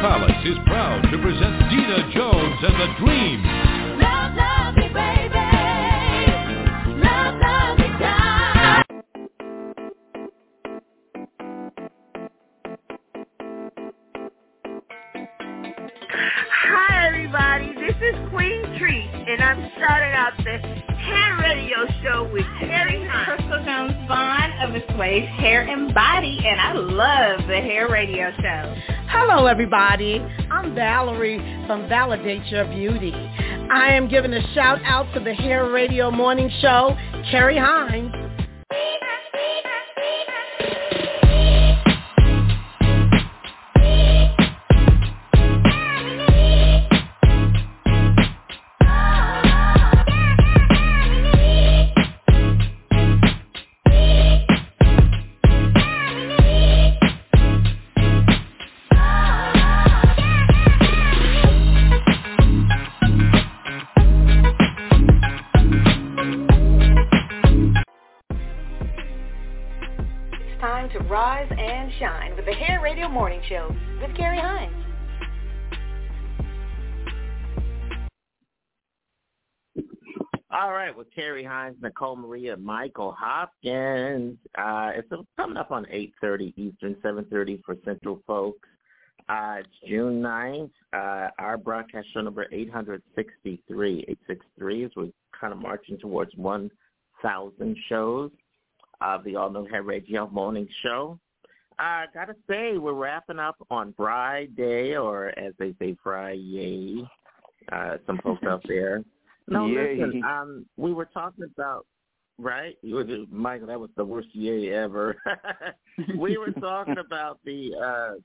Palace is proud to present Dina Jones and the Dream. Love, love me, baby. Love, love me, time. Hi, everybody. This is Queen Treat, and I'm starting out the Hair Radio Show with Terry Hines. Crystal Jones Vaughn of the Swave Hair and Body, and I love the Hair Radio Show. Hello, everybody. I'm Valerie from Validate Your Beauty. I am giving a shout out to the Hair Radio Morning Show, Terry Hines. Rise and shine with the Hair Radio Morning Show with Carrie Hines. All right, with Carrie Hines, Nicole Maria, Michael Hopkins. It's coming up on 8:30 Eastern, 7:30 for Central folks. It's June 9th. Our broadcast show number 863. 863 is we're kind of marching towards 1,000 shows of the all-new Hair Radio Morning Show. I got to say, we're wrapping up on Friday, or as they say, Friday, some folks out there. No, Yay. listen, we were talking about, right? Michael, that was the worst yay ever. We were talking about the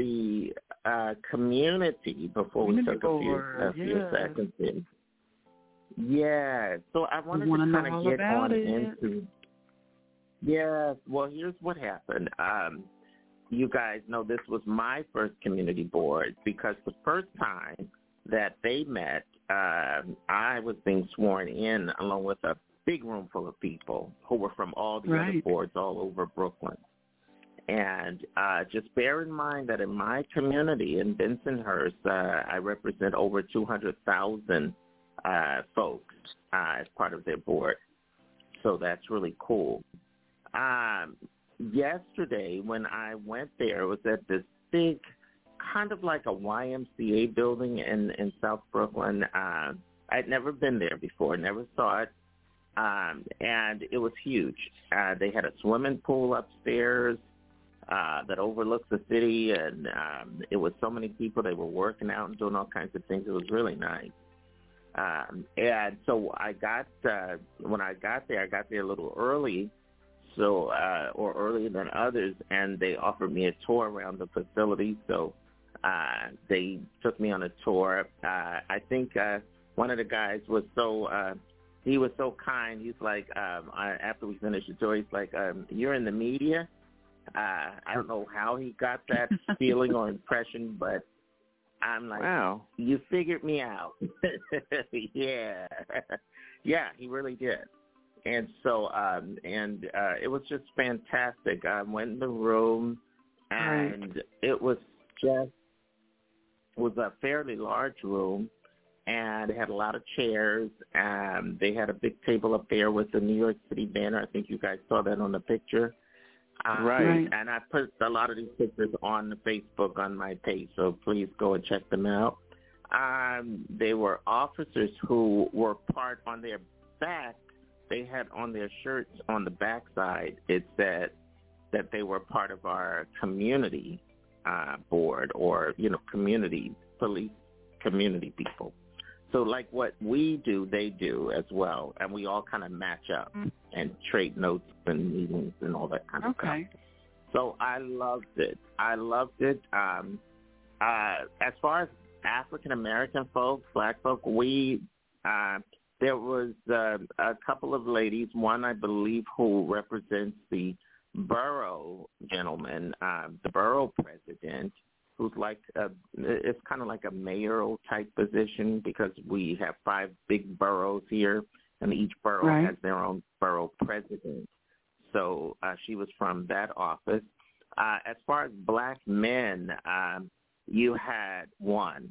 community before we took a few seconds in. Yeah, so I wanted to kind of get on into... Yes, well, here's what happened. You guys know this was my first community board because the first time that they met, I was being sworn in along with a big room full of people who were from all the other boards all over Brooklyn. And just bear in mind that in my community in Bensonhurst, I represent over 200,000 folks as part of their board. So that's really cool. Yesterday when I went there, it was at this big, kind of like a YMCA building in South Brooklyn. I'd never been there before, never saw it, and it was huge. They had a swimming pool upstairs that overlooks the city, and it was so many people. They were working out and doing all kinds of things. It was really nice. And so when I got there a little early, or earlier than others, and they offered me a tour around the facility. So they took me on a tour. I think one of the guys was he was so kind. He's like, after we finished the tour, he's like, you're in the media? I don't know how he got that feeling or impression, but I'm like, wow, you figured me out. Yeah. Yeah, he really did. And so, it was just fantastic. I went in the room, and it was a fairly large room, and it had a lot of chairs, and they had a big table up there with the New York City banner. I think you guys saw that on the picture. And I put a lot of these pictures on the Facebook on my page, so please go and check them out. They were officers who were part on their back. They had on their shirts on the backside, it said that they were part of our community board, or, community police, community people. So like what we do, they do as well, and we all kind of match up and trade notes and meetings and all that kind of stuff. So I loved it. As far as African-American folks, black folk, there was a couple of ladies, one I believe who represents the borough gentleman, the borough president, who's like, it's kind of like a mayoral type position because we have 5 big boroughs here, and each borough has their own borough president. So she was from that office. As far as black men, you had one,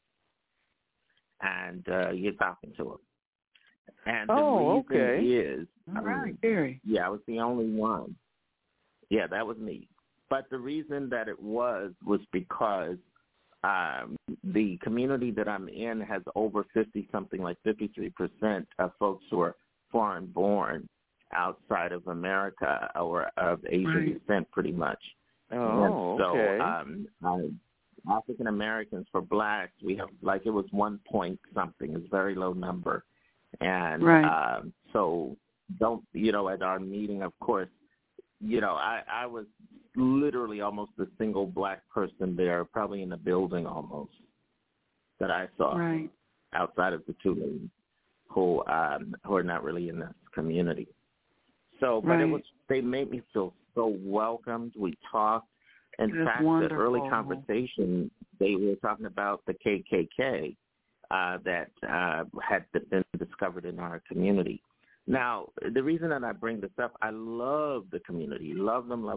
and you're talking to him. And the reason is, all right, Gary. Yeah, I was the only one. Yeah, that was me. But the reason that it was because the community that I'm in has over 50-something, like 53% of folks who are foreign-born outside of America or of Asian descent, pretty much. Oh, okay. So African Americans for blacks, we have it was 1 point something. It's a very low number. And so at our meeting, of course, I was literally almost a single black person there, probably in the building almost, that I saw outside of the two ladies who are not really in this community. So, but they made me feel so welcomed. We talked. In fact, the early conversation, they were talking about the KKK that had been discovered in our community. Now, the reason that I bring this up, I love the community. Love them.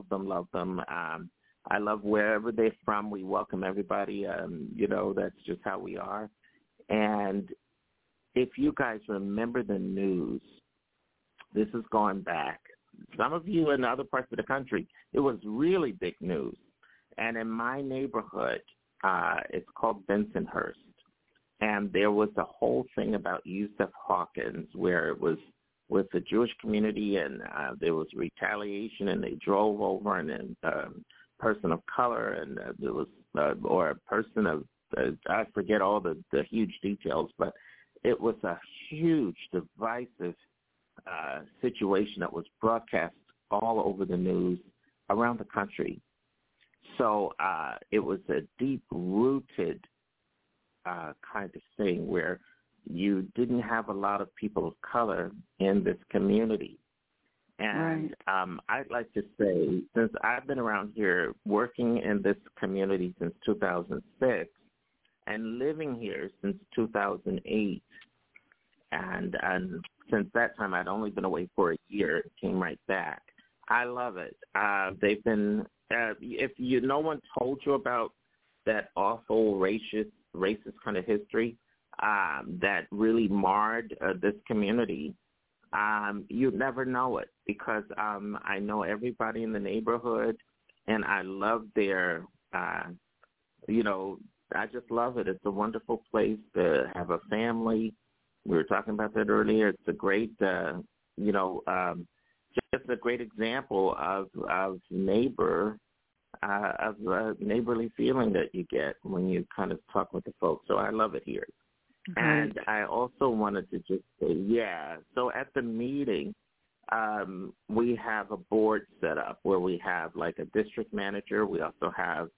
I love wherever they're from. We welcome everybody. That's just how we are. And if you guys remember the news, this is going back. Some of you in other parts of the country, it was really big news. And in my neighborhood, it's called Bensonhurst. And there was a whole thing about Yusuf Hawkins where it was with the Jewish community, and there was retaliation, and they drove over, and then a person of color, and there was, or a person of, I forget all the huge details, but it was a huge, divisive situation that was broadcast all over the news around the country. So it was a deep-rooted kind of thing where you didn't have a lot of people of color in this community. And I'd like to say, since I've been around here working in this community since 2006 and living here since 2008, and since that time I'd only been away for a year, came right back. I love it. They've been, if no one told you about that awful racist kind of history that really marred this community, you'd never know it, because I know everybody in the neighborhood, and I love their, I just love it. It's a wonderful place to have a family. We were talking about that earlier. It's a great, just a great example of neighborly feeling that you get when you kind of talk with the folks. So I love it here. And I also wanted to just say, so at the meeting, we have a board set up where we have like a district manager. We also have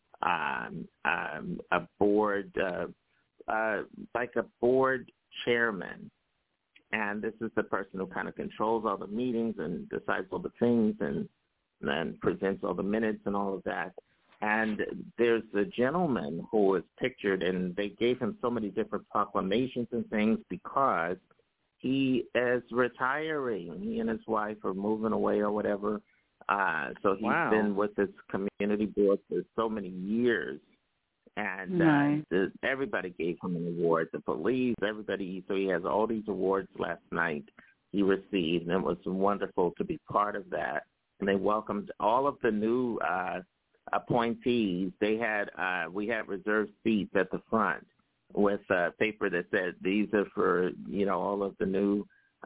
a board, like a board chairman. And this is the person who kind of controls all the meetings and decides all the things and then presents all the minutes and all of that. And there's a gentleman who is pictured, and they gave him so many different proclamations and things because he is retiring. He and his wife are moving away or whatever. So he's been with this community board for so many years. And everybody gave him an award, the police, everybody. So he has all these awards last night he received, and it was wonderful to be part of that. And they welcomed all of the new appointees. They had we had reserved seats at the front with paper that said these are for all of the new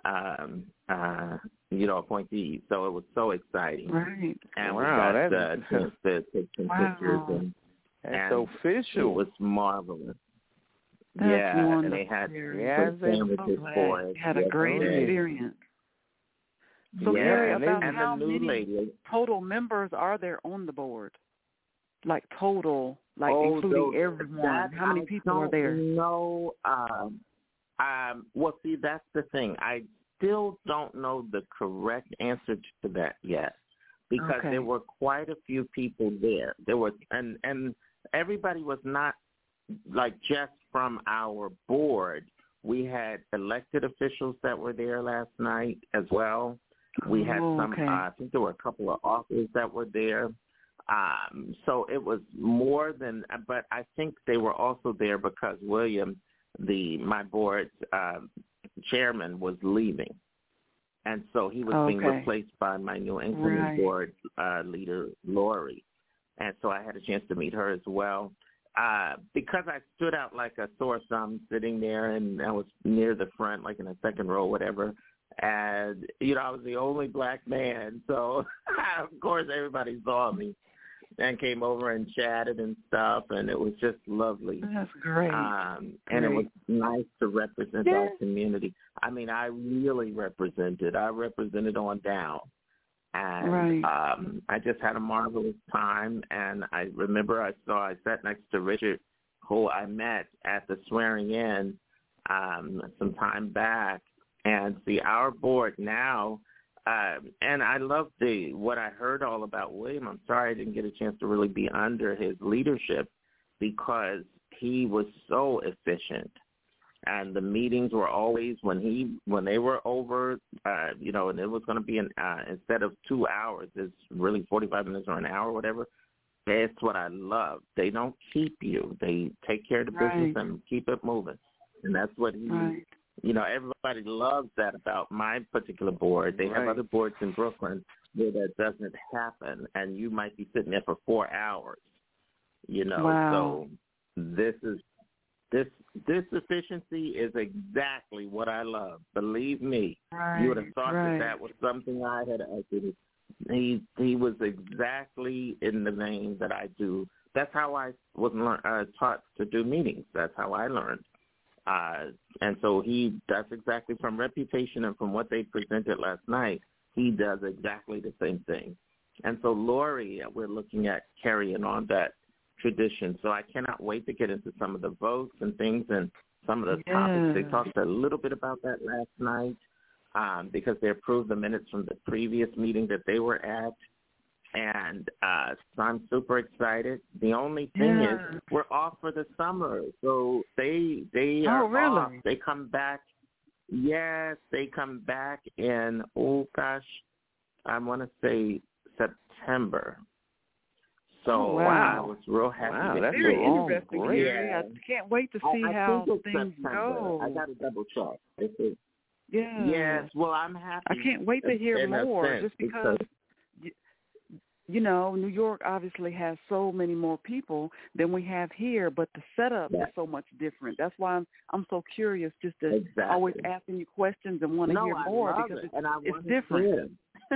appointees. So it was so exciting. Right. And we got a chance to take some pictures and official. It was marvelous. That's wonderful. And they had sandwiches for it. Had a great experience. So, Gary, about how many total members are there on the board? Like total, including everyone. How many people are there? No. Well, see, that's the thing. I still don't know the correct answer to that yet, because there were quite a few people there. There was, and everybody was not like just from our board. We had elected officials that were there last night as well. We had some, I think there were a couple of authors that were there. So it was more than, but I think they were also there because William, my board's chairman, was leaving. And so he was being replaced by my New England board leader, Lori. And so I had a chance to meet her as well. Because I stood out like a sore thumb sitting there, and I was near the front, like in the second row, whatever. And, I was the only black man. So, of course, everybody saw me and came over and chatted and stuff, and it was just lovely. That's great. And it was nice to represent our community. I mean, I really represented. I represented on down. And I just had a marvelous time, and I remember I sat next to Richard, who I met at the swearing in some time back, and see our board now, and I love what I heard all about William. I'm sorry I didn't get a chance to really be under his leadership because he was so efficient. And the meetings were always when they were over, and it was going to be instead of 2 hours, it's really 45 minutes or an hour or whatever. That's what I love. They don't keep you. They take care of the business and keep it moving. And that's what everybody loves that about my particular board. They have other boards in Brooklyn where that doesn't happen, and you might be sitting there for 4 hours, So This efficiency is exactly what I love. Believe me, you would have thought that was something I had acted. He was exactly in the vein that I do. That's how I was taught to do meetings. That's how I learned. And so that's exactly from reputation and from what they presented last night, he does exactly the same thing. And so Lori, we're looking at carrying on that tradition. So I cannot wait to get into some of the votes and things and some of the topics. They talked a little bit about that last night because they approved the minutes from the previous meeting that they were at. And so I'm super excited. The only thing is we're off for the summer. So they are off. They come back. Yes, they come back in, I want to say September. So I was real happy. Wow, that's very interesting. I can't wait to see how things go. I got to double check. Yeah. Yes. Well, I'm happy. I can't wait to hear more, just because New York obviously has so many more people than we have here, but the setup is so much different. That's why I'm so curious, just to always asking you questions and want to hear more because it's different.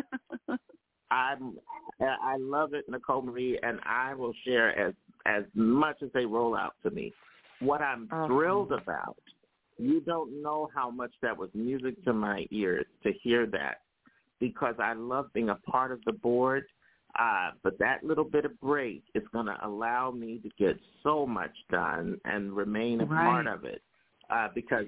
I love it, Nicole Marie, and I will share as much as they roll out to me. What I'm thrilled about, you don't know how much that was music to my ears to hear that, because I love being a part of the board, but that little bit of break is going to allow me to get so much done and remain a part of it, because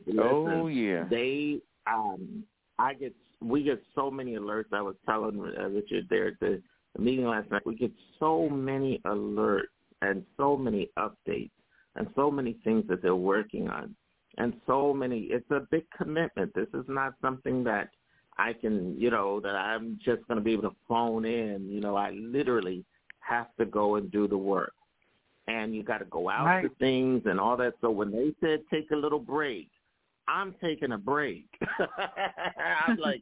we get so many alerts. I was telling Richard there at the meeting last night, we get so many alerts and so many updates and so many things that they're working on. And it's a big commitment. This is not something that I can, that I'm just going to be able to phone in. I literally have to go and do the work. And you got to go out to things and all that. So when they said take a little break, I'm taking a break. I'm like,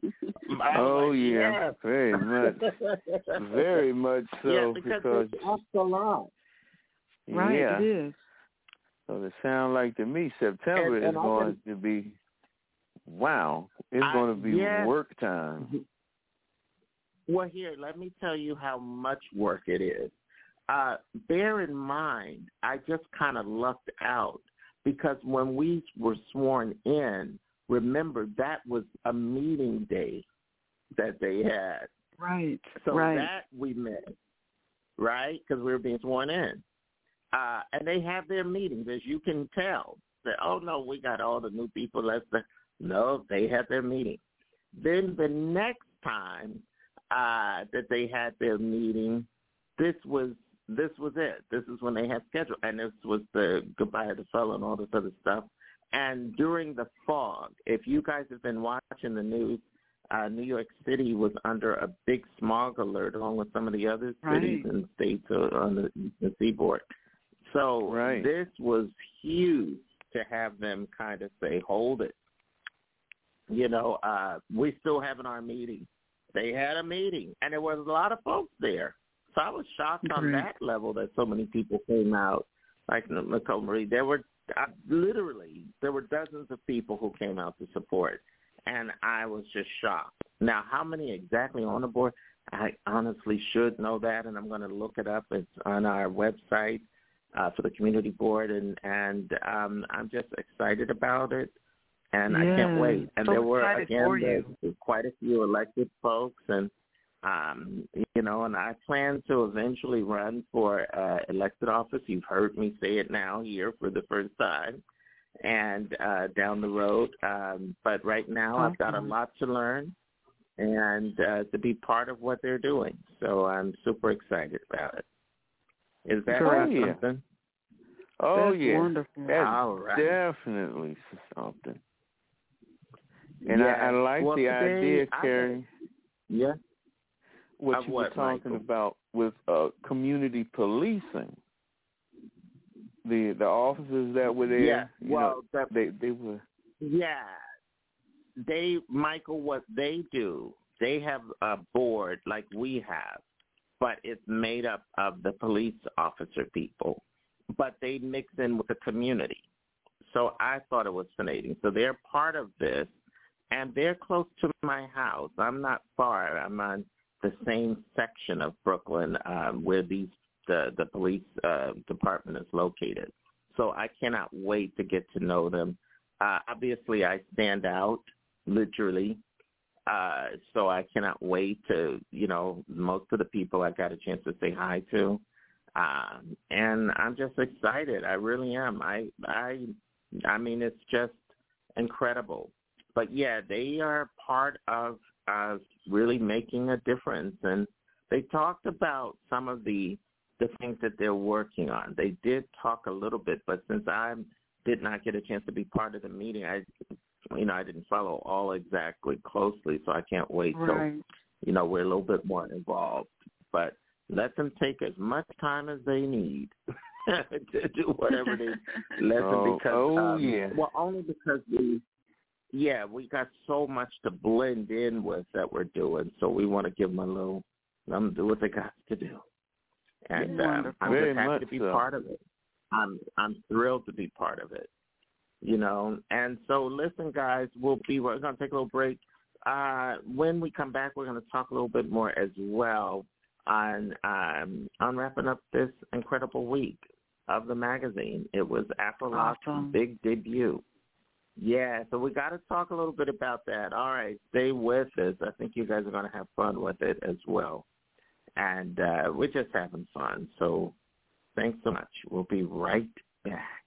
very much. Very much so. Yeah, because it's a lot. It is. So it sounds like to me September is going to be, it's going to be work time. Well, here, let me tell you how much work it is. Bear in mind, I just kind of lucked out. Because when we were sworn in, remember, that was a meeting day that they had. Right. So that we missed, right? Because we were being sworn in. And they have their meetings, as you can tell. That, we got all the new people. No, they had their meeting. Then the next time that they had their meeting, this was it. This is when they had scheduled. And this was the goodbye of the fellow and all this other stuff. And during the fog, if you guys have been watching the news, New York City was under a big smog alert along with some of the other cities and states on the Eastern Seaboard. So this was huge to have them kind of say, hold it. You know, we still having our meeting. They had a meeting, and there was a lot of folks there. So I was shocked on that level that so many people came out. Like Nicole Marie, there were dozens of people who came out to support, and I was just shocked. Now, how many exactly on the board? I honestly should know that, and I'm going to look it up. It's on our website for the community board, and I'm just excited about it, and I can't wait. And there were, again, there's quite a few elected folks, and you know, and I plan to eventually run for elected office. You've heard me say it now here for the first time, and down the road. But right now I've got a lot to learn and to be part of what they're doing. So I'm super excited about it. Is that something? Oh, That's yeah. wonderful. That's definitely something. And I like the idea, Carrie. What you were talking about with community policing. The officers that were there, they were. Yeah. Michael, what they do, they have a board like we have, but it's made up of the police officer people, but they mix in with the community. So I thought it was fascinating. So they're part of this, and they're close to my house. I'm not far. I'm on the same section of Brooklyn where the police department is located. So I cannot wait to get to know them. Obviously, I stand out, literally. So I cannot wait to, most of the people I got a chance to say hi to. And I'm just excited. I really am. I mean, it's just incredible. But, yeah, they are part of really making a difference. And they talked about some of the things that they're working on. They did talk a little bit, but since I did not get a chance to be part of the meeting, I didn't follow all exactly closely, so I can't wait till, we're a little bit more involved. But let them take as much time as they need to do whatever they let them, because well, only because we got so much to blend in with that we're doing, so we want to give them let them do what they got to do. And I'm just happy to be part of it. I'm thrilled to be part of it, And so, listen, guys, we're going to take a little break. When we come back, we're going to talk a little bit more as well on wrapping up this incredible week of the magazine. It was Afrolot's big debut. Yeah, so we got to talk a little bit about that. All right, stay with us. I think you guys are going to have fun with it as well. And we're just having fun. So thanks so much. We'll be right back.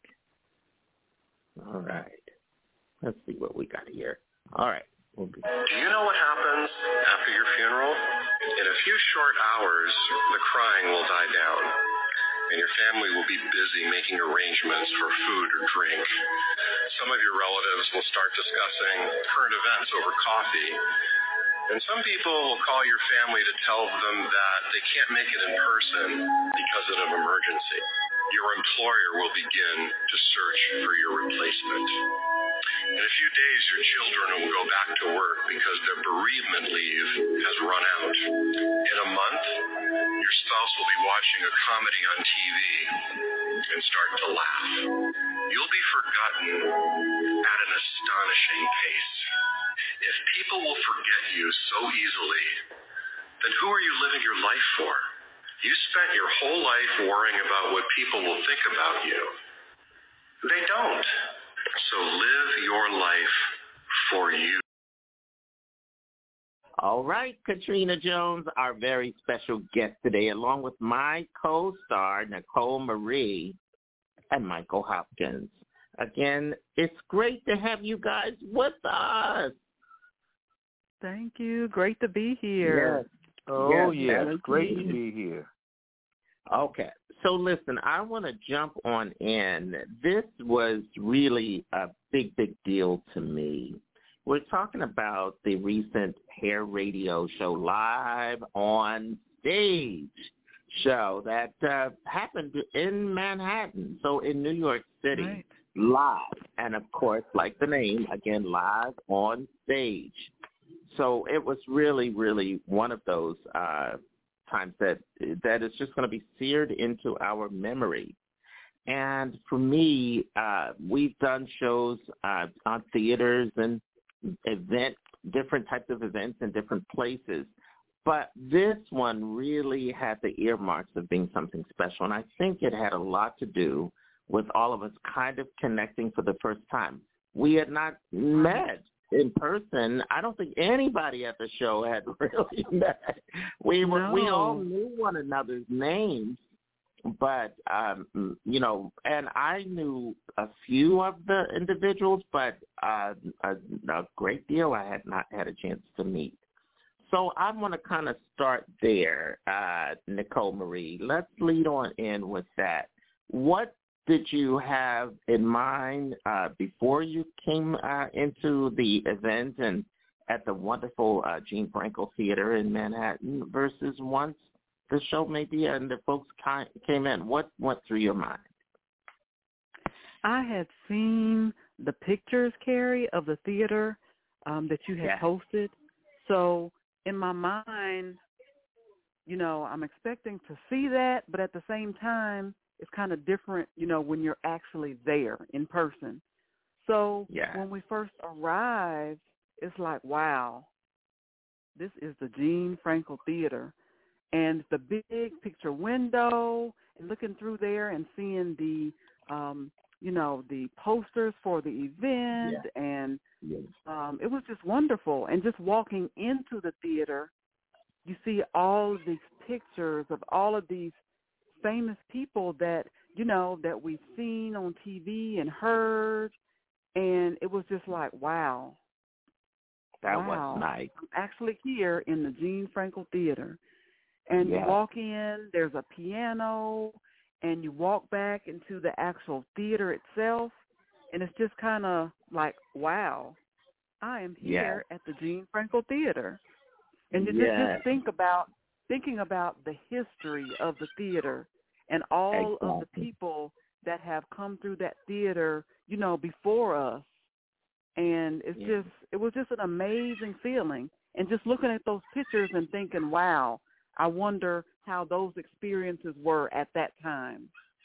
All right. Let's see what we got here. All right. Do you know what happens after your funeral? In a few short hours, the crying will die down, and your family will be busy making arrangements for food or drink. Some of your relatives will start discussing current events over coffee. And some people will call your family to tell them that they can't make it in person because of an emergency. Your employer will begin to search for your replacement. In a few days, your children will go back to work because their bereavement leave has run out. In a month, your spouse will be watching a comedy on TV and start to laugh. You'll be forgotten at an astonishing pace. If people will forget you so easily, then who are you living your life for? You spent your whole life worrying about what people will think about you. They don't. So live your life for you. All right, Katrina Jones, our very special guest today, along with my co-star, Nicole Marie, and Michael Hopkins. Again, it's great to have you guys with us. Thank you. Great to be here. Yes. It's great to be here. Okay. So listen, I want to jump on in. This was really a big, big deal to me We're talking about the recent Hair Radio show, Live on Stage show that happened in Manhattan, so in New York City, right. Live. And, of course, like the name, again, Live on Stage. So it was really, really one of those times that is just going to be seared into our memory. And for me, we've done shows on theaters and different types of events in different places. But this one really had the earmarks of being something special. And I think it had a lot to do with all of us kind of connecting for the first time. We had not met in person. I don't think anybody at the show had really met. We all knew one another's names, but you know, and I knew a few of the individuals, but a great deal I had not had a chance to meet. So I want to kind of start there, Nicole Marie. Let's lead on in with that. What did you have in mind before you came into the event and at the wonderful Gene Frankel Theater in Manhattan versus once the show maybe and the folks came in? What went through your mind? I had seen the pictures, Carrie, of the theater that you had posted. So in my mind, you know, I'm expecting to see that, but at the same time, it's kind of different, you know, when you're actually there in person. So when we first arrived, it's like, wow, this is the Gene Frankel Theater. And the big picture window, and looking through there and seeing the, you know, the posters for the event, and it was just wonderful. And just walking into the theater, you see all of these pictures of all of these famous people that, you know, that we've seen on TV and heard, and it was just like, wow. That was nice. I'm actually here in the Gene Frankel Theater. And you walk in, there's a piano, and you walk back into the actual theater itself, and it's just kind of like, wow, I am here at the Gene Frankel Theater. And you just thinking about the history of the theater and all of the people that have come through that theater, you know, before us. And it's it was just an amazing feeling. And just looking at those pictures and thinking, wow, I wonder how those experiences were at that time.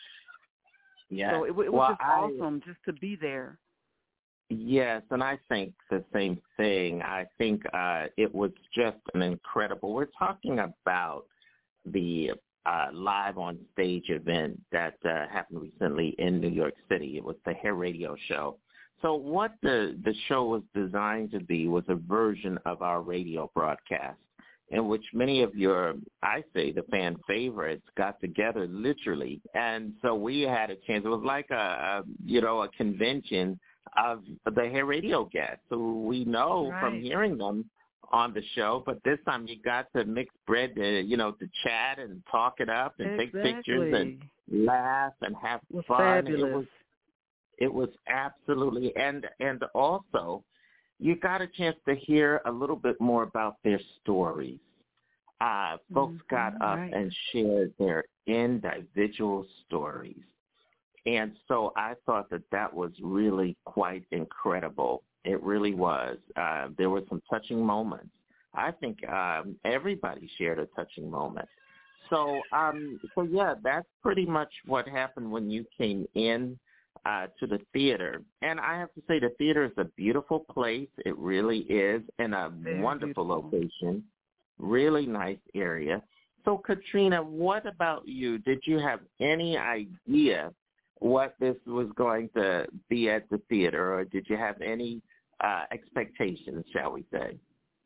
Yeah. So it was just awesome just to be there. Yes, and I think the same thing. I think it was just an incredible. We're talking about the live on stage event that happened recently in New York City. It was the Hair Radio show. So what the show was designed to be was a version of our radio broadcast, in which many of your, I say, the fan favorites got together literally. And so we had a chance. It was like a convention of the Hair Radio guests who we know from hearing them on the show. But this time you got to mix bread, to chat and talk it up and take pictures and laugh and have fun. Fabulous. It was absolutely, and also you got a chance to hear a little bit more about their stories. Folks got up and shared their individual stories. And so I thought that was really quite incredible. It really was. There were some touching moments. I think everybody shared a touching moment. So that's pretty much what happened when you came in to the theater. And I have to say the theater is a beautiful place. It really is, in a wonderful location, really nice area. So, Katrina, what about you? Did you have any idea what this was going to be at the theater, or did you have any expectations, shall we say?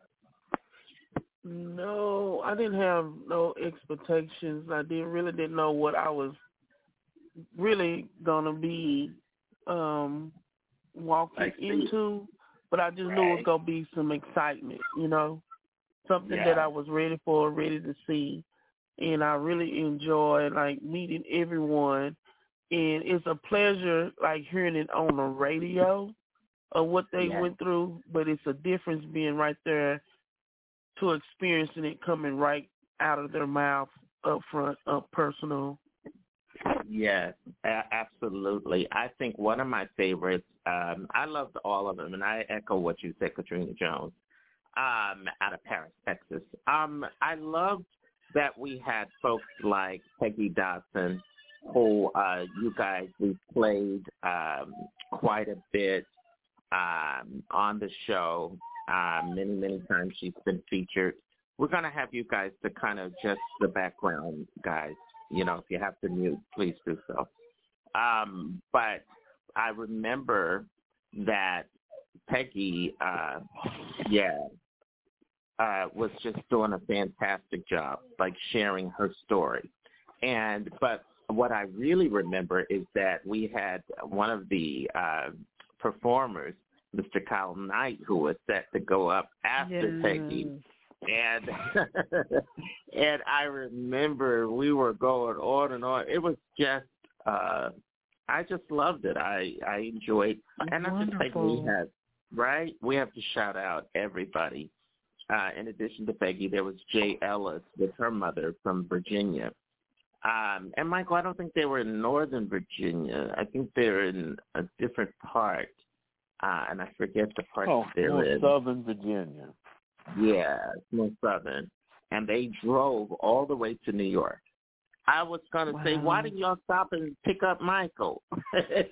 No, I didn't have no expectations. I really didn't know what I was really gonna be walking into, but I just knew it was gonna be some excitement, something that I was ready for, ready to see, and I really enjoyed meeting everyone. And it's a pleasure hearing it on the radio, of what they went through, but it's a difference being right there to experiencing it coming right out of their mouth up front, up personal. Yes, absolutely. I think one of my favorites, I loved all of them, and I echo what you said, Katrina Jones, out of Paris, Texas. I loved that we had folks like Peggy Dodson, who you guys, we played quite a bit on the show. Many, many times she's been featured. We're going to have you guys to kind of just the background, guys. You know, if you have to mute, please do so. But I remember that Peggy, was just doing a fantastic job, like sharing her story. But what I really remember is that we had one of the performers, Mr. Kyle Knight, who was set to go up after Peggy. And and I remember we were going on and on. It was just, I just loved it. I enjoyed, and I just think we have to shout out everybody. In addition to Peggy, there was Jay Ellis with her mother from Virginia. And Michael, I don't think they were in Northern Virginia. I think they're in a different part, and I forget the part they're in. Southern Virginia. Yeah, more Southern. And they drove all the way to New York. I was going to say, why didn't y'all stop and pick up Michael? Hey,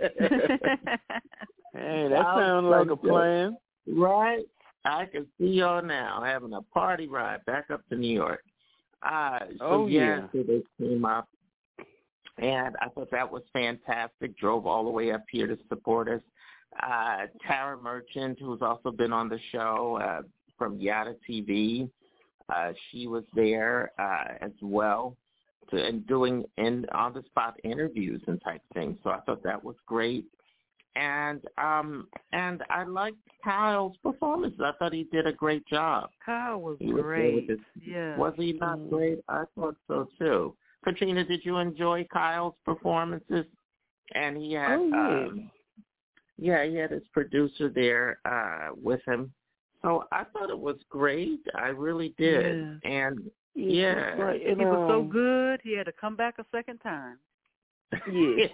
that sounds like a plan. Right? I can see y'all now having a party ride back up to New York. So they came up, and I thought that was fantastic. Drove all the way up here to support us. Tara Merchant, who's also been on the show from Yada TV, she was there as well, and doing on-the-spot interviews and type things. So I thought that was great. And I liked Kyle's performance. I thought he did a great job. Kyle was great. Was he not great? I thought so too. Katrina, did you enjoy Kyle's performances? And he had he had his producer there with him. So I thought it was great. I really did. Yeah. And he was so good, he had to come back a second time. Yes.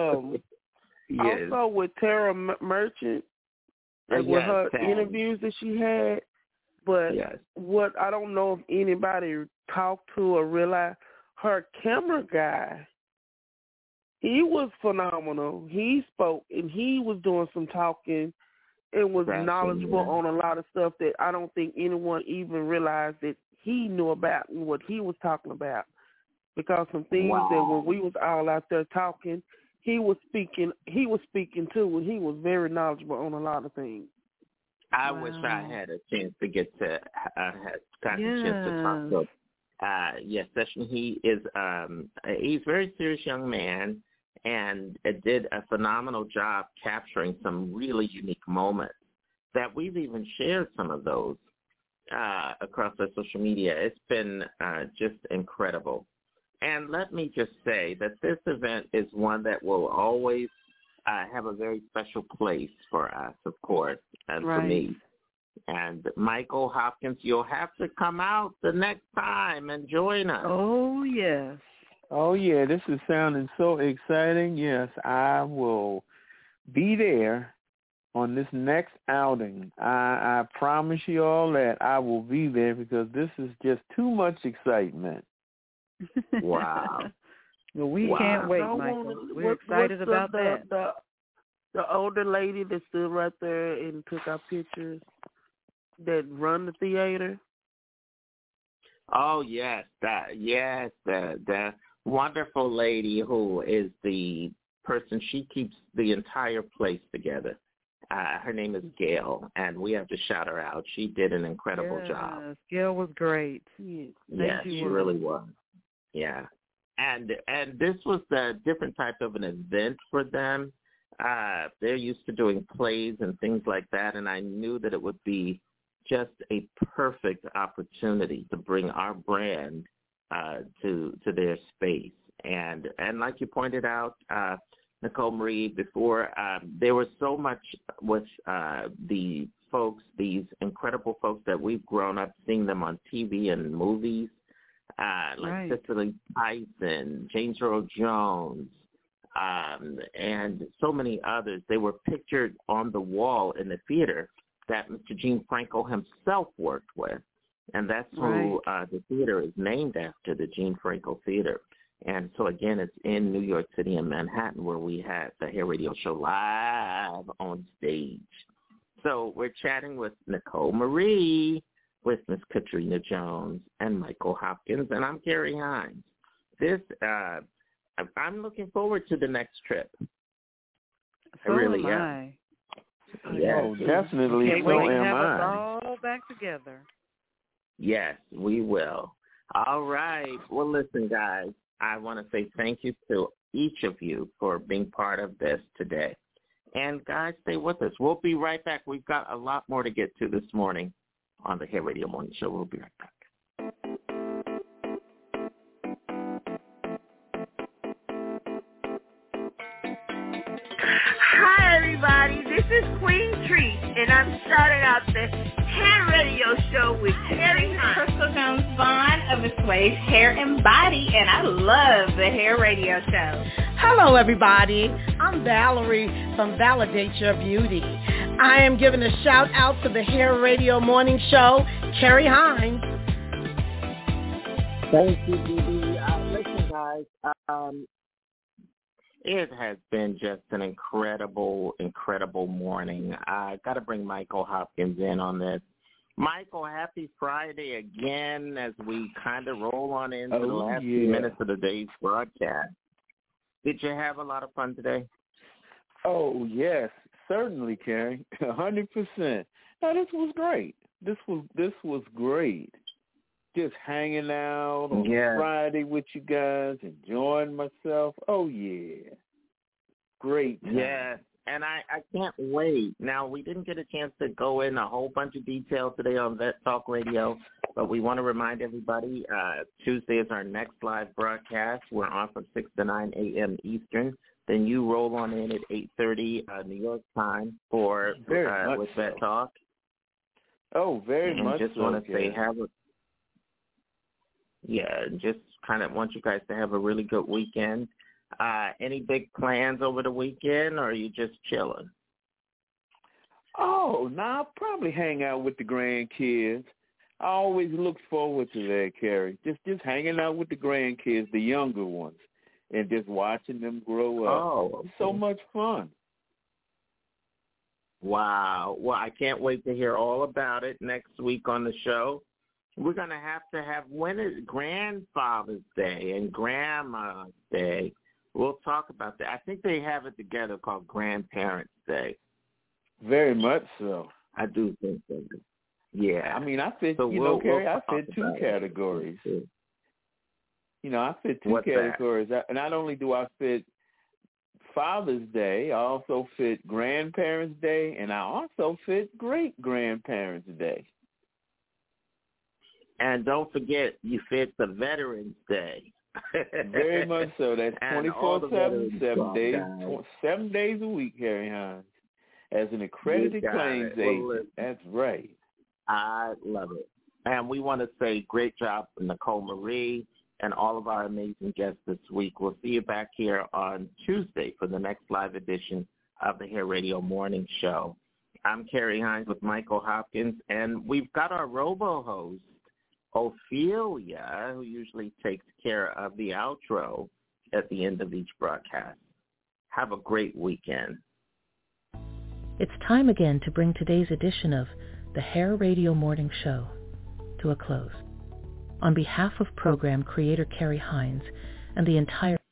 Also with Tara Merchant, with her interviews that she had, but what I don't know if anybody talked to or realized, her camera guy, he was phenomenal. He spoke and he was doing some talking and was knowledgeable on a lot of stuff that I don't think anyone even realized that he knew about and what he was talking about. Because some things that when we was all out there talking, he was speaking too, and he was very knowledgeable on a lot of things. I wish I had a chance to get to talk to. Session. He is he's a very serious young man, and did a phenomenal job capturing some really unique moments that we've even shared some of those across our social media. It's been just incredible. And let me just say that this event is one that will always have a very special place for us, of course, and for me. And Michael Hopkins, you'll have to come out the next time and join us. Oh, yes. Oh, yeah, this is sounding so exciting. Yes, I will be there on this next outing. I promise you all that I will be there because this is just too much excitement. Wow. Well, we can't wait, Michael. We're excited about that. The older lady that stood right there and took our pictures that run the theater. Oh, yes. The wonderful lady who is the person, she keeps the entire place together. Her name is Gail, and we have to shout her out. She did an incredible job. Gail was great. Yes, she really was. Yeah. And this was a different type of an event for them. They're used to doing plays and things like that, and I knew that it would be just a perfect opportunity to bring our brand to their space. And like you pointed out, Nicole Marie, before. There was so much with the folks, these incredible folks that we've grown up seeing them on TV and movies, like Cicely Tyson, James Earl Jones, and so many others. They were pictured on the wall in the theater that Mr. Gene Franco himself worked with. And that's who the theater is named after, the Gene Franco Theater. And so, again, it's in New York City and Manhattan where we had the Hair Radio Show live on stage. So we're chatting with Nicole Marie, with Miss Katrina Jones, and Michael Hopkins, and I'm Carrie Hines. I'm looking forward to the next trip. So I really am. am. Yes. Oh, definitely. Can't wait to have us all back together. Yes, we will. All right. Well, listen, guys, I want to say thank you to each of you for being part of this today. And, guys, stay with us. We'll be right back. We've got a lot more to get to this morning on the Hair Radio Morning Show. We'll be right back. Hi, everybody. This is Queen Treat, and I'm starting out the Hair Radio Show with Terry Crystal Jones Vaughn of Assuage Hair and Body, and I love the Hair Radio Show. Hello, everybody. I'm Valerie from Validate Your Beauty. I am giving a shout out to the Hair Radio Morning Show, Carrie Hines. Thank you, Dee. Listen, guys, it has been just an incredible, incredible morning. I got to bring Michael Hopkins in on this. Michael, happy Friday again as we kind of roll on into the last few minutes of the day's broadcast. Did you have a lot of fun today? Oh, yes, certainly, Carrie, 100%. No, this was great. This was great. Just hanging out on Friday with you guys, enjoying myself. Oh, yeah. Great time. Yes, and I can't wait. Now, we didn't get a chance to go in a whole bunch of detail today on Vet Talk Radio, but we want to remind everybody, Tuesday is our next live broadcast. We're on from 6 to 9 a.m. Eastern. Then you roll on in at 8:30 New York time for with Vet Talk. Oh, very much so. Just want to say just kind of want you guys to have a really good weekend. Any big plans over the weekend, or are you just chilling? Oh, no, I'll probably hang out with the grandkids. I always look forward to that, Carrie. Just hanging out with the grandkids, the younger ones, and just watching them grow up. Oh, okay. It's so much fun. Wow. Well, I can't wait to hear all about it next week on the show. We're going to have when is Grandfather's Day and Grandma's Day. We'll talk about that. I think they have it together called Grandparents' Day. Very much so. I do think so. Yeah. I mean, I fit, Carrie, I fit two categories. I fit two categories. Not only do I fit Father's Day, I also fit Grandparents' Day, and I also fit Great-Grandparents' Day. And don't forget, you fit the Veterans Day. Very much so. That's 24/7, 7 days a week, Harry Hines. As an accredited claims agent. That's right. I love it. And we want to say great job to Nicole Marie and all of our amazing guests this week. We'll see you back here on Tuesday for the next live edition of the Hair Radio Morning Show. I'm Carrie Hines with Michael Hopkins, and we've got our robo-host, Ophelia, who usually takes care of the outro at the end of each broadcast. Have a great weekend. It's time again to bring today's edition of the Hair Radio Morning Show to a close. On behalf of program creator Carrie Hines and the entire